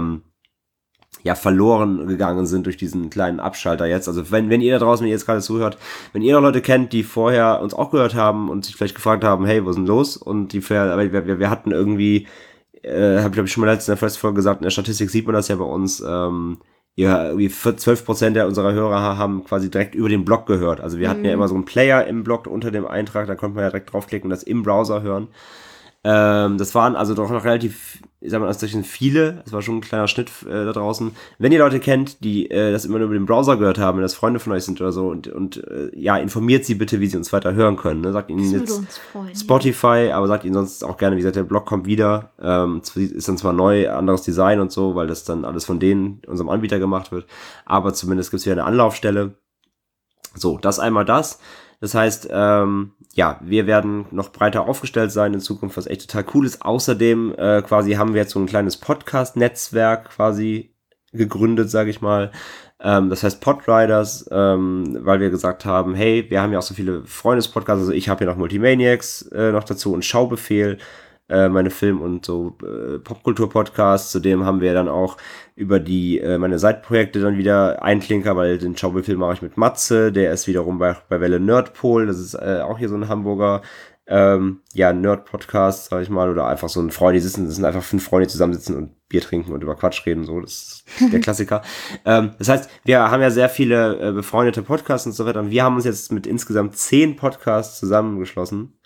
verloren gegangen sind durch diesen kleinen Abschalter jetzt. Also wenn ihr da draußen, wenn ihr jetzt gerade zuhört, wenn ihr noch Leute kennt, die vorher uns auch gehört haben und sich vielleicht gefragt haben, hey, was ist denn los? Und wir hatten irgendwie habe ich glaube ich schon mal letzte Folge gesagt, in der Statistik sieht man das ja bei uns, irgendwie 12% unserer Hörer haben quasi direkt über den Blog gehört. Also wir hatten ja immer so einen Player im Blog unter dem Eintrag, da konnte man ja direkt draufklicken und das im Browser hören. Das waren also doch noch relativ, ich sag mal, das sind viele, das war schon ein kleiner Schnitt da draußen. Wenn ihr Leute kennt, die das immer nur über den Browser gehört haben, wenn das Freunde von euch sind oder so und informiert sie bitte, wie sie uns weiter hören können. Ne? Sagt ihnen jetzt Spotify, aber sagt ihnen sonst auch gerne, wie gesagt, der Blog kommt wieder. Ist dann zwar neu, anderes Design und so, weil das dann alles von unserem Anbieter gemacht wird, aber zumindest gibt es wieder eine Anlaufstelle. So, das einmal das. Das heißt, wir werden noch breiter aufgestellt sein in Zukunft, was echt total cool ist. Außerdem haben wir jetzt so ein kleines Podcast-Netzwerk quasi gegründet, sage ich mal. Das heißt Podriders, weil wir gesagt haben, hey, wir haben ja auch so viele Freundespodcasts. Also ich habe ja noch Multimaniacs noch dazu und Schaubefehl, meine Film- und so Popkultur-Podcasts. Zudem haben wir dann auch über meine Seitenprojekte dann wieder Einklinker, weil den Schaubefehl mache ich mit Matze, der ist wiederum bei Welle Nerdpol, das ist auch hier so ein Hamburger Nerd-Podcast, sag ich mal, oder einfach so ein Freund, das sind einfach 5 Freunde, die zusammensitzen und Bier trinken und über Quatsch reden, so, das ist der Klassiker. Das heißt, wir haben ja sehr viele befreundete Podcasts und so weiter und wir haben uns jetzt mit insgesamt 10 Podcasts zusammengeschlossen.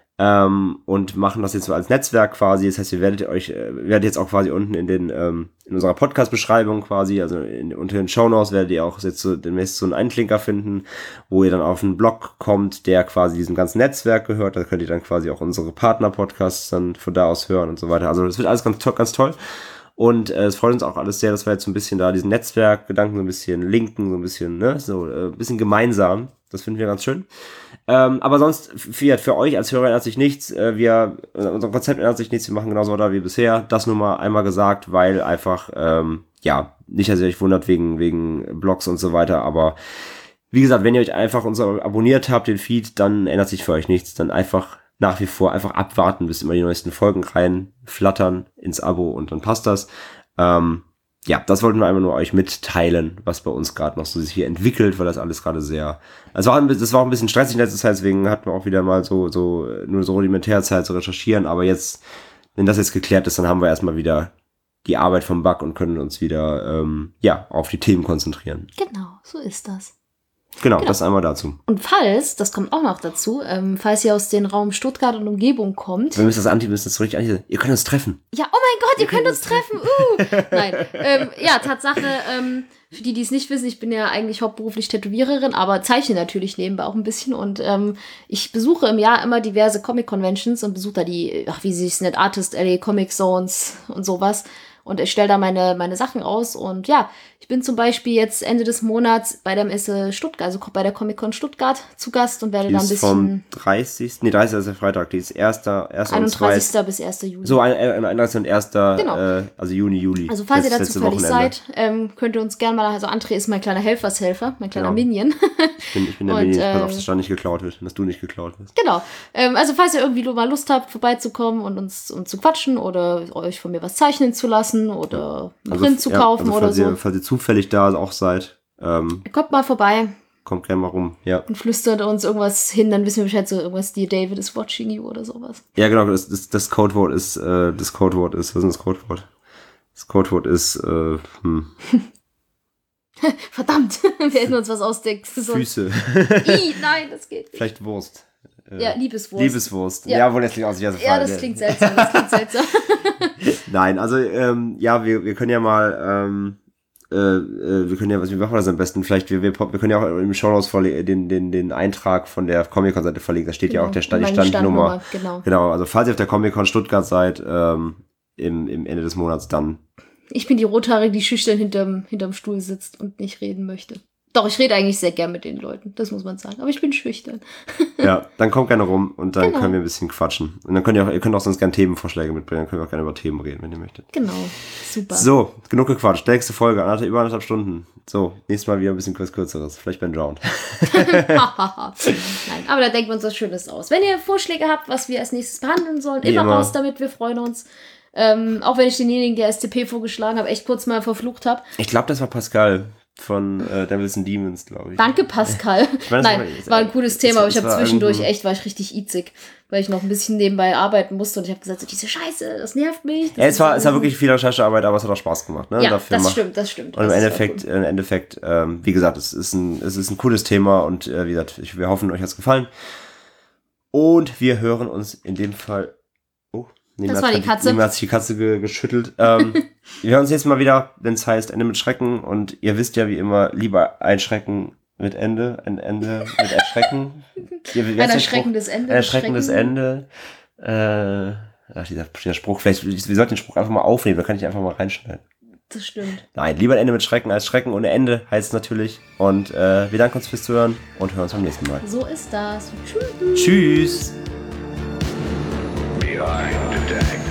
Und machen das jetzt so als Netzwerk quasi. Das heißt, ihr werdet jetzt auch quasi unten in unserer Podcast-Beschreibung quasi, also unter den Shownotes werdet ihr auch jetzt demnächst so einen Einklinker finden, wo ihr dann auf einen Blog kommt, der quasi diesem ganzen Netzwerk gehört. Da könnt ihr dann quasi auch unsere Partner-Podcasts dann von da aus hören und so weiter. Also das wird alles ganz toll. Und es freut uns auch alles sehr, dass wir jetzt so ein bisschen da diesen Netzwerkgedanken so ein bisschen linken, so ein bisschen, ein bisschen gemeinsam. Das finden wir ganz schön. Aber sonst, für euch als Hörer ändert sich nichts. Unser Konzept ändert sich nichts. Wir machen genauso weiter wie bisher. Das nur mal einmal gesagt, weil einfach, nicht, dass ihr euch wundert wegen Blogs und so weiter. Aber wie gesagt, wenn ihr euch einfach abonniert habt, den Feed, dann ändert sich für euch nichts. Dann einfach nach wie vor einfach abwarten, bis immer die neuesten Folgen reinflattern ins Abo und dann passt das. Das wollten wir einfach nur euch mitteilen, was bei uns gerade noch so sich hier entwickelt, weil das alles gerade das war auch ein bisschen stressig in letzter Zeit, deswegen hatten wir auch wieder mal nur so rudimentär Zeit zu recherchieren, aber jetzt, wenn das jetzt geklärt ist, dann haben wir erstmal wieder die Arbeit vom Bug und können uns wieder, auf die Themen konzentrieren. Genau, so ist das. Genau, das einmal dazu. Und das kommt auch noch dazu, falls ihr aus dem Raum Stuttgart und Umgebung kommt. Wir müssen das richtig anhören. Ihr könnt uns treffen. Ja, oh mein Gott, ihr könnt uns treffen. Nein, Tatsache, für die es nicht wissen, ich bin ja eigentlich hauptberuflich Tätowiererin, aber zeichne natürlich nebenbei auch ein bisschen. Und ich besuche im Jahr immer diverse Comic-Conventions und besuche da wie sie es nennt, Artist LA Comic Zones und sowas. und ich stelle da meine Sachen aus. Und ja, ich bin zum Beispiel jetzt Ende des Monats bei der Messe Stuttgart, also bei der Comic-Con Stuttgart zu Gast und werde Die da ein ist bisschen... vom 30. Nee, 30. ist der Freitag. Die ist 1. und 31. bis 1. Juli. So, 31. und 1. Genau. Also Juni, Juli. Also falls ihr dazu letzte völlig Wochenende. seid, könnt ihr uns gerne mal... Also André ist mein kleiner Helfershelfer, mein kleiner Genau. Minion. Ich bin der Und, Mini. Pass auf, dass da nicht geklaut wird. Dass du nicht geklaut wirst. Genau. Also falls ihr irgendwie mal Lust habt, vorbeizukommen und uns zu quatschen oder euch von mir was zeichnen zu lassen oder einen Print zu kaufen oder so. Falls ihr zufällig da auch seid, Kommt mal vorbei kommt gerne mal rum. Ja. und flüstert uns irgendwas hin, dann wissen wir Bescheid, so irgendwas, die David is watching you oder sowas. Ja, genau, das Codewort ist, was ist denn das Codewort? Das Codewort ist, Verdammt, wir hätten uns was ausdenken sollen. Füße. Nein, das geht nicht. Vielleicht Wurst. Ja, Liebeswurst. Liebeswurst. Ja. Ja, wohl, das klingt auch nicht Ja, das klingt seltsam, Nein, also, ja, wir können ja mal, wie machen wir das am besten? Vielleicht, wir können ja auch im Shownotes den Eintrag von der Comic-Con-Seite verlegen. Da steht ja auch die Standnummer. Genau, also falls ihr auf der Comic-Con Stuttgart seid, im Ende des Monats, dann. Ich bin die Rothaarige, die schüchtern hinterm Stuhl sitzt und nicht reden möchte. Doch, ich rede eigentlich sehr gern mit den Leuten, das muss man sagen. Aber ich bin schüchtern. Ja, dann kommt gerne rum und dann Genau. können wir ein bisschen quatschen. Und dann ihr könnt auch sonst gerne Themenvorschläge mitbringen, dann können wir auch gerne über Themen reden, wenn ihr möchtet. Genau, super. So, genug gequatscht. Nächste Folge, über 1,5 Stunden. So, nächstes Mal wieder ein bisschen was Kürzeres. Vielleicht Ben Drowned. Nein, aber da denken wir uns was Schönes aus. Wenn ihr Vorschläge habt, was wir als nächstes behandeln sollen, immer raus damit, wir freuen uns. Auch wenn ich denjenigen, der SCP vorgeschlagen habe, echt kurz mal verflucht habe. Ich glaube, das war Pascal von Devils and Demons, glaube ich. Danke, Pascal. Nein, war ein cooles Thema, aber ich habe zwischendurch war ich richtig itzig, weil ich noch ein bisschen nebenbei arbeiten musste und ich habe gesagt, so, diese Scheiße, das nervt mich. Das es war wirklich viel Recherchearbeit, aber es hat auch Spaß gemacht. Ne? Ja, Dafür das stimmt. Und im Endeffekt, wie gesagt, es ist ein cooles Thema und wie gesagt, wir hoffen, euch hat's gefallen. Und wir hören uns in dem Fall. Das war die Katze. Neben hat sich die Katze geschüttelt. Wir hören uns jetzt mal wieder, wenn es heißt Ende mit Schrecken. Und ihr wisst ja wie immer, lieber ein Schrecken mit Ende, ein Ende mit Erschrecken. Ein erschreckendes Ende. Ein erschreckendes Ende. Dieser Spruch, vielleicht, wir sollten den Spruch einfach mal aufnehmen, da kann ich einfach mal reinschneiden. Das stimmt. Nein, lieber ein Ende mit Schrecken als Schrecken ohne Ende heißt es natürlich. Und wir danken uns fürs Zuhören und hören uns beim nächsten Mal. So ist das. Tschüss. Tschüss. Behind the deck.